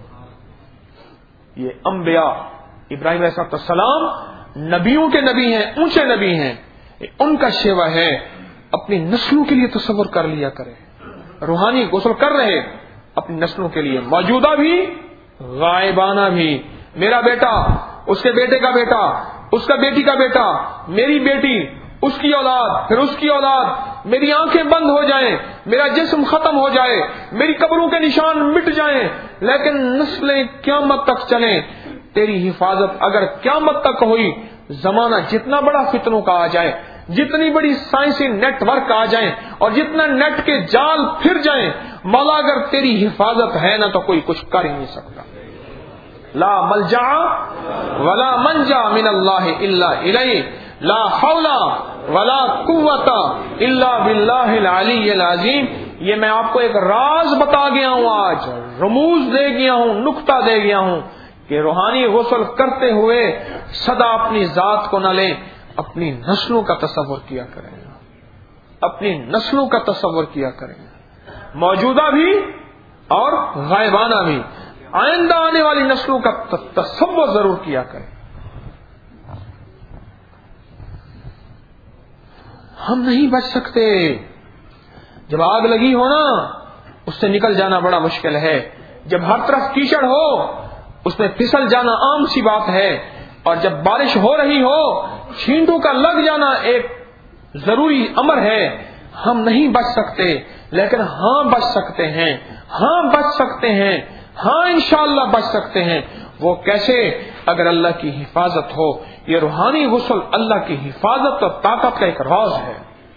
یہ انبیاء، ابراہیم علیہ السلام نبیوں کے نبی ہیں، اونچے نبی ہیں، ان کا شیوا ہے۔ اپنی نسلوں کے لیے تصور کر لیا کرے، روحانی غسل کر رہے اپنی نسلوں کے لیے، موجودہ بھی غائبانہ بھی۔ میرا بیٹا، اس کے بیٹے کا بیٹا، اس کا بیٹی کا بیٹا، میری بیٹی، اس کی اولاد، پھر اس کی اولاد، میری آنکھیں بند ہو جائیں، میرا جسم ختم ہو جائے، میری قبروں کے نشان مٹ جائیں، لیکن نسلیں قیامت تک چلیں، تیری حفاظت اگر قیامت تک ہوئی، زمانہ جتنا بڑا فتنوں کا آ جائے، جتنی بڑی سائنسی نیٹ ورک آ جائیں اور جتنا نیٹ کے جال پھر جائیں، مولا اگر تیری حفاظت ہے نا تو کوئی کچھ کر ہی نہیں سکتا۔ لا ملجا ولا منجا من اللہ الا الیہ، لا حول ولا قوت الا باللہ العلی العظیم۔ یہ میں آپ کو ایک راز بتا گیا ہوں، آج رموز دے گیا ہوں، نقطہ دے گیا ہوں کہ روحانی غسل کرتے ہوئے سدا اپنی ذات کو نہ لیں، اپنی نسلوں کا تصور کیا کریں، اپنی نسلوں کا تصور کیا کریں، موجودہ بھی اور غائبانہ بھی، آئندہ آنے والی نسلوں کا تصور ضرور کیا کریں۔ ہم نہیں بچ سکتے، جب آگ لگی ہو نا اس سے نکل جانا بڑا مشکل ہے، جب ہر طرف کیچڑ ہو اس میں پھسل جانا عام سی بات ہے، اور جب بارش ہو رہی ہو چھینٹوں کا لگ جانا ایک ضروری امر ہے۔ ہم نہیں بچ سکتے لیکن ہاں بچ سکتے ہیں، ہاں بچ سکتے ہیں، ہاں انشاءاللہ بچ سکتے ہیں۔ وہ کیسے؟ اگر اللہ کی حفاظت ہو۔ یہ روحانی غسل اللہ کی حفاظت اور طاقت کا ایک راز ہے،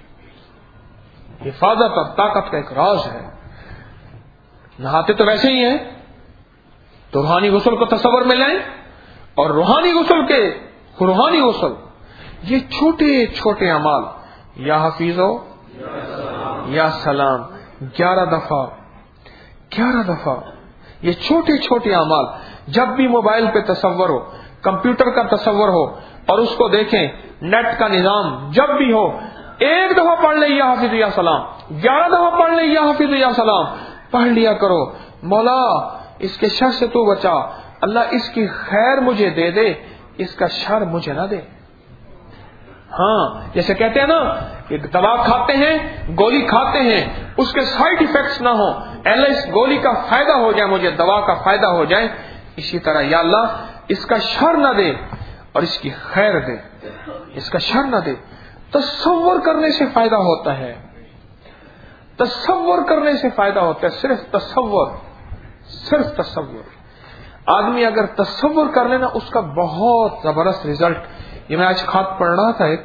حفاظت اور طاقت کا ایک راز ہے۔ نہاتے تو ویسے ہی ہیں، تو روحانی غسل کو تصور میں لیں، اور روحانی غسل کے روحانی غسل یہ چھوٹے چھوٹے اعمال، یا حفیظو یا سلام، گیارہ دفعہ گیارہ دفعہ یہ چھوٹے چھوٹے اعمال جب بھی موبائل پہ تصور ہو, کمپیوٹر کا تصور ہو اور اس کو دیکھیں, نیٹ کا نظام جب بھی ہو, ایک دفعہ پڑھ لیں یا حافظ یا سلام, گیارہ دفعہ پڑھ لیں یا حافظ یا سلام, پڑھ لیا کرو. مولا اس کے شر سے تو بچا, اللہ اس کی خیر مجھے دے دے, اس کا شر مجھے نہ دے. ہاں جیسے کہتے ہیں نا کہ دوا کھاتے ہیں, گولی کھاتے ہیں, اس کے سائیڈ ایفیکٹس نہ ہوں, اللہ اس گولی کا فائدہ ہو جائے, مجھے دوا کا فائدہ ہو جائے. اسی طرح یا اللہ اس کا شر نہ دے اور اس کی خیر دے, اس کا شر نہ دے. تصور کرنے سے فائدہ ہوتا ہے, تصور کرنے سے فائدہ ہوتا ہے, صرف تصور, صرف تصور. آدمی اگر تصور کر لینا اس کا بہت زبردست رزلٹ. یہ میں آج خط پڑھ رہا تھا, ایک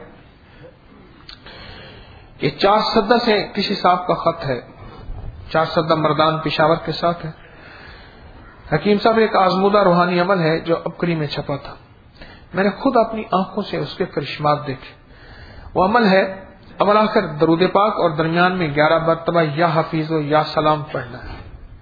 یہ چار سدہ سے کسی صاحب کا خط ہے, چار سدہ مردان پشاور کے ساتھ ہے. حکیم صاحب ایک آزمودہ روحانی عمل ہے جو ابکری میں چھپا تھا, میں نے خود اپنی آنکھوں سے اس کے کرشمات دیکھے. وہ عمل ہے اول آخر درود پاک اور درمیان میں گیارہ مرتبہ یا حفیظ و یا سلام پڑھنا ہے.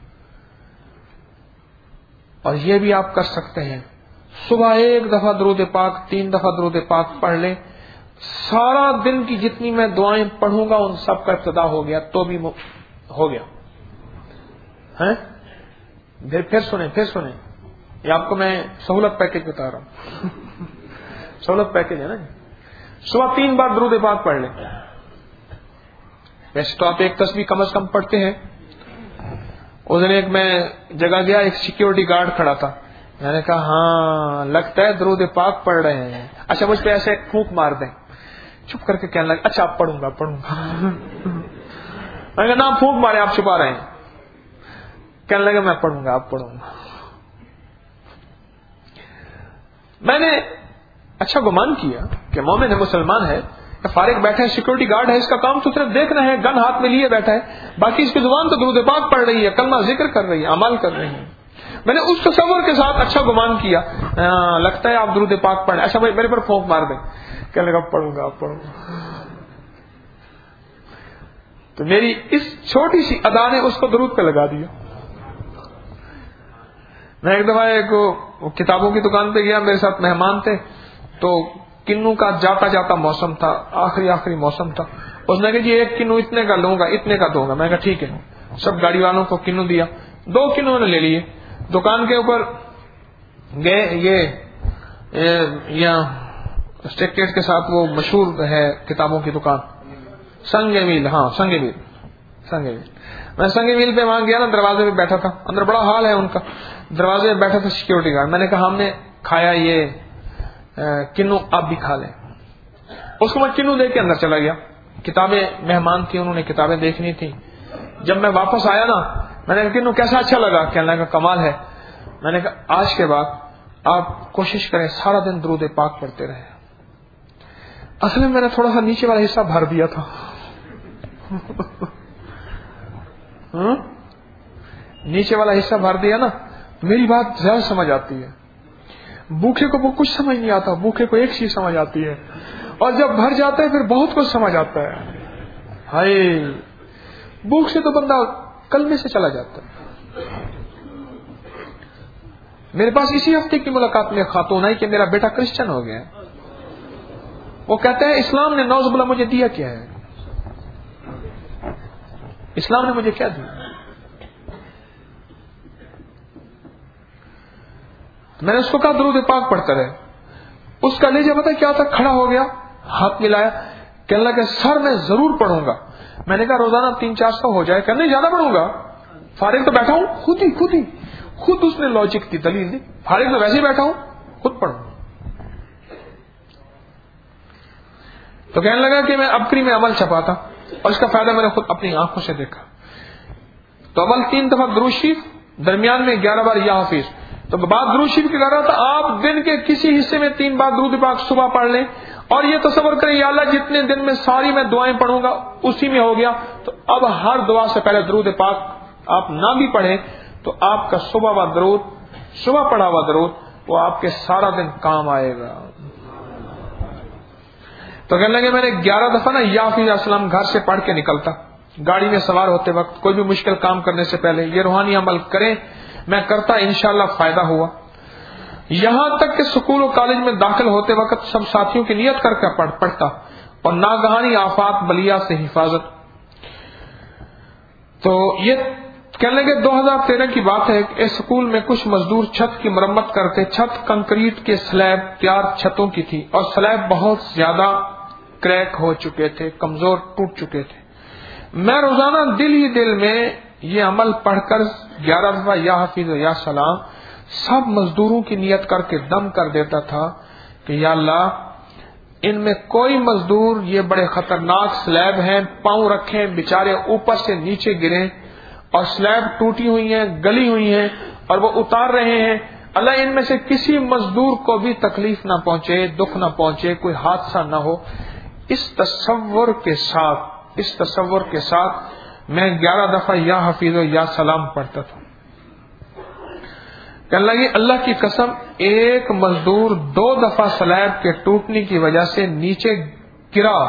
اور یہ بھی آپ کر سکتے ہیں, صبح ایک دفعہ درود پاک, تین دفعہ درود پاک پڑھ لیں. سارا دن کی جتنی میں دعائیں پڑھوں گا ان سب کا ابتدا ہو گیا تو بھی ہو گیا. ہیں پھر پھر سنیں پھر سنیں یہ آپ کو میں سہولت پیکج بتا رہا ہوں. سہولت پیکج ہے نا. صبح تین بار درود پاک پڑھ لیں. ویسے تو آپ ایک تسبیح کم از کم پڑھتے ہیں. اس دن ایک میں جگہ گیا, ایک سیکیورٹی گارڈ کھڑا تھا, میں نے کہا ہاں لگتا ہے درود پاک پڑھ رہے ہیں, اچھا مجھ پہ ایسے پھونک مار دیں. چپ کر کے کہنے لگا اچھا آپ پڑھوں گا پڑھوں گا. میں نے کہا نا پھونک مارے, آپ چھپا رہے ہیں. کہنے لگا میں پڑھوں گا آپ پڑھوں گا. میں نے اچھا گمان کیا کہ مومن ہے, مسلمان ہے, فارغ بیٹھا ہے, سیکورٹی گارڈ ہے, اس کا کام تو صرف دیکھنا ہے, گن ہاتھ میں لیے بیٹھا ہے, باقی اس کی زبان تو درود پاک پڑھ رہی ہے, کلمہ ذکر کر رہی ہے, اعمال کر رہی ہے. میں نے اس تصور کے ساتھ اچھا گمان کیا, لگتا ہے آپ درود پاک پڑھیں, اچھا بھائی میرے پر پھونک مار دیں. کہنے لگا پڑھوں گا آپ پڑھوں گا. تو میری اس چھوٹی سی ادا نے اس کو درود پہ لگا دیا. میں ایک دفعہ ایک کتابوں کی دکان پہ گیا, میرے ساتھ مہمان تھے, تو کنو کا جاتا جاتا موسم تھا, آخری آخری موسم تھا. اس نے کہا جی ایک کنو اتنے کا لوں گا, اتنے کا دوں گا. میں کہا ٹھیک ہے. سب گاڑی والوں کو کنو دیا, دو کنو نے لے لیے. دکان کے اوپر گئے, یہ اسٹیکیٹ کے ساتھ وہ مشہور ہے کتابوں کی دکان سنگ میل, ہاں سنگ میل, سنگ میل. میں سنگ میل پہ وہاں گیا نا, دروازے پہ بیٹھا تھا, اندر بڑا حال ہے ان کا, دروازے پہ بیٹھا تھا سیکورٹی گارڈ. میں نے کہا ہم نے کھایا یہ کنو, آپ بھی کھا لیں. اس کو میں کنو دے کے اندر چلا گیا. کتابیں مہمان تھی, انہوں نے کتابیں دیکھنی تھی. جب میں واپس آیا نا, میں نے کہا کنو کیسا اچھا لگا, کہنے لگا کمال ہے. میں نے کہا آج کے بعد آپ کوشش کریں سارا دن درود پاک پڑھتے رہیں. اصل میں میں نے تھوڑا سا نیچے والا حصہ بھر دیا تھا. نیچے والا حصہ بھر دیا نا, میری بات زیادہ سمجھ آتی ہے. بھوکے کو وہ کچھ سمجھ نہیں آتا, بھوکے کو ایک چیز سمجھ آتی ہے, اور جب بھر جاتا ہے پھر بہت کچھ سمجھ آتا ہے. ہائے بھوک سے تو بندہ کلمے سے چلا جاتا ہے. میرے پاس اسی ہفتے کی ملاقات میں خاتون آئی کہ میرا بیٹا کرسچن ہو گیا. وہ کہتے ہیں اسلام نے نوز باللہ مجھے دیا کیا ہے, اسلام نے مجھے کیا دیا. میں نے اس کو کہا درود پاک پڑھتا رہے. اس کا لیجا پتا کیا تھا, کھڑا ہو گیا, ہاتھ ملایا, کہنے لگا سر میں ضرور پڑھوں گا. میں نے کہا روزانہ تین چار سو ہو جائے. کہنے زیادہ پڑھوں گا, فارغ تو بیٹھا ہوں, خود ہی خود ہی خود اس نے لاجک دی, دلیل دی, فارغ تو ویسے ہی بیٹھا ہوں, خود پڑھوں. تو کہنے لگا کہ میں ابکری میں عمل چھپا تھا اور اس کا فائدہ میں نے خود اپنی آنکھوں سے دیکھا. تو عمل تین دفعہ درود شریف, درمیان میں گیارہ بار یا حفیظ. تو بات درود شریف کی کر رہا تھا, آپ دن کے کسی حصے میں تین بار درود پاک صبح پڑھ لیں, اور یہ تصور کریں یا اللہ جتنے دن میں ساری میں دعائیں پڑھوں گا اسی میں ہو گیا. تو اب ہر دعا سے پہلے درود پاک آپ نہ بھی پڑھیں تو آپ کا صبح و درود, صبح پڑھا ہوا درود وہ آپ کے سارا دن کام آئے گا. تو کہنے لگے میں نے گیارہ دفعہ نا یا حفیظ السلام گھر سے پڑھ کے نکلتا, گاڑی میں سوار ہوتے وقت, کوئی بھی مشکل کام کرنے سے پہلے یہ روحانی عمل کریں. میں کرتا انشاءاللہ فائدہ ہوا. یہاں تک کہ اسکول و کالج میں داخل ہوتے وقت سب ساتھیوں کی نیت کر کے پڑھ پڑھتا اور ناگہانی آفات بلیا سے حفاظت. تو یہ کہنے لگے دو ہزار تیرہ کی بات ہے کہ اسکول میں کچھ مزدور چھت کی مرمت کرتے. چھت کنکریٹ کے سلیب تیار چھتوں کی تھی اور سلیب بہت زیادہ کریک ہو چکے تھے, کمزور ٹوٹ چکے تھے. میں روزانہ دل ہی دل میں یہ عمل پڑھ کر گیارہ دفعہ یا حفیظ و یا سلام سب مزدوروں کی نیت کر کے دم کر دیتا تھا کہ یا اللہ ان میں کوئی مزدور یہ بڑے خطرناک سلیب ہیں, پاؤں رکھیں بےچارے اوپر سے نیچے گریں اور سلیب ٹوٹی ہوئی ہیں, گلی ہوئی ہیں اور وہ اتار رہے ہیں. اللہ ان میں سے کسی مزدور کو بھی تکلیف نہ پہنچے, دکھ نہ پہنچے, کوئی حادثہ نہ ہو. اس تصور کے ساتھ اس تصور کے ساتھ میں گیارہ دفعہ یا حفیظ و یا سلام پڑھتا تھا. کہنے لگے اللہ کی قسم ایک مزدور دو دفعہ سلیب کے ٹوٹنے کی وجہ سے نیچے گرا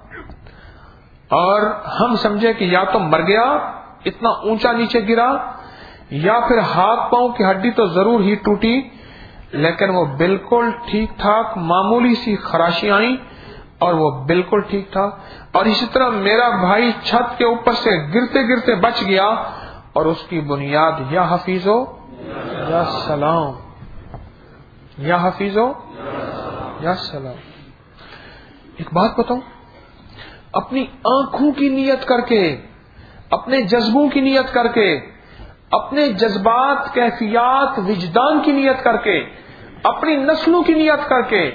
اور ہم سمجھے کہ یا تو مر گیا, اتنا اونچا نیچے گرا, یا پھر ہاتھ پاؤں کی ہڈی تو ضرور ہی ٹوٹی, لیکن وہ بالکل ٹھیک ٹھاک, معمولی سی خراشی آئیں اور وہ بالکل ٹھیک تھا. اور اسی طرح میرا بھائی چھت کے اوپر سے گرتے گرتے بچ گیا اور اس کی بنیاد یا حفیظ ہو یا سلام, یا حفیظ ہو یا سلام. ایک بات بتاؤں, اپنی آنکھوں کی نیت کر کے, اپنے جذبوں کی نیت کر کے, اپنے جذبات, کیفیات, وجدان کی نیت کر کے, اپنی نسلوں کی نیت کر کے,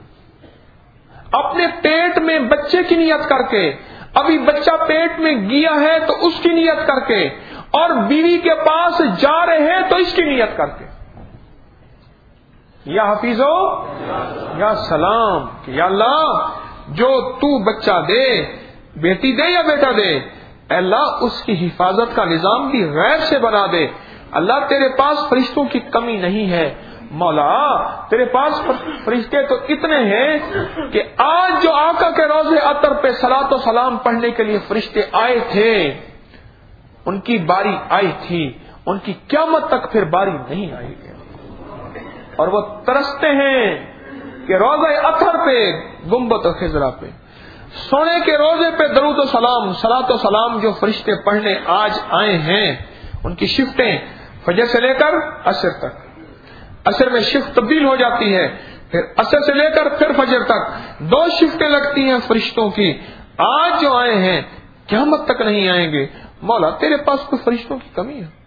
اپنے پیٹ میں بچے کی نیت کر کے, ابھی بچہ پیٹ میں گیا ہے تو اس کی نیت کر کے, اور بیوی کے پاس جا رہے ہیں تو اس کی نیت کر کے یا حفیظ ہو یا سلام کہ یا اللہ جو تو بچہ دے, بیٹی دے یا بیٹا دے, اللہ اس کی حفاظت کا نظام بھی غیر سے بنا دے. اللہ تیرے پاس فرشتوں کی کمی نہیں ہے. مولا تیرے پاس فرشتے تو اتنے ہیں کہ آج جو آقا کے روضے عطر پہ صلاۃ و سلام پڑھنے کے لیے فرشتے آئے تھے, ان کی باری آئی تھی, ان کی قیامت تک پھر باری نہیں آئے گی. اور وہ ترستے ہیں کہ روضہ عطر پہ, گنبد و خضرا پہ, سونے کے روزے پہ درود و سلام, صلاۃ و سلام جو فرشتے پڑھنے آج آئے ہیں, ان کی شفٹیں فجر سے لے کر عصر تک, عصر میں شفٹ تبدیل ہو جاتی ہے, پھر عصر سے لے کر پھر فجر تک دو شفٹیں لگتی ہیں فرشتوں کی. آج جو آئے ہیں قیامت تک نہیں آئیں گے. مولا تیرے پاس کوئی فرشتوں کی کمی ہے؟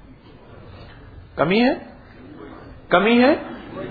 کمی ہے کمی ہے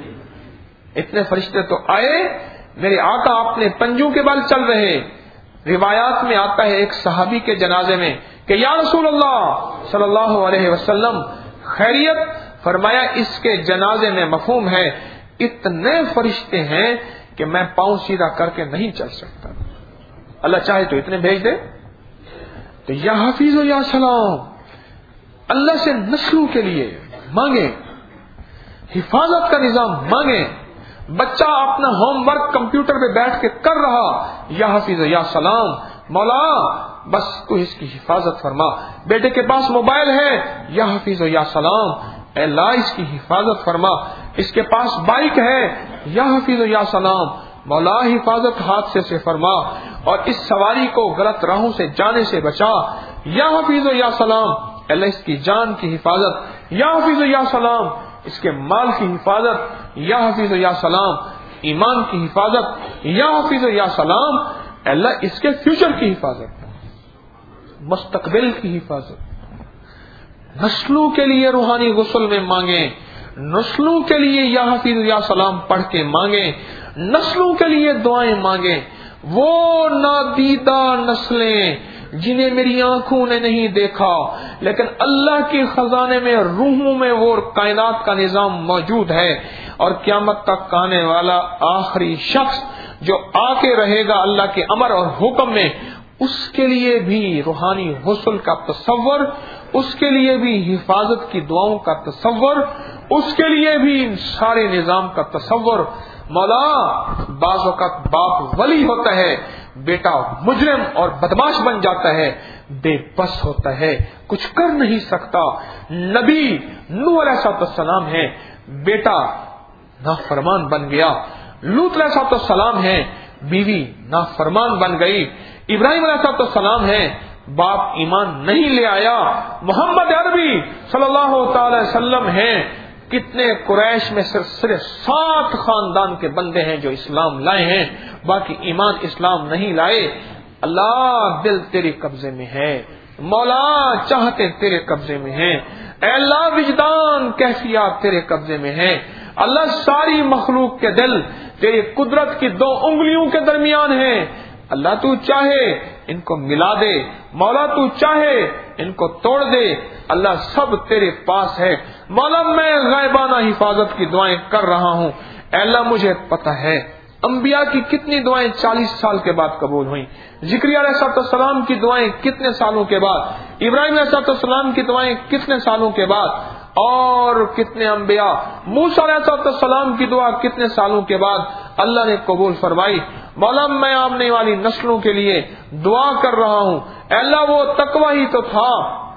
اتنے فرشتے تو آئے, میرے آقا اپنے پنجوں کے بل چل رہے. روایات میں آتا ہے ایک صحابی کے جنازے میں کہ یا رسول اللہ صلی اللہ علیہ وسلم خیریت؟ فرمایا اس کے جنازے میں مفہوم ہے اتنے فرشتے ہیں کہ میں پاؤں سیدھا کر کے نہیں چل سکتا. اللہ چاہے تو اتنے بھیج دے. تو یا حفیظ و یا سلام اللہ سے نسلوں کے لیے مانگے, حفاظت کا نظام مانگے. بچہ اپنا ہوم ورک کمپیوٹر پہ بیٹھ کے کر رہا, یا حفیظ و یا سلام مولا بس تو اس کی حفاظت فرما. بیٹے کے پاس موبائل ہے, یا حفیظ و یا سلام اے اللہ اس کی حفاظت فرما. اس کے پاس بائک ہے, یا حفیظ و یا سلام مولا حفاظت حادثے سے فرما, اور اس سواری کو غلط راہوں سے جانے سے بچا. یا حفیظ و یا سلام اللہ اس کی جان کی حفاظت, یا حفیظ و یا سلام اس کے مال کی حفاظت, یا حفیظ و یا سلام ایمان کی حفاظت, یا حفیظ و یا سلام اللہ اس کے فیوچر کی حفاظت, مستقبل کی حفاظت. نسلوں کے لیے روحانی غسل میں مانگیں, نسلوں کے لیے یا حفیظ یا سلام پڑھ کے مانگیں, نسلوں کے لیے دعائیں مانگیں. وہ نادیدہ نسلیں جنہیں میری آنکھوں نے نہیں دیکھا لیکن اللہ کے خزانے میں روحوں میں وہ کائنات کا نظام موجود ہے, اور قیامت تک آنے والا آخری شخص جو آ کے رہے گا اللہ کے امر اور حکم میں, اس کے لیے بھی روحانی غسل کا تصور, اس کے لیے بھی حفاظت کی دعاؤں کا تصور, اس کے لیے بھی سارے نظام کا تصور. مولا بعض اوقات باپ ولی ہوتا ہے, بیٹا مجرم اور بدماش بن جاتا ہے. بے بس ہوتا ہے, کچھ کر نہیں سکتا. نبی نوح علیہ السلام ہے, بیٹا نافرمان بن گیا. لوط علیہ السلام ہے, بیوی نافرمان بن گئی. ابراہیم علیہ السلام ہے, باپ ایمان نہیں لے آیا. محمد عربی صلی اللہ تعالی وسلم ہیں, کتنے قریش میں صرف سات خاندان کے بندے ہیں جو اسلام لائے ہیں, باقی ایمان اسلام نہیں لائے. اللہ دل تیرے قبضے میں ہے, مولا چاہتے تیرے قبضے میں ہیں. اے اللہ وجدان کیفیات تیرے قبضے میں ہیں. اللہ ساری مخلوق کے دل تیری قدرت کی دو انگلیوں کے درمیان ہیں. اللہ تو چاہے ان کو ملا دے, مولا تو چاہے ان کو توڑ دے. اللہ سب تیرے پاس ہے. مولا میں غائبانہ حفاظت کی دعائیں کر رہا ہوں. اے اللہ مجھے پتہ ہے انبیاء کی کتنی دعائیں چالیس سال کے بعد قبول ہوئیں, زکریا علیہ السلام کی دعائیں کتنے سالوں کے بعد, ابراہیم علیہ السلام کی دعائیں کتنے سالوں کے بعد, اور کتنے انبیاء, موسیٰ علیہ السلام کی دعا کتنے سالوں کے بعد اللہ نے قبول فرمائی. مولا میں آنے والی نسلوں کے لیے دعا کر رہا ہوں. اے اللہ وہ تقوی ہی تو تھا,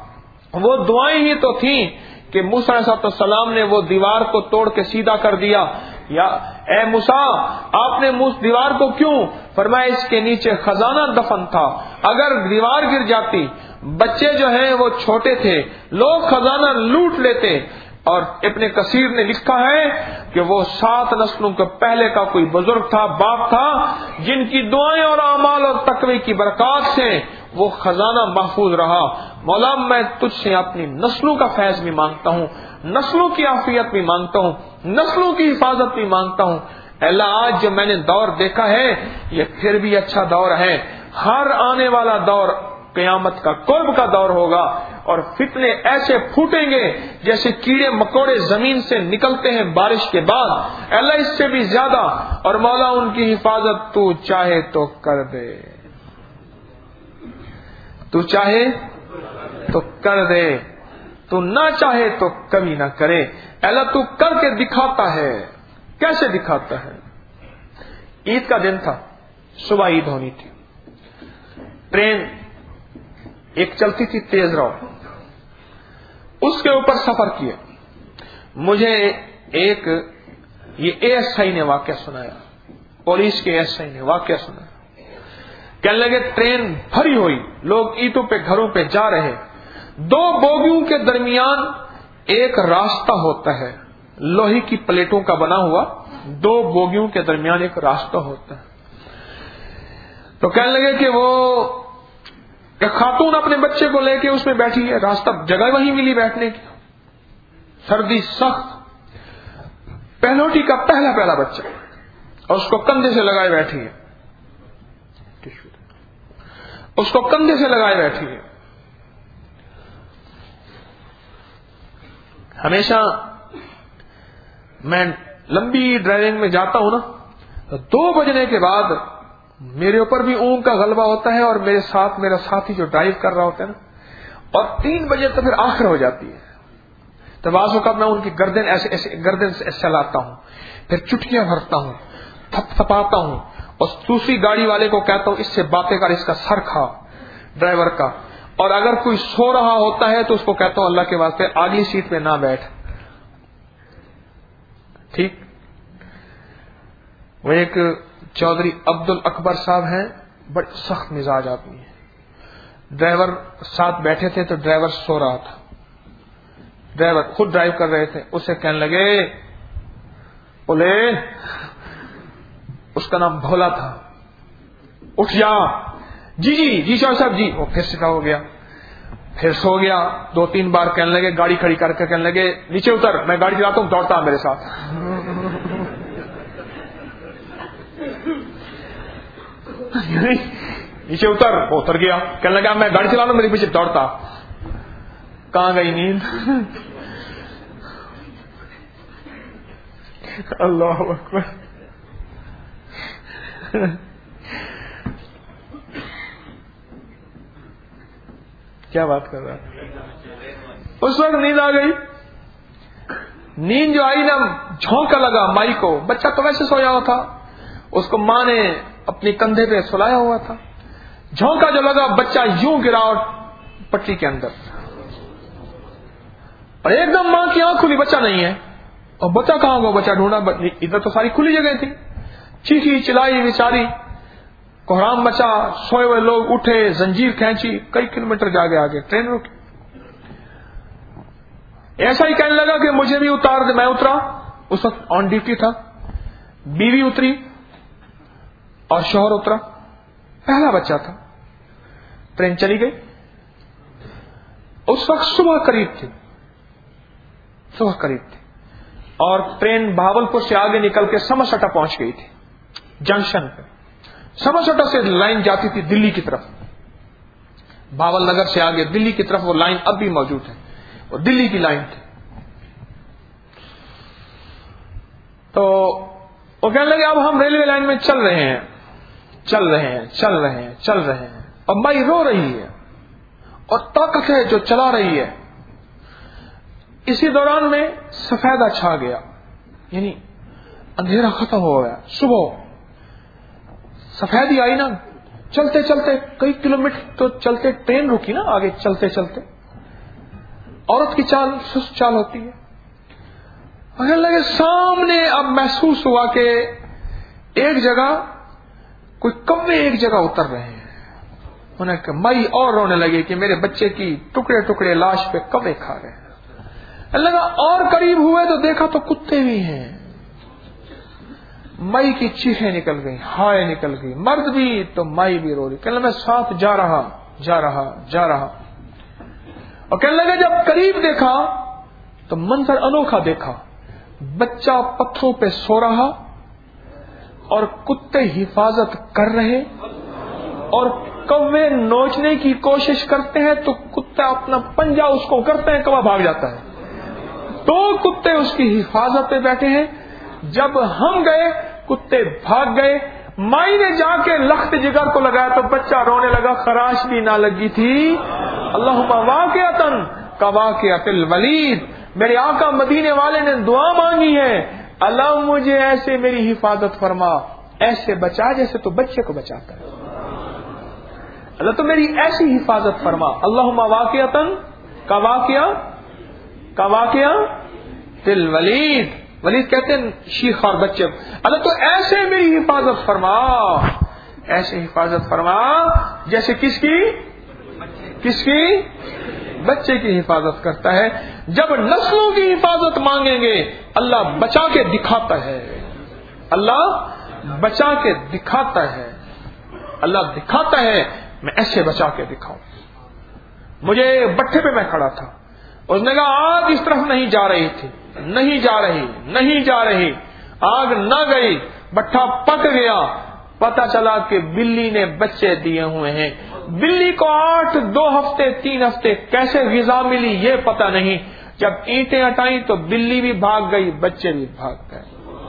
وہ دعائیں ہی تو تھیں کہ موسیٰ علیہ السلام نے وہ دیوار کو توڑ کے سیدھا کر دیا. یا اے موسیٰ آپ نے دیوار کو کیوں, فرمایا اس کے نیچے خزانہ دفن تھا, اگر دیوار گر جاتی, بچے جو ہیں وہ چھوٹے تھے, لوگ خزانہ لوٹ لیتے. اور ابن کثیر نے لکھا ہے کہ وہ سات نسلوں کے پہلے کا کوئی بزرگ تھا, باپ تھا, جن کی دعائیں اور اعمال اور تقوی کی برکات سے وہ خزانہ محفوظ رہا. مولا میں تجھ سے اپنی نسلوں کا فیض بھی مانگتا ہوں, نسلوں کی عافیت بھی مانگتا ہوں, نسلوں کی حفاظت بھی مانگتا ہوں. اے اللہ آج جو میں نے دور دیکھا ہے یہ پھر بھی اچھا دور ہے. ہر آنے والا دور قیامت کا قرب کا دور ہوگا, اور فتنے ایسے پھوٹیں گے جیسے کیڑے مکوڑے زمین سے نکلتے ہیں بارش کے بعد. اللہ اس سے بھی زیادہ, اور مولا ان کی حفاظت تو چاہے تو کر دے, تو چاہے تو کر دے, تو نہ چاہے تو کبھی نہ کرے. اللہ تو کر کے دکھاتا ہے. کیسے دکھاتا ہے؟ عید کا دن تھا, صبح عید ہونی تھی, ٹرین ایک چلتی تھی تیز رو, اس کے اوپر سفر کیا. مجھے ایک یہ اے ایس آئی نے واقعہ سنایا, پولیس کے ایس آئی نے واقعہ سنایا. کہنے لگے ٹرین بھری ہوئی, لوگ عیدوں پہ گھروں پہ جا رہے, دو بوگیوں کے درمیان ایک راستہ ہوتا ہے, لوہے کی پلیٹوں کا بنا ہوا, دو بوگیوں کے درمیان ایک راستہ ہوتا ہے. تو کہنے لگے کہ وہ ایک خاتون اپنے بچے کو لے کے اس میں بیٹھی ہے, راستہ جگہ وہیں ملی بیٹھنے کی, سردی سخت, پہلوٹی کا پہلا پہلا بچہ, اور اس کو کندھے سے لگائے بیٹھی ہے, اس کو کندھے سے لگائے بیٹھی ہے. ہمیشہ میں لمبی ڈرائیونگ میں جاتا ہوں نا, تو دو بجنے کے بعد میرے اوپر بھی اونگ کا غلبہ ہوتا ہے, اور میرے ساتھ میرا ساتھی جو ڈرائیو کر رہا ہوتا ہے نا, اور تین بجے تو پھر آخر ہو جاتی ہے. تو بعض اوقات میں ان کی گردن ایسے ایسے گردن سے ایسے لاتا ہوں, پھر چٹکیاں بھرتا ہوں, تھپ تھپاتا ہوں, اور دوسری گاڑی والے کو کہتا ہوں اس سے باتیں کر, اس کا سر کھا ڈرائیور کا. اور اگر کوئی سو رہا ہوتا ہے تو اس کو کہتا ہوں اللہ کے واسطے اگلی سیٹ پہ نہ بیٹھ. ٹھیک. وہ ایک چودھری عبد الاکبر صاحب ہیں, بڑے سخت مزاج آدمی ہیں. ڈرائیور ساتھ بیٹھے تھے تو ڈرائیور سو رہا تھا, ڈرائیور خود ڈرائیو کر رہے تھے, اسے کہنے لگے بولے, اس کا نام بھولا تھا, اٹھ جا. جی جی جی شاہ صاحب جی. وہ پھر سکھا ہو گیا, پھر سو گیا. دو تین بار کہنے لگے, گاڑی کھڑی کر کے کہنے لگے نیچے اتر, میں گاڑی چلاتا ہوں, دوڑتا میرے ساتھ. نیچے اتر, وہ اتر گیا, کہنے لگا میں گاڑی چلا رہا ہوں, میرے پیچھے دوڑتا. کہاں گئی نیند؟ اللہ اکبر. کیا بات کر رہا ہے؟ اس وقت نیند آ گئی. نیند جو آئی نا, جھونکا لگا مائی کو, بچہ تو ویسے سویا ہوا تھا, اس کو ماں نے اپنی کندھے پہ سلایا ہوا تھا. جھونکا جو لگا, بچہ یوں گرا اور پٹری کے اندر, اور ایک دم ماں کی آنکھ کھلی, بچہ نہیں ہے. اور بچہ کہاں گا, بچہ ڈھونڈا, ادھر تو ساری کھلی جگہ تھی. چیخی چلائی بیچاری, کوہرام مچا, سوئے ہوئے لوگ اٹھے, زنجیر کھینچی, کئی کلومیٹر جا کے آگے ٹرین رکی. ایسا ہی کہنے لگا کہ مجھے بھی اتار دے. میں اترا, اس وقت آن ڈیوٹی تھا. بیوی اتری اور شوہر اترا, پہلا بچہ تھا. ٹرین چلی گئی. اس وقت صبح قریب تھی, صبح قریب تھی, اور ٹرین بہاولپور سے آگے نکل کے سمرسٹا پہنچ گئی تھی جنکشن پہ. سمرسٹا سے لائن جاتی تھی دلی کی طرف, بھاول نگر سے آگے دلی کی طرف وہ لائن اب بھی موجود ہے, وہ دلی کی لائن تھی. تو وہ کہنے لگے اب ہم ریلوے لائن میں چل رہے ہیں چل رہے ہیں چل رہے ہیں چل رہے ہیں اب مائی رو رہی ہے اور طاقت ہے جو چلا رہی ہے. اسی دوران میں سفیدہ چھا گیا, یعنی اندھیرا ختم ہو گیا. صبح سفیدی آئی نا, چلتے چلتے کئی کلومیٹر تو چلتے, ٹرین رکی نا آگے, چلتے چلتے عورت کی چال سست چال ہوتی ہے. اگر لگے سامنے اب محسوس ہوا کہ ایک جگہ کوئی کوے ایک جگہ اتر رہے ہیں. انہیں کہ مئی اور رونے لگے کہ میرے بچے کی ٹکڑے ٹکڑے لاش پہ کوے کھا رہے ہیں. لگا اور قریب ہوئے تو دیکھا تو کتے بھی ہیں. مئی کی چیخیں نکل گئی, ہائے نکل گئی, مرد بھی تو مائی بھی رو رہی. کہنے لگا میں ساتھ جا رہا جا رہا جا رہا اور کہنے لگا جب قریب دیکھا تو منظر انوکھا دیکھا. بچہ پتھروں پہ سو رہا اور کتے حفاظت کر رہے, اور کوے نوچنے کی کوشش کرتے ہیں تو کتا اپنا پنجا اس کو کرتے ہیں, کوا بھاگ جاتا ہے. دو کتے اس کی حفاظت پہ بیٹھے ہیں. جب ہم گئے کتے بھاگ گئے. مائی نے جا کے لخت جگر کو لگایا تو بچہ رونے لگا, خراش بھی نہ لگی تھی. اللہم واقعتن کواقعۃ الولید, میرے آقا مدینے والے نے دعا مانگی ہے, اللہ مجھے ایسے میری حفاظت فرما, ایسے بچا جیسے تو بچے کو بچاتا ہے. اللہ تو میری ایسی حفاظت فرما. اللہم واقعتن کواقعہ کواقعہ تل ولید, ولید کہتے ہیں شیخ اور بچے. اللہ تو ایسے میری حفاظت فرما, ایسے حفاظت فرما جیسے کس کی کس کی بچے کی حفاظت کرتا ہے. جب نسلوں کی حفاظت مانگیں گے اللہ بچا کے دکھاتا ہے, اللہ بچا کے دکھاتا ہے, اللہ دکھاتا ہے میں ایسے بچا کے دکھاؤں. مجھے بٹھے پہ میں کھڑا تھا, اس نے کہا آگ اس طرف نہیں جا رہی تھی, نہیں جا رہی نہیں جا رہی آگ نہ گئی, بٹھا پک گیا. پتا چلا کہ بلی نے بچے دیے ہوئے ہیں. بلی کو آٹھ دو ہفتے تین ہفتے کیسے غذا ملی یہ پتا نہیں. جب اینٹیں ہٹائیں تو بلی بھی بھاگ گئی, بچے بھی بھاگ گئے.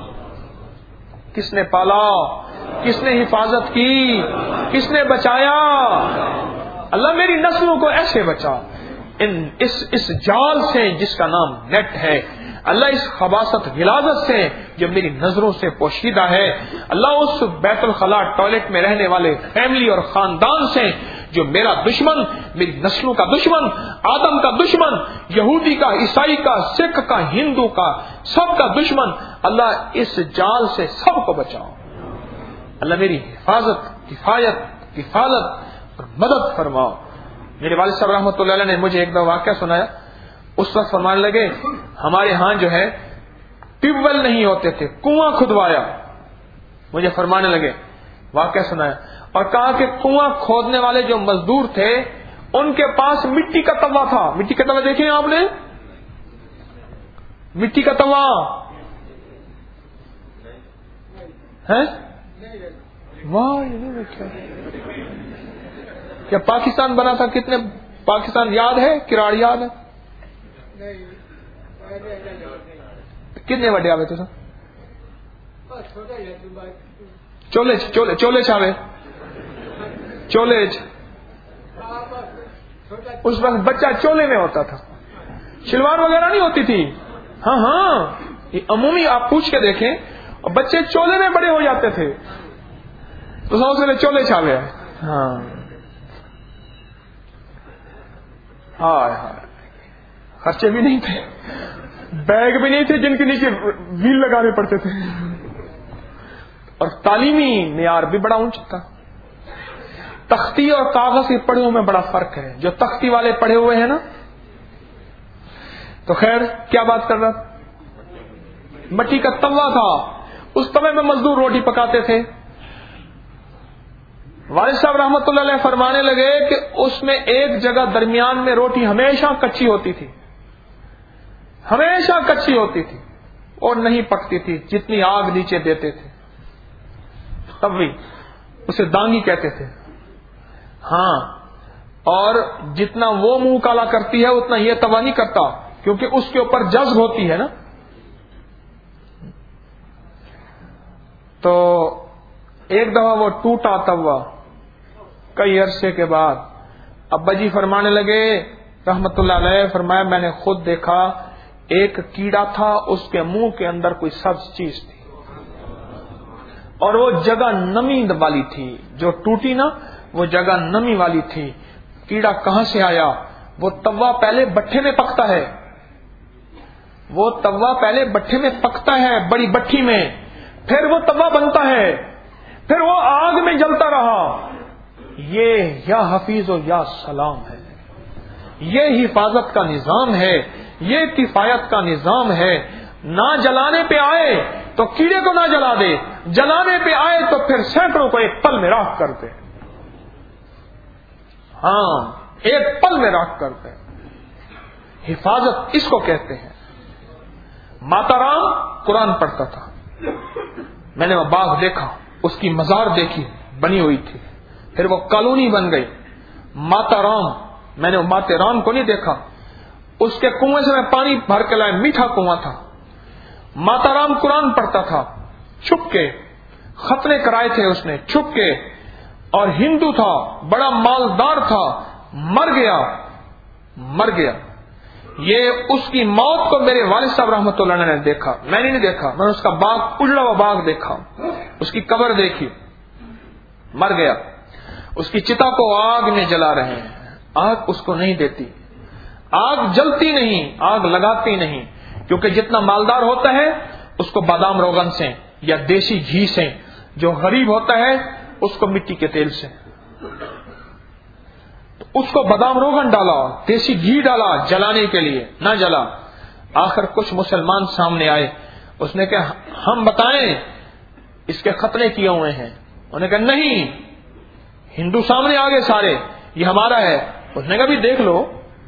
کس نے پالا, کس نے حفاظت کی, کس نے بچایا؟ اللہ میری نسلوں کو ایسے بچا ان اس اس جال سے جس کا نام نیٹ ہے. اللہ اس خباثت غلاظت سے جو میری نظروں سے پوشیدہ ہے. اللہ اس بیت الخلاء ٹوائلٹ میں رہنے والے فیملی اور خاندان سے جو میرا دشمن, میری نسلوں کا دشمن, آدم کا دشمن, یہودی کا, عیسائی کا, سکھ کا, ہندو کا, سب کا دشمن. اللہ اس جال سے سب کو بچاؤ. اللہ میری حفاظت, کفایت, کفالت اور مدد فرماؤ. میرے والد صاحب رحمۃ اللہ علیہ نے مجھے ایک دو واقعہ سنایا. اس وقت فرمانے لگے ہمارے ہاں جو ہے ٹیوب ویل نہیں ہوتے تھے, کنواں کھدوایا. مجھے فرمانے لگے, واقعہ سنایا اور کہا کہ کنواں کھودنے والے جو مزدور تھے ان کے پاس مٹی کا توا تھا. مٹی کا توا دیکھیں آپ نے, مٹی کا توا ہے کیا پاکستان بنا تھا؟ کتنے پاکستان یاد ہے؟ کراڑ یاد ہے؟ کتنے بڑے آوے تو چولے چولے چولے چاوے چولے. اس وقت بچہ چولے میں ہوتا تھا, شلوار وغیرہ نہیں ہوتی تھی. ہاں ہاں یہ عمومی آپ پوچھ کے دیکھیں, اور بچے چولے میں بڑے ہو جاتے تھے تو سب سے چولے چاوے. ہاں ہائے ہائے، خرچے بھی نہیں تھے، بیگ بھی نہیں تھے جن کے نیچے ویل لگانے پڑتے تھے، اور تعلیمی معیار بھی بڑا اونچا تھا. تختی اور کاغذ کے پڑھے ہوئے میں بڑا فرق ہے. جو تختی والے پڑھے ہوئے ہیں نا، تو خیر کیا بات کر رہا تھا، مٹی کا توا تھا، اس توے میں مزدور روٹی پکاتے تھے. والد صاحب رحمت اللہ علیہ فرمانے لگے کہ اس میں ایک جگہ درمیان میں روٹی ہمیشہ کچی ہوتی تھی، ہمیشہ کچی ہوتی تھی اور نہیں پکتی تھی، جتنی آگ نیچے دیتے تھے. توی اسے دانگی کہتے تھے. ہاں، اور جتنا وہ منہ کالا کرتی ہے اتنا یہ توا نہیں کرتا، کیونکہ اس کے اوپر جذب ہوتی ہے نا. تو ایک دفعہ وہ ٹوٹا توا، کئی عرصے کے بعد ابا جی فرمانے لگے رحمت اللہ علیہ، فرمایا میں نے خود دیکھا ایک کیڑا تھا، اس کے منہ کے اندر کوئی سبز چیز تھی اور وہ جگہ نمی والی تھی، جو ٹوٹی نا وہ جگہ نمی والی تھی. کیڑا کہاں سے آیا؟ وہ توا پہلے بٹھے میں پکتا ہے، وہ توا پہلے بٹھے میں پکتا ہے، بڑی بٹھی میں، پھر وہ توا بنتا ہے، پھر وہ آگ میں جلتا رہا. یہ یا حفیظ و یا سلام ہے، یہ حفاظت کا نظام ہے، یہ کفایت کا نظام ہے. نہ جلانے پہ آئے تو کیڑے کو نہ جلا دے، جلانے پہ آئے تو پھر سینکڑوں کو ایک پل میں راکھ کر دے. ہاں، ایک پل میں راکھ کر دے. حفاظت اس کو کہتے ہیں. ماتا رام قرآن پڑھتا تھا، میں نے وہ باغ دیکھا، اس کی مزار دیکھی بنی ہوئی تھی، پھر وہ کالونی بن گئی. ماتا رام، میں نے وہ ماتے رام کو نہیں دیکھا، اس کے کنویں سے میں پانی بھر کے لائے، میٹھا کنواں تھا. ماتا رام قرآن پڑھتا تھا چھپ کے، ختنے کرائے تھے اس نے چھپ کے، اور ہندو تھا، بڑا مالدار تھا، مر گیا مر گیا. یہ اس کی موت کو میرے والد صاحب رحمۃ اللہ علیہ نے دیکھا، میں نے نہیں دیکھا. میں نے اس کا باغ، اجڑا ہوا باغ دیکھا، اس کی قبر دیکھی، مر گیا. اس کی چتا کو آگ میں جلا رہے ہیں، آگ اس کو نہیں دیتی، آگ جلتی نہیں، آگ لگاتی نہیں، کیونکہ جتنا مالدار ہوتا ہے اس کو بادام روغن سے یا دیسی گھی سے، جو غریب ہوتا ہے اس کو مٹی کے تیل سے. تو اس کو بادام روغن ڈالا، دیسی گھی ڈالا جلانے کے لیے، نہ جلا. آخر کچھ مسلمان سامنے آئے، اس نے کہا ہم بتائیں اس کے ختنے کیے ہوئے ہیں. انہوں نے کہا نہیں. ہندو سامنے آ گئے سارے، یہ ہمارا ہے. اس نے کہا بھی دیکھ لو.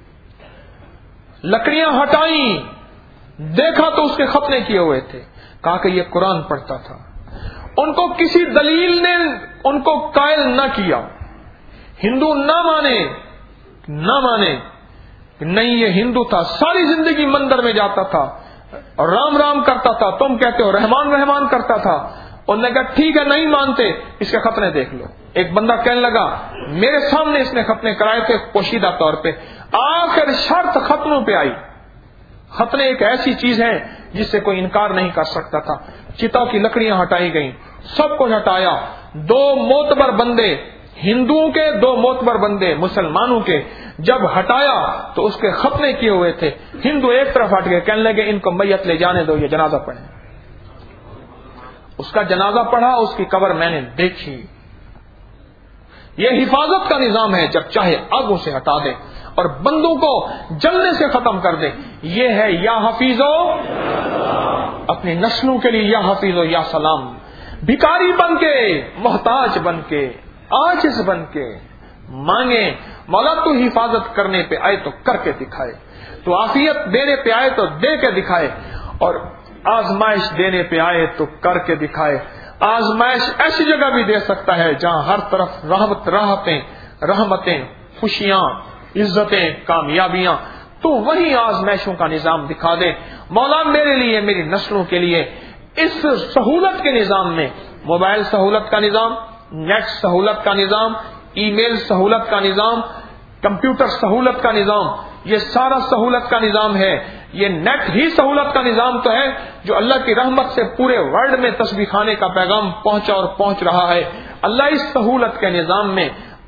لکڑیاں ہٹائیں، دیکھا تو اس کے ختنے کیے ہوئے تھے. کہا کہ یہ قرآن پڑھتا تھا. ان کو کسی دلیل نے ان کو قائل نہ کیا. ہندو نہ مانے نہ مانے کہ نہیں یہ ہندو تھا، ساری زندگی مندر میں جاتا تھا اور رام رام کرتا تھا، تم کہتے ہو رحمان رحمان کرتا تھا. انہوں نے کہا ٹھیک ہے نہیں مانتے، اس کے ختنے دیکھ لو. ایک بندہ کہنے لگا میرے سامنے اس نے ختنے کرائے تھے پوشیدہ طور پہ. آخر شرط ختنوں پہ آئی. ختنے ایک ایسی چیز ہے جس سے کوئی انکار نہیں کر سکتا تھا. چتا کی لکڑیاں ہٹائی گئیں، سب کچھ ہٹایا. دو معتبر بندے ہندوؤں کے، دو معتبر بندے مسلمانوں کے، جب ہٹایا تو اس کے ختنے کیے ہوئے تھے. ہندو ایک طرف ہٹ گئے، کہنے لگے ان کو میت لے جانے دو، یہ جنازہ پڑھیں. اس کا جنازہ پڑھا، اس کی قبر میں نے دیکھی. یہ حفاظت کا نظام ہے، جب چاہے آگوں سے ہٹا دے اور بندوں کو جلنے سے ختم کر دے. یہ ہے یا حفیظو، اپنی نسلوں کے لیے یا حفیظو یا سلام. بھکاری بن کے، محتاج بن کے، عاجز بن کے مانگے. مولا تو حفاظت کرنے پہ آئے تو کر کے دکھائے، تو عافیت دینے پہ آئے تو دے کے دکھائے، اور آزمائش دینے پہ آئے تو کر کے دکھائے. آزمائش ایسی جگہ بھی دے سکتا ہے جہاں ہر طرف رحمت، راحتیں، رحمتیں، خوشیاں، عزتیں، کامیابیاں، تو وہی آزمائشوں کا نظام دکھا دے. مولا میرے لیے، میری نسلوں کے لیے اس سہولت کے نظام میں، موبائل سہولت کا نظام، نیٹ سہولت کا نظام، ای میل سہولت کا نظام، کمپیوٹر سہولت کا نظام، یہ سارا سہولت کا نظام ہے. یہ نیٹ ہی سہولت کا نظام تو ہے جو اللہ کی رحمت سے پورے ورلڈ میں تسبیح خانے کا پیغام پہنچا اور پہنچ رہا ہے. اللہ اس سہولت کے نظام میں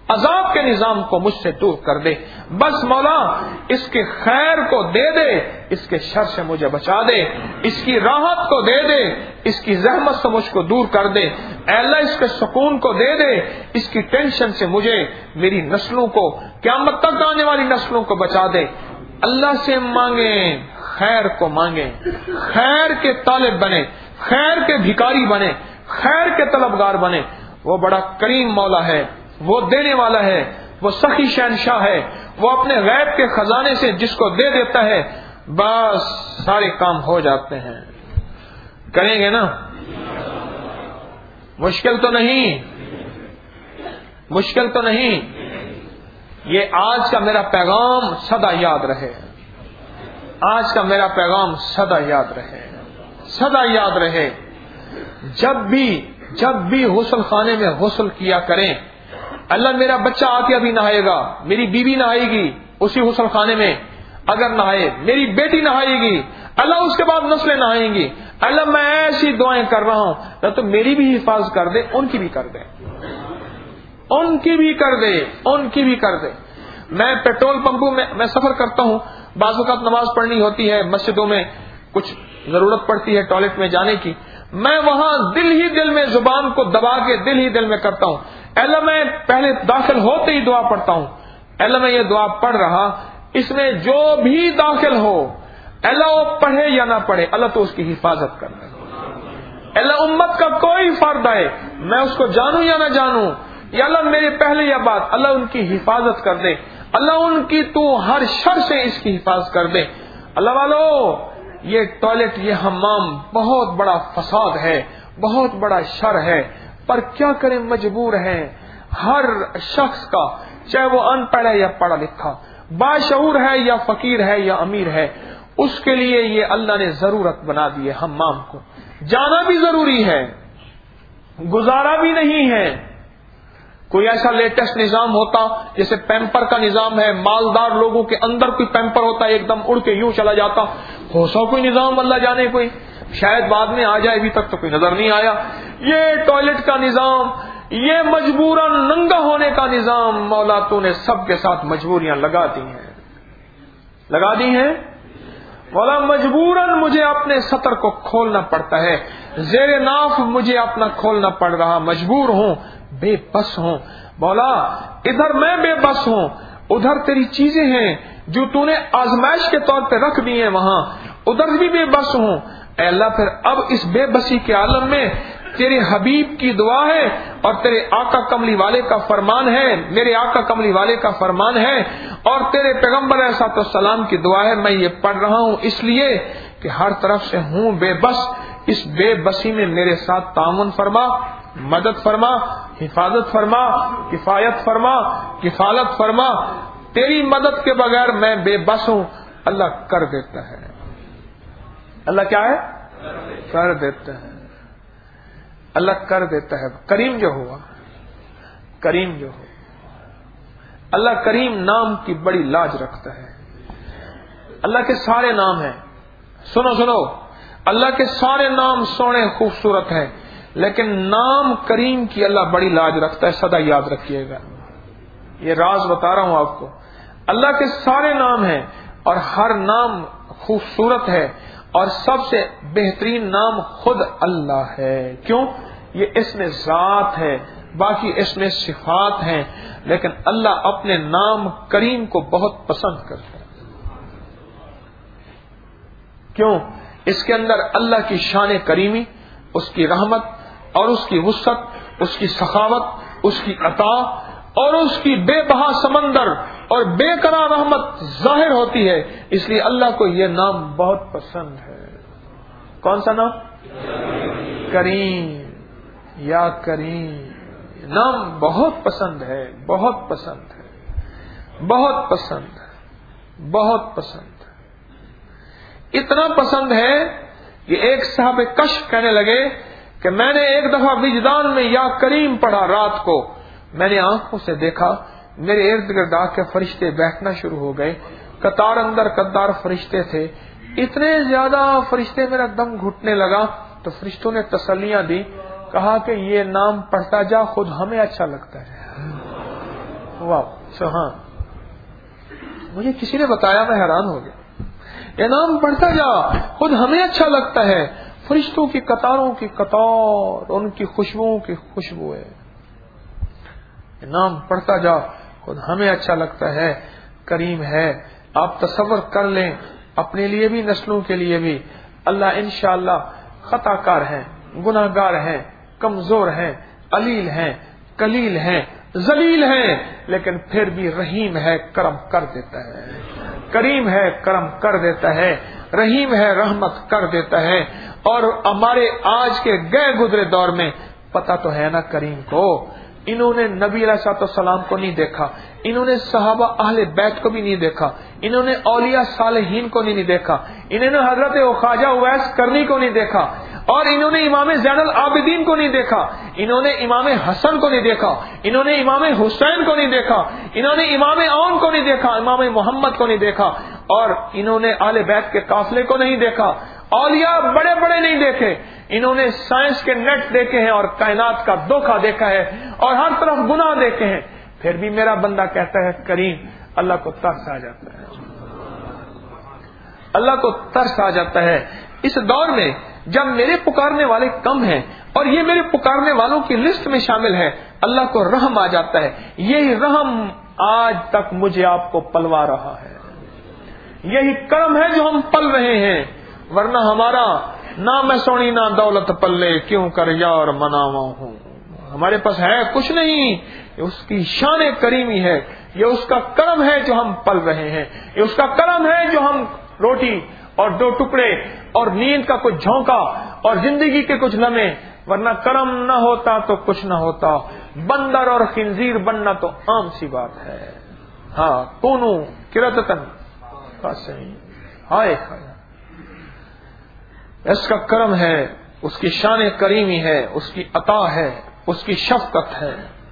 عذاب کے نظام کو مجھ سے دور کر دے. بس مولا اس کے خیر کو دے دے, اس کے شر سے مجھے بچا دے, اس کی راحت کو دے دے, اس کی زحمت سے مجھ کو دور کر دے. اے اللہ اس کے سکون کو دے دے, اس کی ٹینشن سے مجھے, میری نسلوں کو, قیامت تک آنے والی نسلوں کو بچا دے. اللہ سے مانگیں, خیر کو مانگیں, خیر کے طالب بنے, خیر کے بھکاری بنے, خیر کے طلبگار بنے. وہ بڑا کریم مولا ہے, وہ دینے والا ہے, وہ سخی شہنشاہ ہے, وہ اپنے غیب کے خزانے سے جس کو دے دیتا ہے بس سارے کام ہو جاتے ہیں. کریں گے نا؟ مشکل تو نہیں, مشکل تو نہیں. یہ آج کا میرا پیغام سدا یاد رہے, آج کا میرا پیغام سدا یاد رہے, سدا یاد رہے. جب بھی جب بھی غسل خانے میں غسل کیا کریں, اللہ میرا بچہ آ کے ابھی نہائے گا, میری بیوی نہائے گی اسی غسل خانے میں, اگر نہائے میری بیٹی نہائے گی, اللہ اس کے بعد نسلیں نہائیں گی. اللہ میں ایسی دعائیں کر رہا ہوں تو میری بھی حفاظت کر دے, ان کی بھی کر دے, ان کی بھی کر دے, ان کی بھی کر دے. میں پیٹرول پمپوں میں میں سفر کرتا ہوں, بعض اوقات نماز پڑھنی ہوتی ہے, مسجدوں میں کچھ ضرورت پڑتی ہے ٹوائلٹ میں جانے کی, میں وہاں دل ہی دل میں زبان کو دبا کے دل ہی دل میں کرتا ہوں, اللہ میں پہلے داخل ہوتے ہی دعا پڑھتا ہوں, اللہ میں یہ دعا پڑھ رہا, اس میں جو بھی داخل ہو اللہ وہ پڑھے یا نہ پڑھے اللہ تو اس کی حفاظت کر دے. اللہ امت کا کوئی فرد آئے, میں اس کو جانوں یا نہ جانوں, یا اللہ میرے پہلے یا بعد, اللہ ان کی حفاظت کر دے, اللہ ان کی تو ہر شر سے اس کی حفاظت کر دے. اللہ والو یہ ٹوائلٹ, یہ حمام بہت بڑا فساد ہے, بہت بڑا شر ہے, پر کیا کریں مجبور ہیں. ہر شخص کا چاہے وہ ان پڑھ ہے یا پڑھا لکھا, باشعور ہے یا فقیر ہے یا امیر ہے, اس کے لیے یہ اللہ نے ضرورت بنا دی ہے حمام کو. جانا بھی ضروری ہے, گزارا بھی نہیں ہے. کوئی ایسا لیٹسٹ نظام ہوتا جیسے پیمپر کا نظام ہے, مالدار لوگوں کے اندر کوئی پیمپر ہوتا ہے ایک دم اڑ کے یوں چلا جاتا, ہو سو کوئی نظام اللہ جانے, کوئی شاید بعد میں آ جائے, ابھی تک تو کوئی نظر نہیں آیا. یہ ٹوائلٹ کا نظام, یہ مجبوراً ننگا ہونے کا نظام, مولا تو نے سب کے ساتھ مجبوریاں لگا دی ہیں, لگا دی ہیں. مولا مجبوراً مجھے اپنے سطر کو کھولنا پڑتا ہے, زیر ناف مجھے اپنا کھولنا پڑ رہا, مجبور ہوں, بے بس ہوں. مولا ادھر میں بے بس ہوں, ادھر تیری چیزیں ہیں جو تو نے آزمائش کے طور پہ رکھ دی ہیں وہاں, ادھر بھی بے بس ہوں. اے اللہ پھر اب اس بے بسی کے عالم میں تیرے حبیب کی دعا ہے اور تیرے آقا کملی والے کا فرمان ہے, میرے آقا کملی والے کا فرمان ہے اور تیرے پیغمبر علیہ الصلوۃ والسلام کی دعا ہے. میں یہ پڑھ رہا ہوں اس لیے کہ ہر طرف سے ہوں بے بس, اس بے بسی میں میرے ساتھ تعاون فرما, مدد فرما, حفاظت فرما, کفایت فرما, کفالت فرما. تیری مدد کے بغیر میں بے بس ہوں. اللہ کر دیتا ہے, اللہ کیا ہے, کر دیتا ہے, اللہ کر دیتا ہے. کریم جو ہوا, کریم جو ہو, اللہ کریم نام کی بڑی لاج رکھتا ہے. اللہ کے سارے نام ہیں, سنو سنو, اللہ کے سارے نام سونے خوبصورت ہیں, لیکن نام کریم کی اللہ بڑی لاج رکھتا ہے. سدا یاد رکھیے گا, یہ راز بتا رہا ہوں آپ کو. اللہ کے سارے نام ہیں اور ہر نام خوبصورت ہے, اور سب سے بہترین نام خود اللہ ہے. کیوں؟ یہ اسم ذات ہے, باقی اسم صفات ہیں, لیکن اللہ اپنے نام کریم کو بہت پسند کرتا ہے. کیوں؟ اس کے اندر اللہ کی شان کریمی, اس کی رحمت اور اس کی وسعت, اس کی سخاوت, اس کی عطا اور اس کی بے بہا سمندر اور بے قرار رحمت ظاہر ہوتی ہے. اس لیے اللہ کو یہ نام بہت پسند ہے. کون سا نام؟ کریم, یا کریم, نام بہت پسند ہے, بہت پسند ہے, بہت پسند ہے, بہت پسند ہے. اتنا پسند ہے کہ ایک صاحب کشف کہنے لگے کہ میں نے ایک دفعہ وجدان میں یا کریم پڑھا رات کو, میں نے آنکھوں سے دیکھا میرے ارد گرد آ کے فرشتے بیٹھنا شروع ہو گئے, قطار اندر قطار فرشتے تھے, اتنے زیادہ فرشتے, میرا دم گھٹنے لگا. تو فرشتوں نے تسلیاں دی, کہا کہ یہ نام پڑھتا جا, خود ہمیں اچھا لگتا ہے. واہ سبحان، مجھے کسی نے بتایا، میں حیران ہو گیا. یہ نام پڑھتا جا، خود ہمیں اچھا لگتا ہے. فرشتوں کی قطاروں کی قطار، ان کی خوشبوؤں کی خوشبو ہے. یہ نام پڑھتا جا، خود ہمیں اچھا لگتا ہے. کریم ہے. آپ تصور کر لیں اپنے لیے بھی نسلوں کے لیے بھی. اللہ انشاءاللہ خطا کار ہیں، گناہ گار ہیں، کمزور ہیں، علیل ہیں، قلیل ہیں، ذلیل ہیں، لیکن پھر بھی رحیم ہے، کرم کر دیتا ہے. کریم ہے، کرم کر دیتا ہے. رحیم ہے، رحمت کر دیتا ہے. اور ہمارے آج کے گئے گزرے دور میں پتہ تو ہے نا کریم کو. انہوں نے نبی علیہ الصلوۃ والسلام کو نہیں دیکھا، انہوں نے صحابہ اہل بیت کو بھی نہیں دیکھا، انہوں نے اولیاء صالحین کو نہیں دیکھا، انہوں نے حضرت خواجہ اویس کرنی کو نہیں دیکھا، اور انہوں نے امام زین العابدین کو نہیں دیکھا، انہوں نے امام حسن کو نہیں دیکھا، انہوں نے امام حسین کو نہیں دیکھا، انہوں نے امام اون کو نہیں دیکھا، امام محمد کو نہیں دیکھا، اور انہوں نے اہل بیت کے قافلے کو نہیں دیکھا. اولیاء بڑے بڑے نہیں دیکھے. انہوں نے سائنس کے نیٹ دیکھے ہیں اور کائنات کا دھوکہ دیکھا ہے اور ہر طرف گناہ دیکھے ہیں. پھر بھی میرا بندہ کہتا ہے کریم. اللہ کو ترس آ جاتا ہے، اللہ کو ترس آ جاتا ہے. اس دور میں جب میرے پکارنے والے کم ہیں اور یہ میرے پکارنے والوں کی لسٹ میں شامل ہے، اللہ کو رحم آ جاتا ہے. یہی رحم آج تک مجھے آپ کو پلوا رہا ہے. یہی کرم ہے جو ہم پل رہے ہیں. ورنہ ہمارا نہ میں سونی نہ دولت پلے، کیوں کر یار مناوا ہوں. ہمارے پاس ہے کچھ نہیں. یہ اس کی شان کریمی ہے، یہ اس کا کرم ہے جو ہم پل رہے ہیں، یہ اس کا کرم ہے جو ہم روٹی اور دو ٹکڑے اور نیند کا کچھ جھونکا اور زندگی کے کچھ لمحے. ورنہ کرم نہ ہوتا تو کچھ نہ ہوتا. بندر اور خنزیر بننا تو عام سی بات ہے. ہاں کونو کرتتن ہائے ہائے. اس کا کرم ہے، اس کی شان کریمی ہے، اس کی عطا ہے، اس کی شفقت ہے.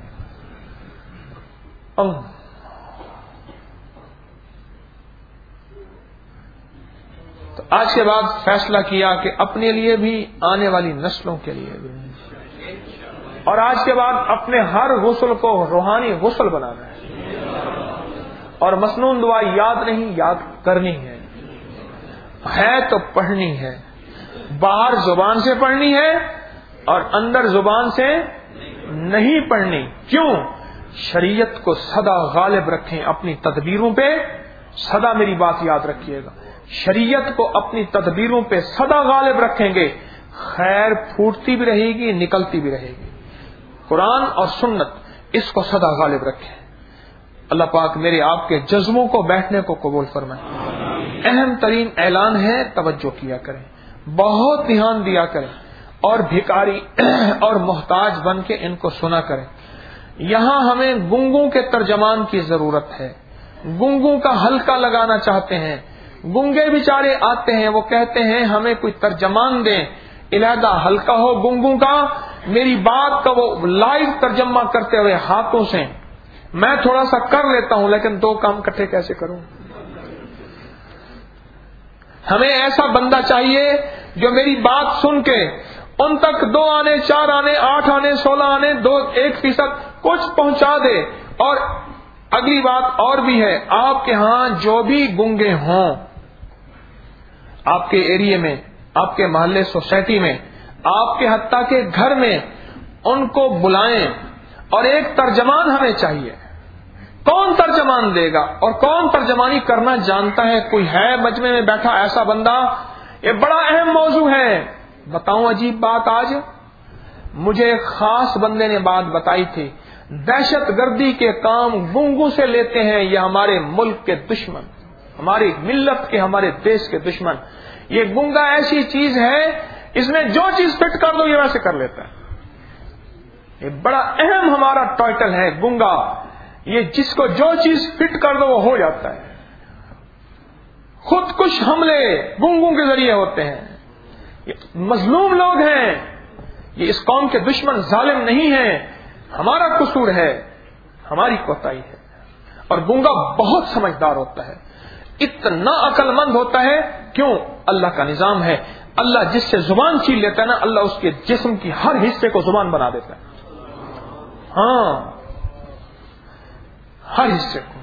تو آج کے بعد فیصلہ کیا کہ اپنے لیے بھی، آنے والی نسلوں کے لیے بھی، اور آج کے بعد اپنے ہر غسل کو روحانی غسل بنانا ہے. اور مسنون دعا یاد نہیں، یاد کرنی ہے. ہے تو پڑھنی ہے. باہر زبان سے پڑھنی ہے اور اندر زبان سے نہیں پڑھنی. کیوں؟ شریعت کو سدا غالب رکھیں اپنی تدبیروں پہ. سدا میری بات یاد رکھیے گا، شریعت کو اپنی تدبیروں پہ سدا غالب رکھیں گے، خیر پھوٹتی بھی رہے گی، نکلتی بھی رہے گی. قرآن اور سنت، اس کو سدا غالب رکھیں. اللہ پاک میرے آپ کے جذبوں کو بیٹھنے کو قبول فرمائے. اہم ترین اعلان ہے، توجہ کیا کریں، بہت دھیان دیا کریں، اور بھکاری اور محتاج بن کے ان کو سنا کریں. یہاں ہمیں گنگوں کے ترجمان کی ضرورت ہے. گنگوں کا حلقہ لگانا چاہتے ہیں. گنگے بیچارے آتے ہیں، وہ کہتے ہیں ہمیں کوئی ترجمان دیں، علیحدہ حلقہ ہو گنگوں کا. میری بات کا وہ لائیو ترجمہ کرتے ہوئے ہاتھوں سے. میں تھوڑا سا کر لیتا ہوں لیکن دو کام کٹھے کیسے کروں. ہمیں ایسا بندہ چاہیے جو میری بات سن کے ان تک دو آنے، چار آنے، آٹھ آنے، سولہ آنے، دو ایک فیصد کچھ پہنچا دے. اور اگلی بات اور بھی ہے، آپ کے ہاں جو بھی گنگے ہوں، آپ کے ایریے میں، آپ کے محلے سوسائٹی میں، آپ کے حتیٰ کے گھر میں، ان کو بلائیں. اور ایک ترجمان ہمیں چاہیے. کون ترجمان دے گا اور کون ترجمانی کرنا جانتا ہے؟ کوئی ہے مجمع میں بیٹھا ایسا بندہ؟ یہ بڑا اہم موضوع ہے. بتاؤں عجیب بات، آج مجھے ایک خاص بندے نے بات بتائی تھی. دہشت گردی کے کام گنگوں سے لیتے ہیں یہ ہمارے ملک کے دشمن، ہماری ملت کے، ہمارے دیش کے دشمن. یہ گنگا ایسی چیز ہے، اس میں جو چیز فٹ کر دو یہ ویسے کر لیتا ہے. یہ بڑا اہم ہمارا ٹائٹل ہے گنگا. یہ جس کو جو چیز فٹ کر دو وہ ہو جاتا ہے. خود کش حملے گنگوں کے ذریعے ہوتے ہیں. یہ مظلوم لوگ ہیں، یہ اس قوم کے دشمن ظالم نہیں ہیں. ہمارا قصور ہے، ہماری کوتاہی ہے. اور گنگا بہت سمجھدار ہوتا ہے، اتنا عقل مند ہوتا ہے. کیوں؟ اللہ کا نظام ہے. اللہ جس سے زبان چھین لیتا ہے نا، اللہ اس کے جسم کی ہر حصے کو زبان بنا دیتا ہے. ہاں ہر حصے کو.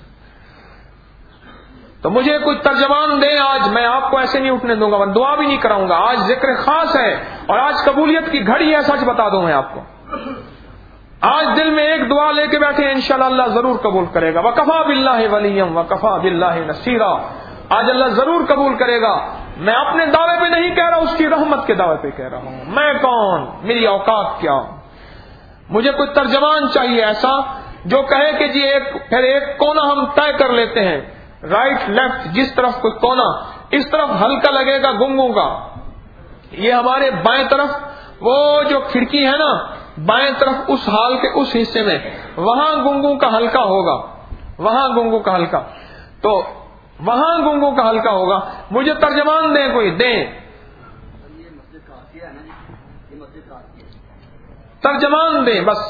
تو مجھے کوئی ترجمان دیں آج، میں آپ کو ایسے نہیں اٹھنے دوں گا، میں دعا بھی نہیں کراؤں گا. آج ذکر خاص ہے اور آج قبولیت کی گھڑی ہے. سچ بتا دوں میں آپ کو، آج دل میں ایک دعا لے کے بیٹھے انشاءاللہ اللہ ضرور قبول کرے گا. وکفا باللہ ولیم وکفا باللہ نصیرا. آج اللہ ضرور قبول کرے گا. میں اپنے دعوے پہ نہیں کہہ رہا، اس کی رحمت کے دعوے پہ کہہ رہا ہوں. میں کون، میری اوقات کیا. مجھے کوئی ترجمان چاہیے ایسا جو کہے کہ جی ایک پھر ایک کونا ہم طے کر لیتے ہیں، رائٹ لیفٹ، جس طرف کوئی کونا، اس طرف ہلکا لگے گا گنگوں کا. یہ ہمارے بائیں طرف وہ جو کھڑکی ہے نا، بائیں طرف اس ہال کے اس حصے میں وہاں گنگوں کا ہلکا ہوگا، وہاں گنگوں کا ہلکا، تو وہاں گنگوں کا ہلکا ہوگا. مجھے ترجمان دیں، کوئی دیں ترجمان دیں بس.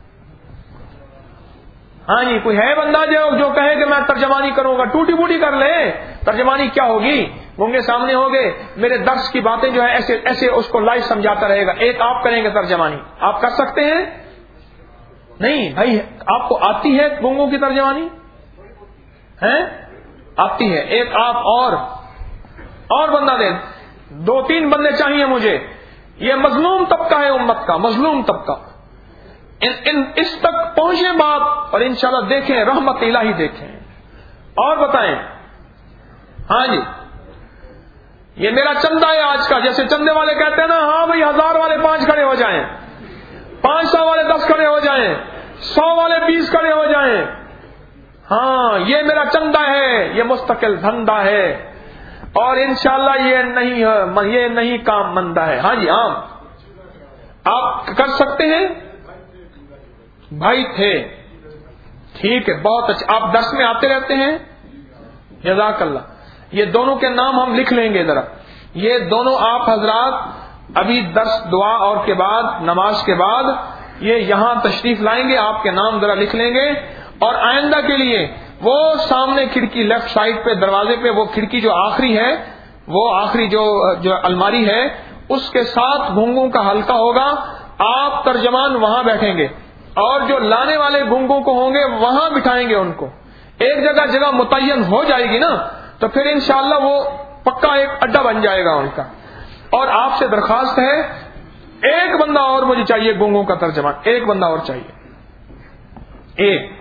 ہاں جی، کوئی ہے بندہ جو جو کہے کہ میں ترجمانی کروں گا. ٹوٹی بوٹی کر لے. ترجمانی کیا ہوگی؟ گونگے سامنے ہوگے، میرے درس کی باتیں جو ہے ایسے ایسے اس کو لائیو سمجھاتا رہے گا. ایک آپ کریں گے ترجمانی. آپ کر سکتے ہیں؟ نہیں بھائی، آپ کو آتی ہے گونگوں کی ترجمانی؟ ہیں؟ آتی ہے. ایک آپ اور اور بندہ دیں. دو تین بندے چاہیے مجھے. یہ مظلوم طبقہ ہے امت کا، مظلوم طبقہ. ان, ان اس تک پہنچے بات اور انشاءاللہ دیکھیں رحمت الہی دیکھیں. اور بتائیں. ہاں جی، یہ میرا چندہ ہے آج کا. جیسے چندے والے کہتے ہیں نا، ہاں بھائی ہزار والے پانچ کھڑے ہو جائیں، پانچ سو والے دس کھڑے ہو جائیں، سو والے بیس کھڑے ہو جائیں. ہاں، یہ میرا چندہ ہے، یہ مستقل دھندا ہے اور انشاءاللہ یہ نہیں ہے، یہ نہیں کام مندہ ہے. ہاں جی، عام آپ کر سکتے ہیں. بھائی تھے، ٹھیک ہے، بہت اچھا. آپ درس میں آتے رہتے ہیں؟ جزاک اللہ. یہ دونوں کے نام ہم لکھ لیں گے ذرا. یہ دونوں آپ حضرات ابھی درس دعا اور کے بعد نماز کے بعد یہ یہاں تشریف لائیں گے. آپ کے نام ذرا لکھ لیں گے. اور آئندہ کے لیے وہ سامنے کھڑکی لیفٹ سائڈ پہ دروازے پہ وہ کھڑکی جو آخری ہے، وہ آخری جو جو الماری ہے، اس کے ساتھ گھنگوں کا ہلکا ہوگا. آپ ترجمان وہاں بیٹھیں گے اور جو لانے والے گنگوں کو ہوں گے وہاں بٹھائیں گے ان کو. ایک جگہ جگہ متعین ہو جائے گی نا، تو پھر انشاءاللہ وہ پکا ایک اڈا بن جائے گا ان کا. اور آپ سے درخواست ہے، ایک بندہ اور مجھے چاہیے گنگوں کا ترجمان. ایک بندہ اور چاہیے. ایک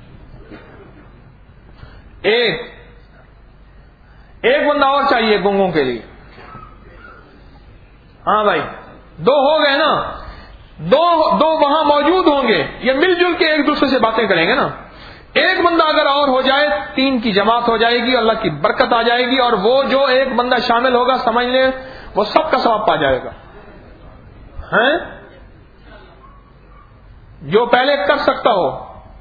ایک ایک بندہ اور چاہیے گنگوں کے لیے. ہاں بھائی، دو ہو گئے نا، دو دو وہاں موجود ہوں گے، یہ مل جل کے ایک دوسرے سے باتیں کریں گے نا. ایک بندہ اگر اور ہو جائے، تین کی جماعت ہو جائے گی، اللہ کی برکت آ جائے گی. اور وہ جو ایک بندہ شامل ہوگا، سمجھ لیں وہ سب کا ثواب پا جائے گا. ہیں؟ جو پہلے کر سکتا ہو.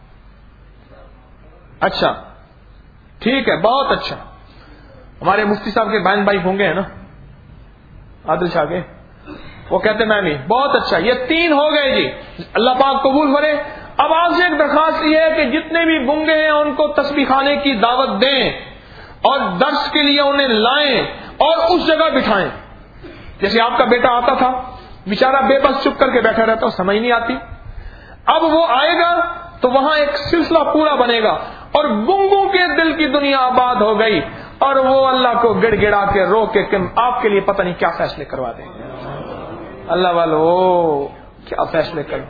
اچھا ٹھیک ہے، بہت اچھا. ہمارے مفتی صاحب کے بہن بھائی ہوں گے نا، عادل شاہ کے، وہ کہتے میں نہیں. بہت اچھا، یہ تین ہو گئے جی. اللہ پاک قبول کرے. اب آپ سے ایک درخواست یہ ہے کہ جتنے بھی گنگے ہیں ان کو تسبیح خانے کی دعوت دیں اور درس کے لیے انہیں لائیں اور اس جگہ بٹھائیں. جیسے آپ کا بیٹا آتا تھا، بیچارہ بے بس چپ کر کے بیٹھا رہتا، سمجھ نہیں آتی. اب وہ آئے گا تو وہاں ایک سلسلہ پورا بنے گا اور گنگوں کے دل کی دنیا آباد ہو گئی اور وہ اللہ کو گڑ گڑا کے رو کے کہ آپ کے لیے پتہ نہیں کیا فیصلے کروا دیں گے. اللہ والو کیا فیصلے کر.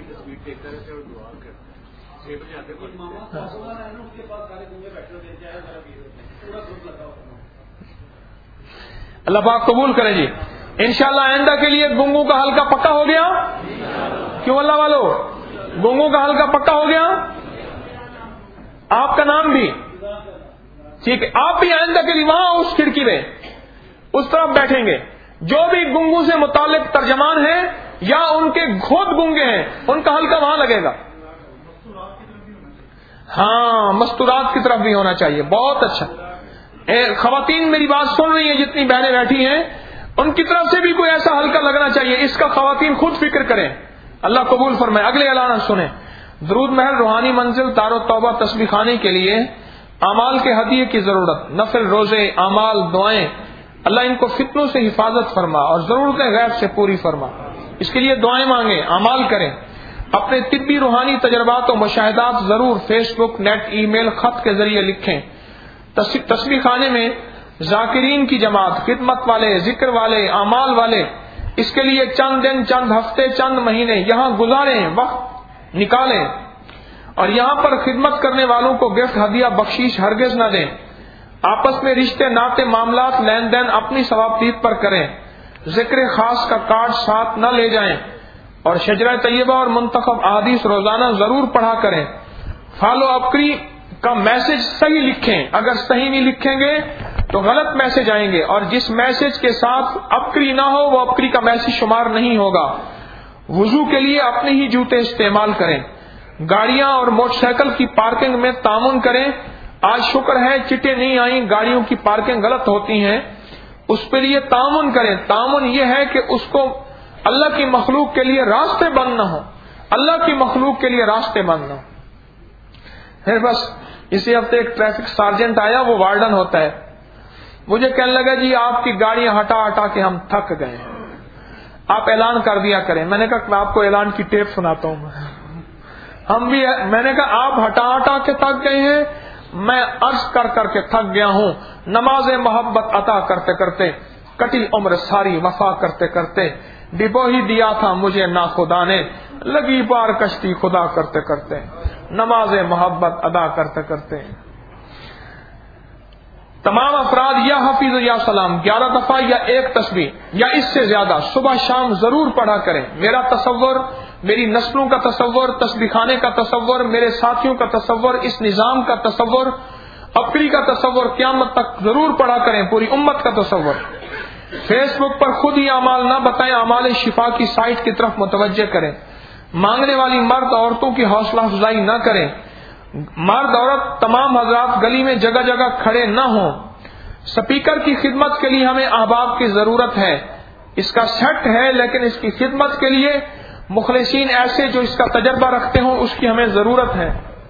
اللہ پاک قبول کرے جی. انشاءاللہ آئندہ کے لیے گنگوں کا حلقہ پکا ہو گیا. کیوں اللہ والو؟ گنگوں کا حلقہ پکا ہو گیا. آپ کا نام بھی ٹھیک ہے. آپ بھی آئندہ کے لیے وہاں اس کھڑکی میں اس طرف بیٹھیں گے. جو بھی گنگوں سے متعلق ترجمان ہیں یا ان کے خود گنگے ہیں، ان کا حلقہ وہاں لگے گا. ہاں، مستورات کی طرف بھی ہونا چاہیے. بہت اچھا. خواتین میری بات سن رہی ہیں، جتنی بہنیں بیٹھی ہیں ان کی طرف سے بھی کوئی ایسا حلقہ لگنا چاہیے. اس کا خواتین خود فکر کریں. اللہ قبول فرمائے. اگلے اعلان سنیں. درود محل روحانی منزل دار و توبہ تسبیح خانے کے لیے اعمال کے ہدیے کی ضرورت. نفل، روزے، اعمال، دعائیں. اللہ ان کو فتنوں سے حفاظت فرما اور ضرورتیں غیب سے پوری فرما. اس کے لیے دعائیں مانگیں، اعمال کریں. اپنے طبی روحانی تجربات و مشاہدات ضرور فیس بک، نیٹ، ای میل، خط کے ذریعے لکھیں۔ تسبیح خانے میں ذاکرین کی جماعت، خدمت والے، ذکر والے، اعمال والے، اس کے لیے چند دن، چند ہفتے، چند مہینے یہاں گزاریں، وقت نکالیں، اور یہاں پر خدمت کرنے والوں کو گفٹ، ہدیہ، بخشش ہرگز نہ دیں۔ آپس میں رشتے ناطے، معاملات، لین دین اپنی ثوابدید پر کریں۔ ذکر خاص کا کارڈ ساتھ نہ لے جائیں، اور شجرہ طیبہ اور منتخب احادیث روزانہ ضرور پڑھا کریں۔ فالو اپکری کا میسج صحیح لکھیں، اگر صحیح نہیں لکھیں گے تو غلط میسج آئیں گے، اور جس میسج کے ساتھ اپکری نہ ہو وہ اپکری کا میسج شمار نہیں ہوگا۔ وضو کے لیے اپنے ہی جوتے استعمال کریں۔ گاڑیاں اور موٹر سائیکل کی پارکنگ میں تعاون کریں۔ آج شکر ہے چٹیں نہیں آئیں، گاڑیوں کی پارکنگ غلط ہوتی ہیں، اس پہ لیے تعاون کریں۔ تعاون یہ ہے کہ اس کو اللہ کی مخلوق کے لیے راستے بند نہ ہو، اللہ کی مخلوق کے لیے راستے بند نہ ہو۔ پھر بس اسی ہفتے ایک ٹریفک سارجنٹ آیا، وہ وارڈن ہوتا ہے، مجھے کہنے لگا جی آپ کی گاڑیاں ہٹا ہٹا کے ہم تھک گئے ہیں، آپ اعلان کر دیا کریں۔ میں نے کہا میں آپ کو اعلان کی ٹیپ سناتا ہوں۔ ہم بھی، میں نے کہا آپ ہٹا ہٹا کے تھک گئے ہیں، میں عرض کر کر کے تھک گیا ہوں، نماز محبت عطا کرتے کرتے، کٹی عمر ساری وفا کرتے کرتے، ڈبو ہی دیا تھا مجھے نا خدا نے، لگی بار کشتی خدا کرتے کرتے، نماز محبت ادا کرتے کرتے۔ تمام افراد یا حفیظ یا سلام گیارہ دفعہ یا ایک تسبیح یا اس سے زیادہ صبح شام ضرور پڑھا کریں۔ میرا تصور، میری نسلوں کا تصور، تسبیح خانے کا تصور، میرے ساتھیوں کا تصور، اس نظام کا تصور، اپری کا تصور، قیامت تک ضرور پڑھا کریں، پوری امت کا تصور۔ فیس بک پر خود ہی اعمال نہ بتائیں، اعمال شفا کی سائٹ کی طرف متوجہ کریں۔ مانگنے والی مرد عورتوں کی حوصلہ افزائی نہ کریں۔ مرد عورت تمام حضرات گلی میں جگہ جگہ کھڑے نہ ہوں۔ سپیکر کی خدمت کے لیے ہمیں احباب کی ضرورت ہے، اس کا سیٹ ہے، لیکن اس کی خدمت کے لیے مخلصین ایسے جو اس کا تجربہ رکھتے ہوں، اس کی ہمیں ضرورت ہے۔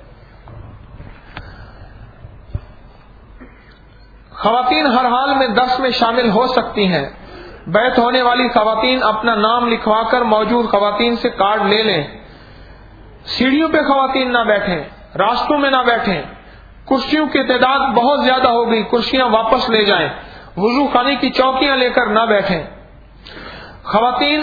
خواتین ہر حال میں درس میں شامل ہو سکتی ہیں۔ بیعت ہونے والی خواتین اپنا نام لکھوا کر موجود خواتین سے کارڈ لے لیں۔ سیڑھیوں پہ خواتین نہ بیٹھیں، راستوں میں نہ بیٹھیں، کرسیوں کی تعداد بہت زیادہ ہو گئی، کرسیاں واپس لے جائیں، وضو خانے کی چوکیاں لے کر نہ بیٹھیں۔ خواتین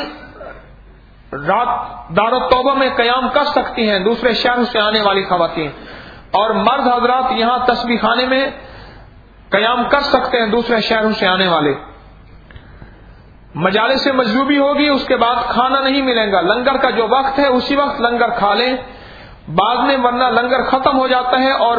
رات دار التوبہ میں قیام کر سکتی ہیں، دوسرے شہروں سے آنے والی خواتین، اور مرد حضرات یہاں تسبیح خانے میں قیام کر سکتے ہیں، دوسرے شہروں سے آنے والے۔ مجالس سے مجذوبی ہوگی، اس کے بعد کھانا نہیں ملے گا، لنگر کا جو وقت ہے اسی وقت لنگر کھا لیں بعد میں، ورنہ لنگر ختم ہو جاتا ہے اور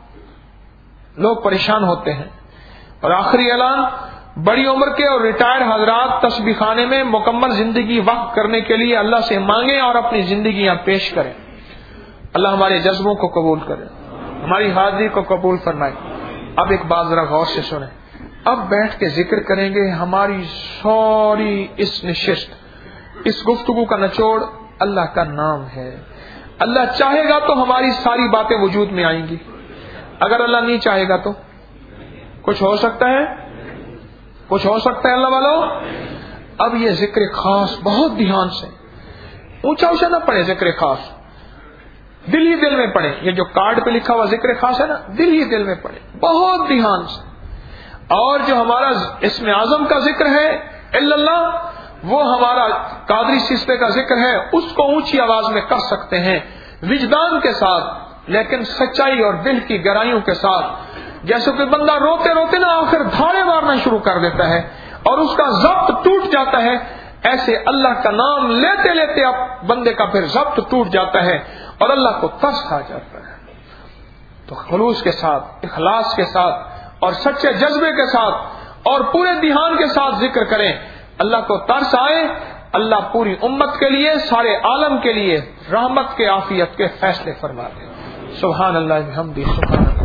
لوگ پریشان ہوتے ہیں۔ اور آخری اعلان، بڑی عمر کے اور ریٹائر حضرات تسبیح خانے میں مکمل زندگی وقف کرنے کے لیے اللہ سے مانگیں اور اپنی زندگیاں پیش کریں۔ اللہ ہمارے جذبوں کو قبول کرے، ہماری حاضری کو قبول فرمائے۔ اب ایک بات ذرا غور سے سنیں، اب بیٹھ کے ذکر کریں گے۔ ہماری ساری اس نشست، اس گفتگو کا نچوڑ اللہ کا نام ہے۔ اللہ چاہے گا تو ہماری ساری باتیں وجود میں آئیں گی، اگر اللہ نہیں چاہے گا تو کچھ ہو سکتا ہے، کچھ ہو سکتا ہے اللہ والو۔ اب یہ ذکر خاص بہت دھیان سے، اونچا اونچا نہ پڑھے، ذکر خاص دل ہی دل میں پڑھے۔ یہ جو کارڈ پہ لکھا ہوا ذکر خاص ہے نا، دل ہی دل میں پڑھے بہت دھیان سے۔ اور جو ہمارا اسم اعظم کا ذکر ہے الا اللہ، وہ ہمارا قادری سلسلے کا ذکر ہے، اس کو اونچی آواز میں کر سکتے ہیں، وجدان کے ساتھ، لیکن سچائی اور دل کی گہرائیوں کے ساتھ۔ جیسے کہ بندہ روتے روتے نا آخر دھاڑے مارنا شروع کر دیتا ہے اور اس کا ضبط ٹوٹ جاتا ہے، ایسے اللہ کا نام لیتے لیتے اب بندے کا پھر ضبط ٹوٹ جاتا ہے اور اللہ کو ترس آ جاتا ہے۔ تو خلوص کے ساتھ، اخلاص کے ساتھ اور سچے جذبے کے ساتھ اور پورے دھیان کے ساتھ ذکر کریں، اللہ کو ترس آئے، اللہ پوری امت کے لیے، سارے عالم کے لیے رحمت کے، عافیت کے فیصلے فرما دے۔ سبحان اللہ بحمدہ، سبحان اللہ۔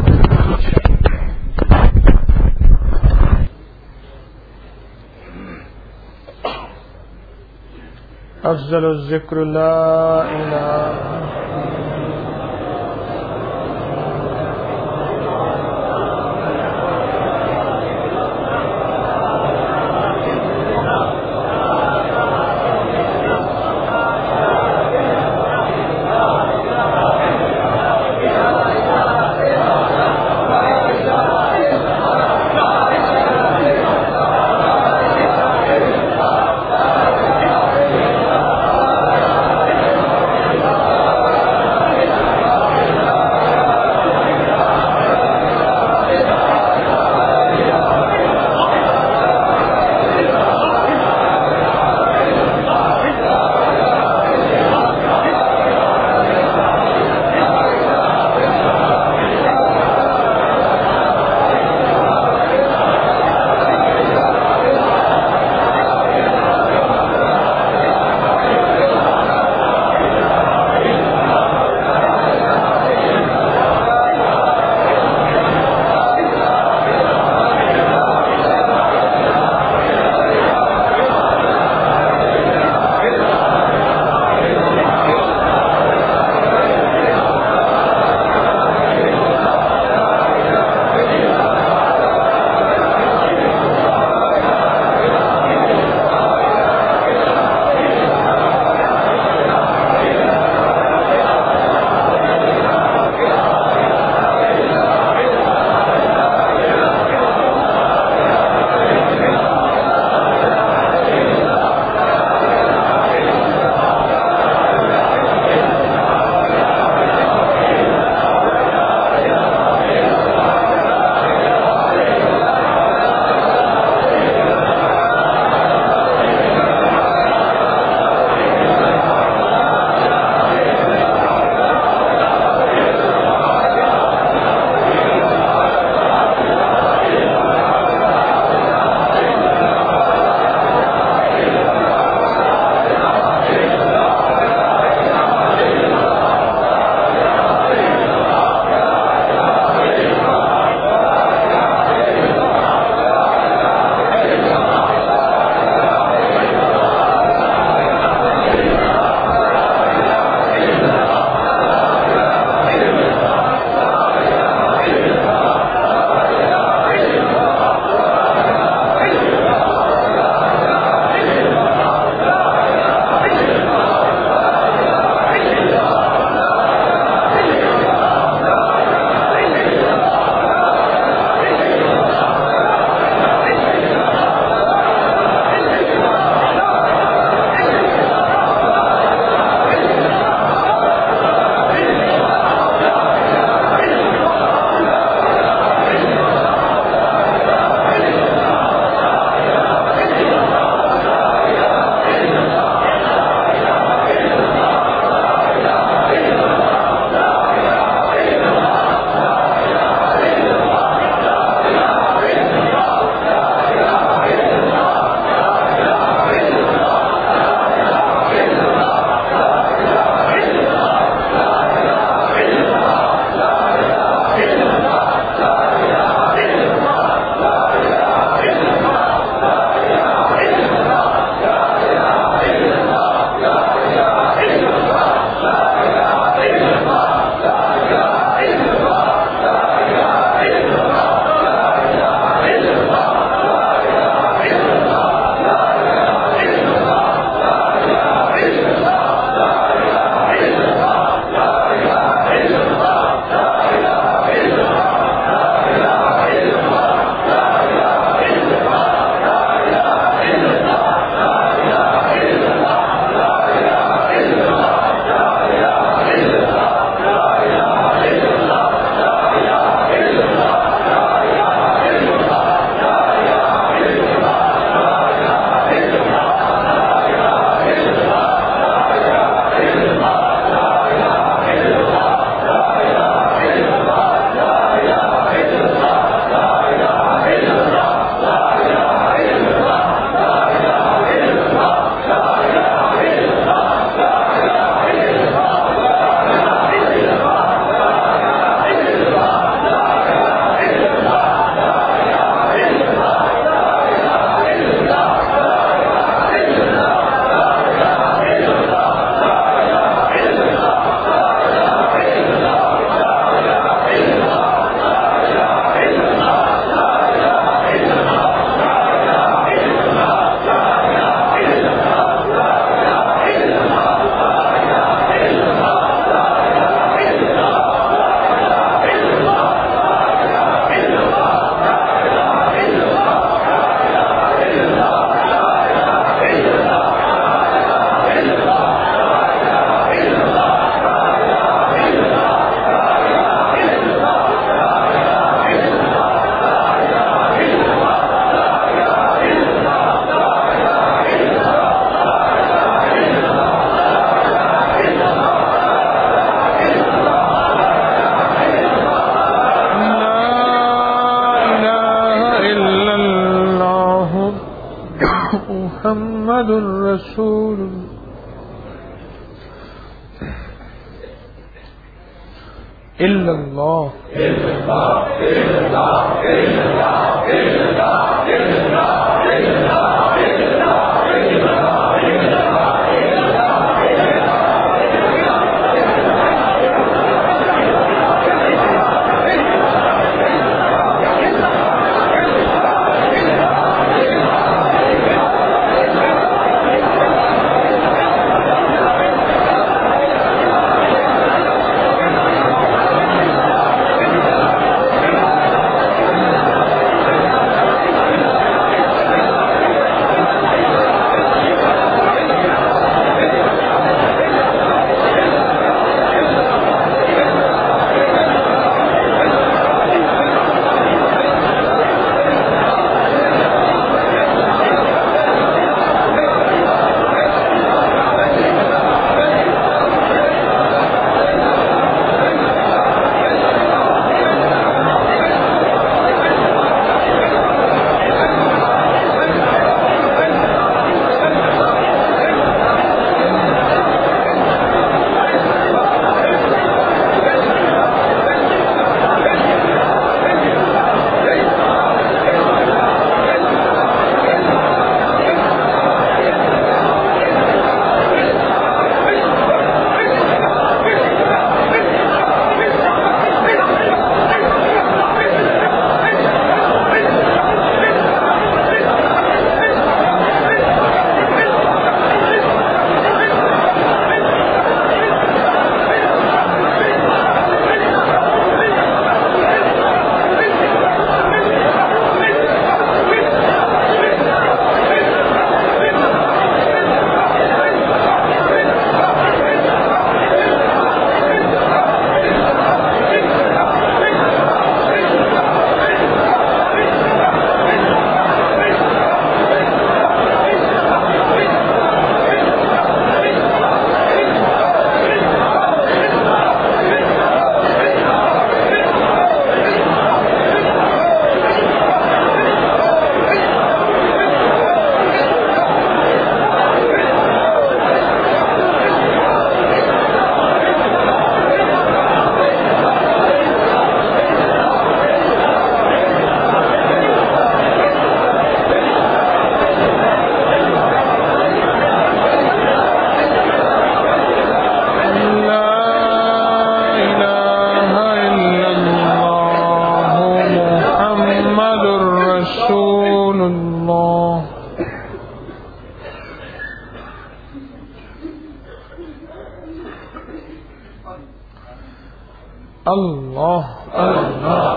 افضل الذکر لا الہ محمد رسول إلا الله إلا الله إلا الله إلا الله إلا الله إلا الله إلا الله إلا الله إلا الله الله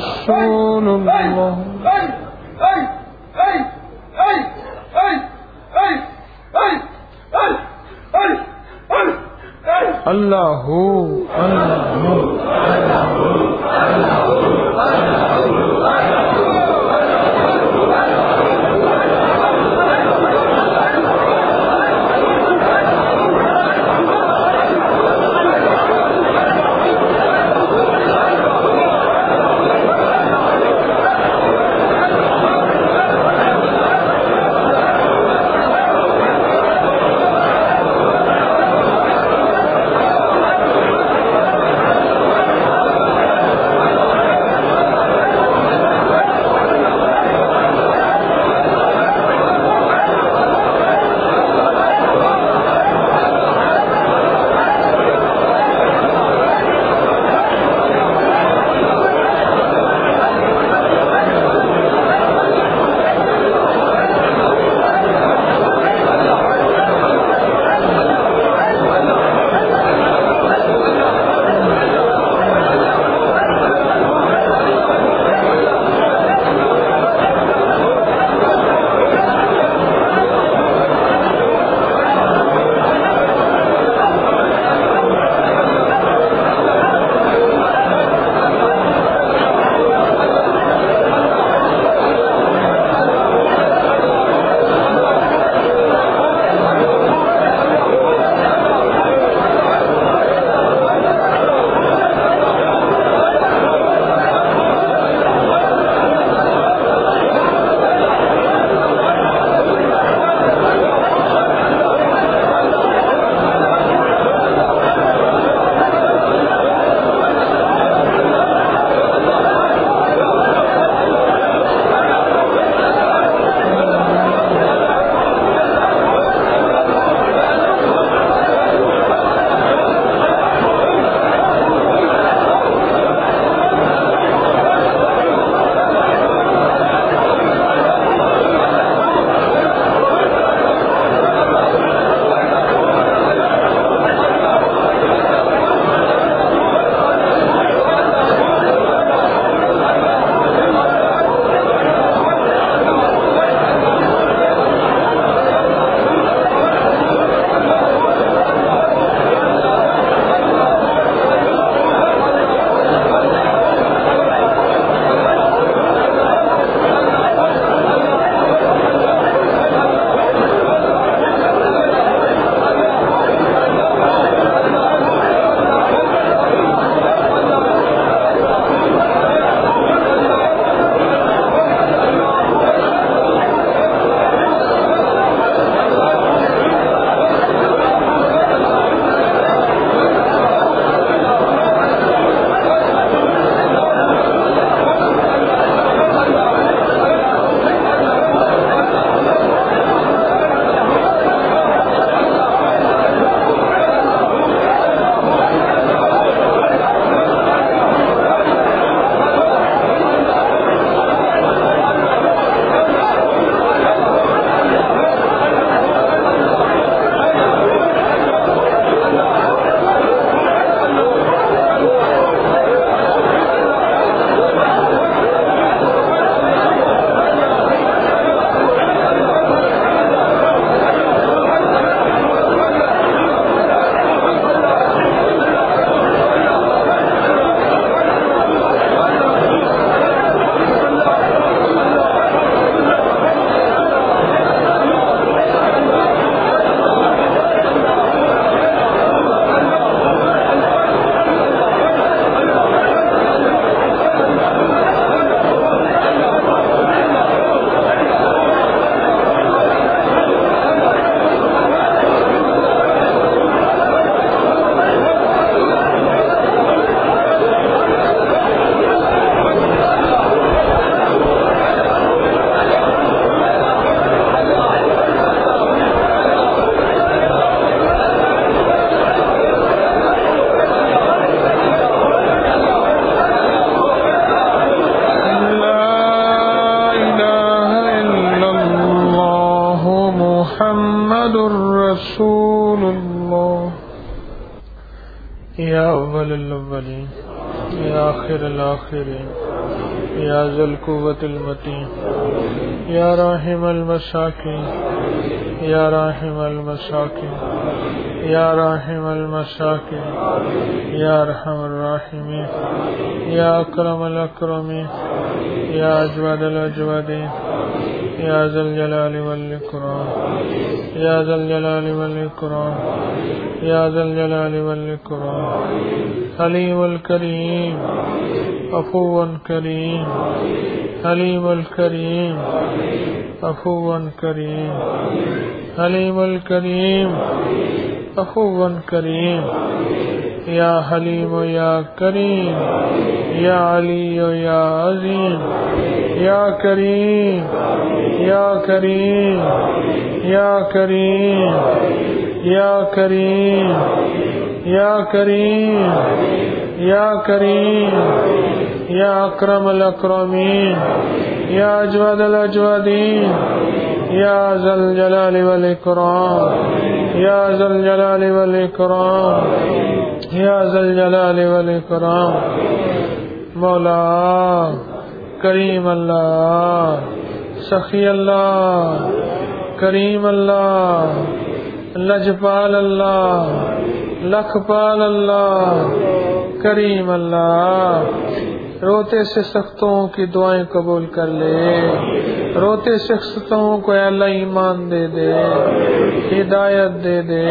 रसूलुल्लाह अल्लाहु अल्लाहु या अव्वल अव्वलीन या आखिर आखिरीन یا ذی القوة المتین یا راحم المساکین یا راحم المساکین یا راحم المساکین یا ارحم الراحمین یا اکرم الاکرمین یا اجود الاجودین یا ذی الجلال والاکرام یا ذی الجلال والاکرام یا ذی الجلال والاکرام حلیم الکریم عفو کریم حلیم الکریم عفو کریم حلیم الکریم عفو کریم یا حلیم یا کریم یا علی یا عظیم یا کریم یا کریم یا کریم یا کریم یا کریم یا کریم یا اکرم الاکرمین یا اجود الاجودین یا ذی الجلال والاکرام یا ذی الجلال والاکرام یا ذی الجلال والاکرام مولا کریم اللہ سخی اللہ کریم اللہ لجپال اللہ لکھپال اللہ کریم اللہ روتے سے سختوں کی دعائیں قبول کر لے روتے سے سختوں کو اے اللہ ایمان دے دے ہدایت دے دے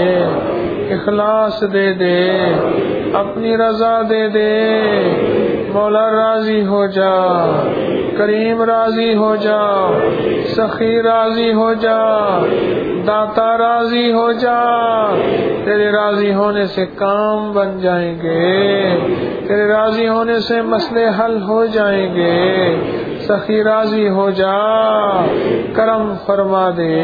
اخلاص دے دے اپنی رضا دے دے مولا راضی ہو جا کریم راضی ہو جا سخی راضی ہو جا داتا راضی ہو جا تیرے راضی ہونے سے کام بن جائیں گے تیرے راضی ہونے سے مسئلے حل ہو جائیں گے سخی راضی ہو جا کرم فرما دے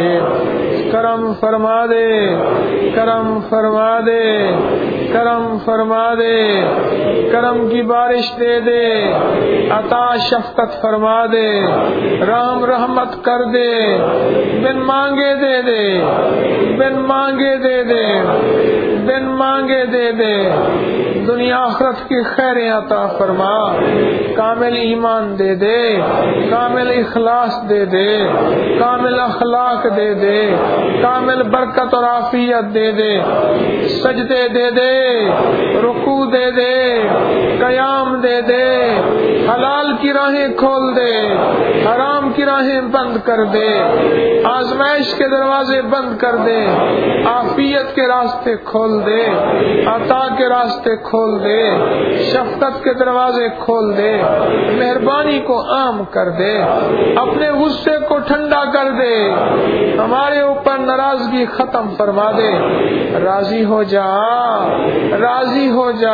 کرم فرما دے کرم فرما دے کرم فرما دے کرم کی بارش دے دے عطا شفقت فرما دے رحم رحمت کر دے بن مانگے دے دے بن مانگے دے دے بن مانگے دے دے دنیا آخرت کی خیریں عطا فرما کامل ایمان دے دے کامل اخلاص دے دے کامل اخلاق دے دے کامل برکت اور عافیت دے دے سجدے دے دے رکوع دے دے قیام دے دے حلال کی راہیں کھول دے حرام کی راہیں بند کر دے آزمائش کے دروازے بند کر دے عافیت کے راستے کھول دے عطا کے راستے کھول دے شفقت کے دروازے کھول دے مہربانی کو عام کر دے اپنے غصے کو ٹھنڈا کر دے ہمارے اوپر ناراضگی ختم فرما دے راضی ہو جا راضی ہو جا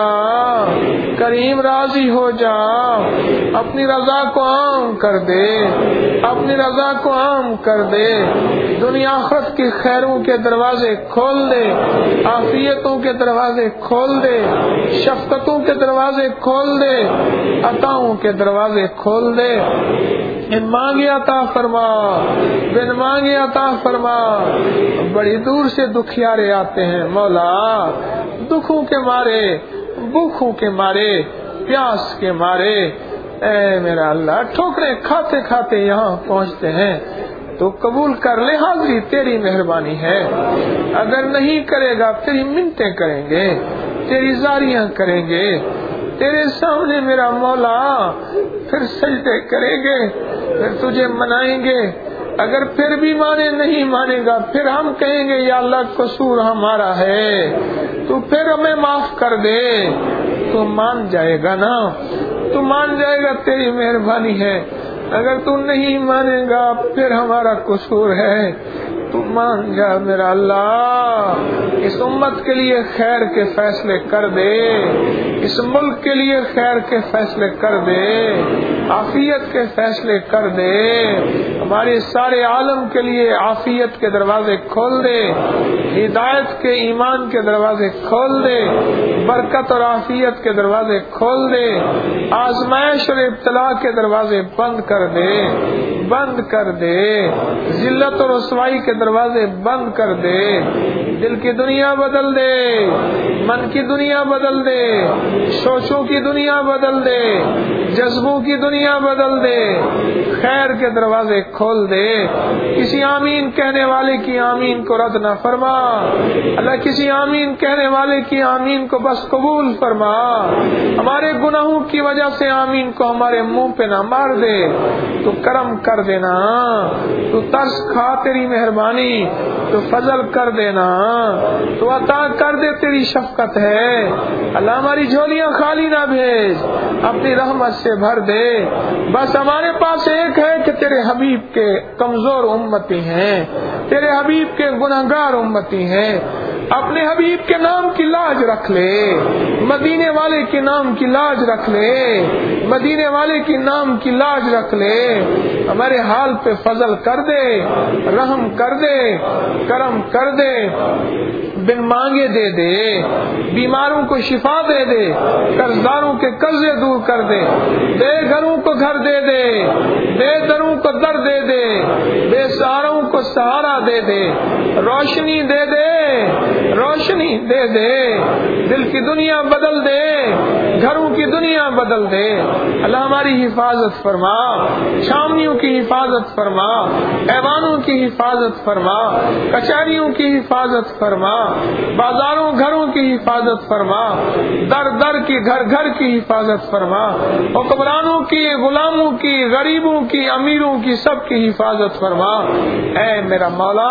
کریم راضی ہو جا اپنی رضا کو عام کر دے اپنی رضا کو عام کر دے دنیا آخرت کی خیروں کے دروازے کھول دے عافیتوں کے دروازے کھول دے شفقتوں کے دروازے کھول دے عطاؤں کے دروازے کھول دے ان مانگے عطا فرما بن مانگے عطا فرما بڑی دور سے دکھیارے آتے ہیں مولا دکھوں کے مارے بھوکوں کے مارے پیاس کے مارے اے میرا اللہ ٹھوکریں کھاتے کھاتے یہاں پہنچتے ہیں تو قبول کر لے حاضری تیری مہربانی ہے اگر نہیں کرے گا تیری منتیں کریں گے تیری زاریاں کریں گے تیرے سامنے میرا مولا پھر سجدے کریں گے پھر تجھے منائیں گے اگر پھر بھی مانے نہیں مانے گا پھر ہم کہیں گے یا اللہ قصور ہمارا ہے تو پھر ہمیں معاف کر دے تو مان جائے گا نا تو مان جائے گا تیری مہربانی ہے اگر تو نہیں مانے گا پھر ہمارا قصور ہے تو مان جا میرا اللہ اس امت کے لیے خیر کے فیصلے کر دے اس ملک کے لیے خیر کے فیصلے کر دے عافیت کے فیصلے کر دے ہمارے سارے عالم کے لیے عافیت کے دروازے کھول دے ہدایت کے ایمان کے دروازے کھول دے برکت اور عافیت کے دروازے کھول دے آزمائش اور ابتلا کے دروازے بند کر دے بند کر دے ذلت اور رسوائی کے دروازے بند کر دے دل کی دنیا بدل دے من کی دنیا بدل دے، سوچوں کی دنیا بدل دے، جذبوں کی دنیا بدل دے، خیر کے دروازے کھول دے۔ کسی آمین کہنے والے کی آمین کو رد نہ فرما اللہ، کسی آمین کہنے والے کی آمین کو بس قبول فرما۔ ہمارے گناہوں کی وجہ سے آمین کو ہمارے منہ پہ نہ مار دے، تو کرم کر دینا، تو ترس کھا تیری مہربانی، تو فضل کر دینا، تو عطا کر دے، تیری شفقت ہے اللہ۔ ہماری جھولیاں خالی نہ بھیج، اپنی رحمت سے بھر دے۔ بس ہمارے پاس ایک ہے کہ تیرے حبیب کے کمزور امتی ہیں، تیرے حبیب کے گناہگار امتی ہیں۔ اپنے حبیب کے نام کی لاج رکھ لے، مدینے والے کے نام کی لاج رکھ لے، مدینے والے کے نام کی لاج رکھ لے۔ ہمارے حال پہ فضل کر دے، رحم کر دے، کرم کر دے، بن مانگے دے دے، بیماروں کو شفا دے دے، قرضداروں کے قرضے دور کر دے، بے گھروں کو گھر دے دے، بے دروں کو در دے دے، بے سہاروں کو سہارا دے دے، روشنی دے دے، روشنی دے دے، دل کی دنیا بدل دے، گھروں کی دنیا بدل دے۔ اللہ ہماری حفاظت فرما، چھاونیوں کی حفاظت فرما، ایوانوں کی حفاظت فرما، کچہریوں کی حفاظت فرما، بازاروں گھروں کی حفاظت فرما، در در کی گھر گھر کی حفاظت فرما، حکمرانوں کی، غلاموں کی، غریبوں کی، امیروں کی، سب کی حفاظت فرما۔ اے میرا مولا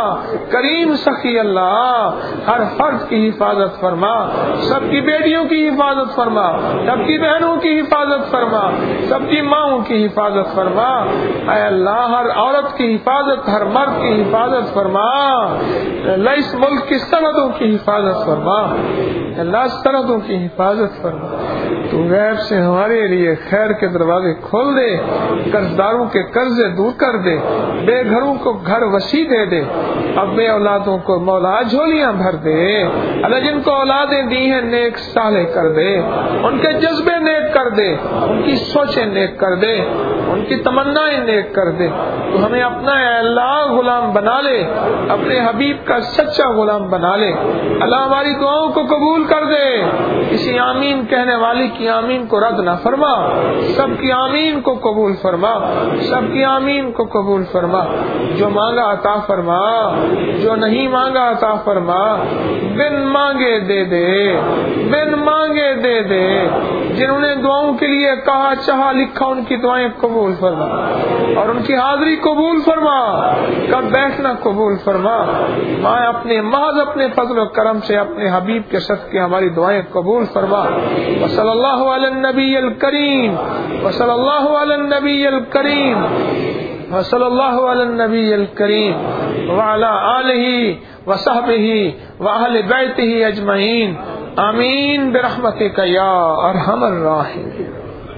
کریم سخی اللہ، ہر فرد کی حفاظت فرما، سب کی بیٹیوں کی حفاظت فرما، سب کی بہنوں کی حفاظت فرما، سب کی ماؤں کی حفاظت فرما۔ اے اللہ ہر عورت کی حفاظت، ہر مرد کی حفاظت فرما۔ اللہ اس ملک کی سرحدوں کی حفاظت فرما، اللہ سرحدوں کی حفاظت فرما۔ تو غیب سے ہمارے لیے خیر کے دروازے کھول دے، قرضداروں کے قرضے دور کر دے، بے گھروں کو گھر وسیع دے دے، اب بے اولادوں کو مولا جھولیاں بھر دے۔ اللہ جن کو اولادیں دی ہیں نیک صالح کر دے، ان کے جذبے نیک کر دے، ان کی سوچیں نیک کر دے، ان کی تمنائیں نیک کر دے۔ تو ہمیں اپنا اے اللہ غلام بنا لے، اپنے حبیب کا سچا غلام بنا لے۔ اللہ ہماری دعاؤں کو قبول کر دے، کسی آمین کہنے والی کی آمین کو رد نہ فرما، سب کی آمین کو قبول فرما، سب کی آمین کو قبول فرما۔ جو مانگا عطا فرما، جو نہیں مانگا عطا فرما، بن مانگے دے دے، بن مانگے دے دے۔ جنہوں نے دعاؤں کے لیے کہا چاہا لکھا، ان کی دعائیں قبول فرما، اور ان کی حاضری قبول فرما، کب بیٹھنا قبول فرما۔ ماں اپنے محض اپنے فضل و کرم سے اپنے حبیب کے صدقے ہماری دعائیں قبول فرما۔ وصلی اللہ علی النبی الکریم، وصلی اللہ علی النبی الکریم، وصلی اللہ علی النبی الکریم وعلی آلہ وصحبہ واہل بیتہ اجمعین، آمین برحمتک یا ارحم الراحمین۔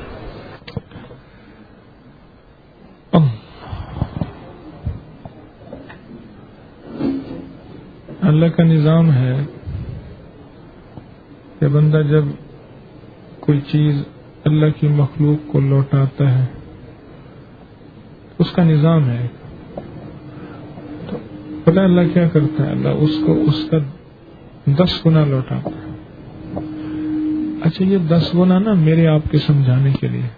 اللہ کا نظام ہے کہ بندہ جب کوئی چیز اللہ کی مخلوق کو لوٹاتا ہے، اس کا نظام ہے۔ تو پتہ اللہ کیا کرتا ہے؟ اللہ اس کو اس کا دس گنا لوٹاتا ہے۔ اچھا یہ دس گنا نا میرے آپ کے سمجھانے کے لیے،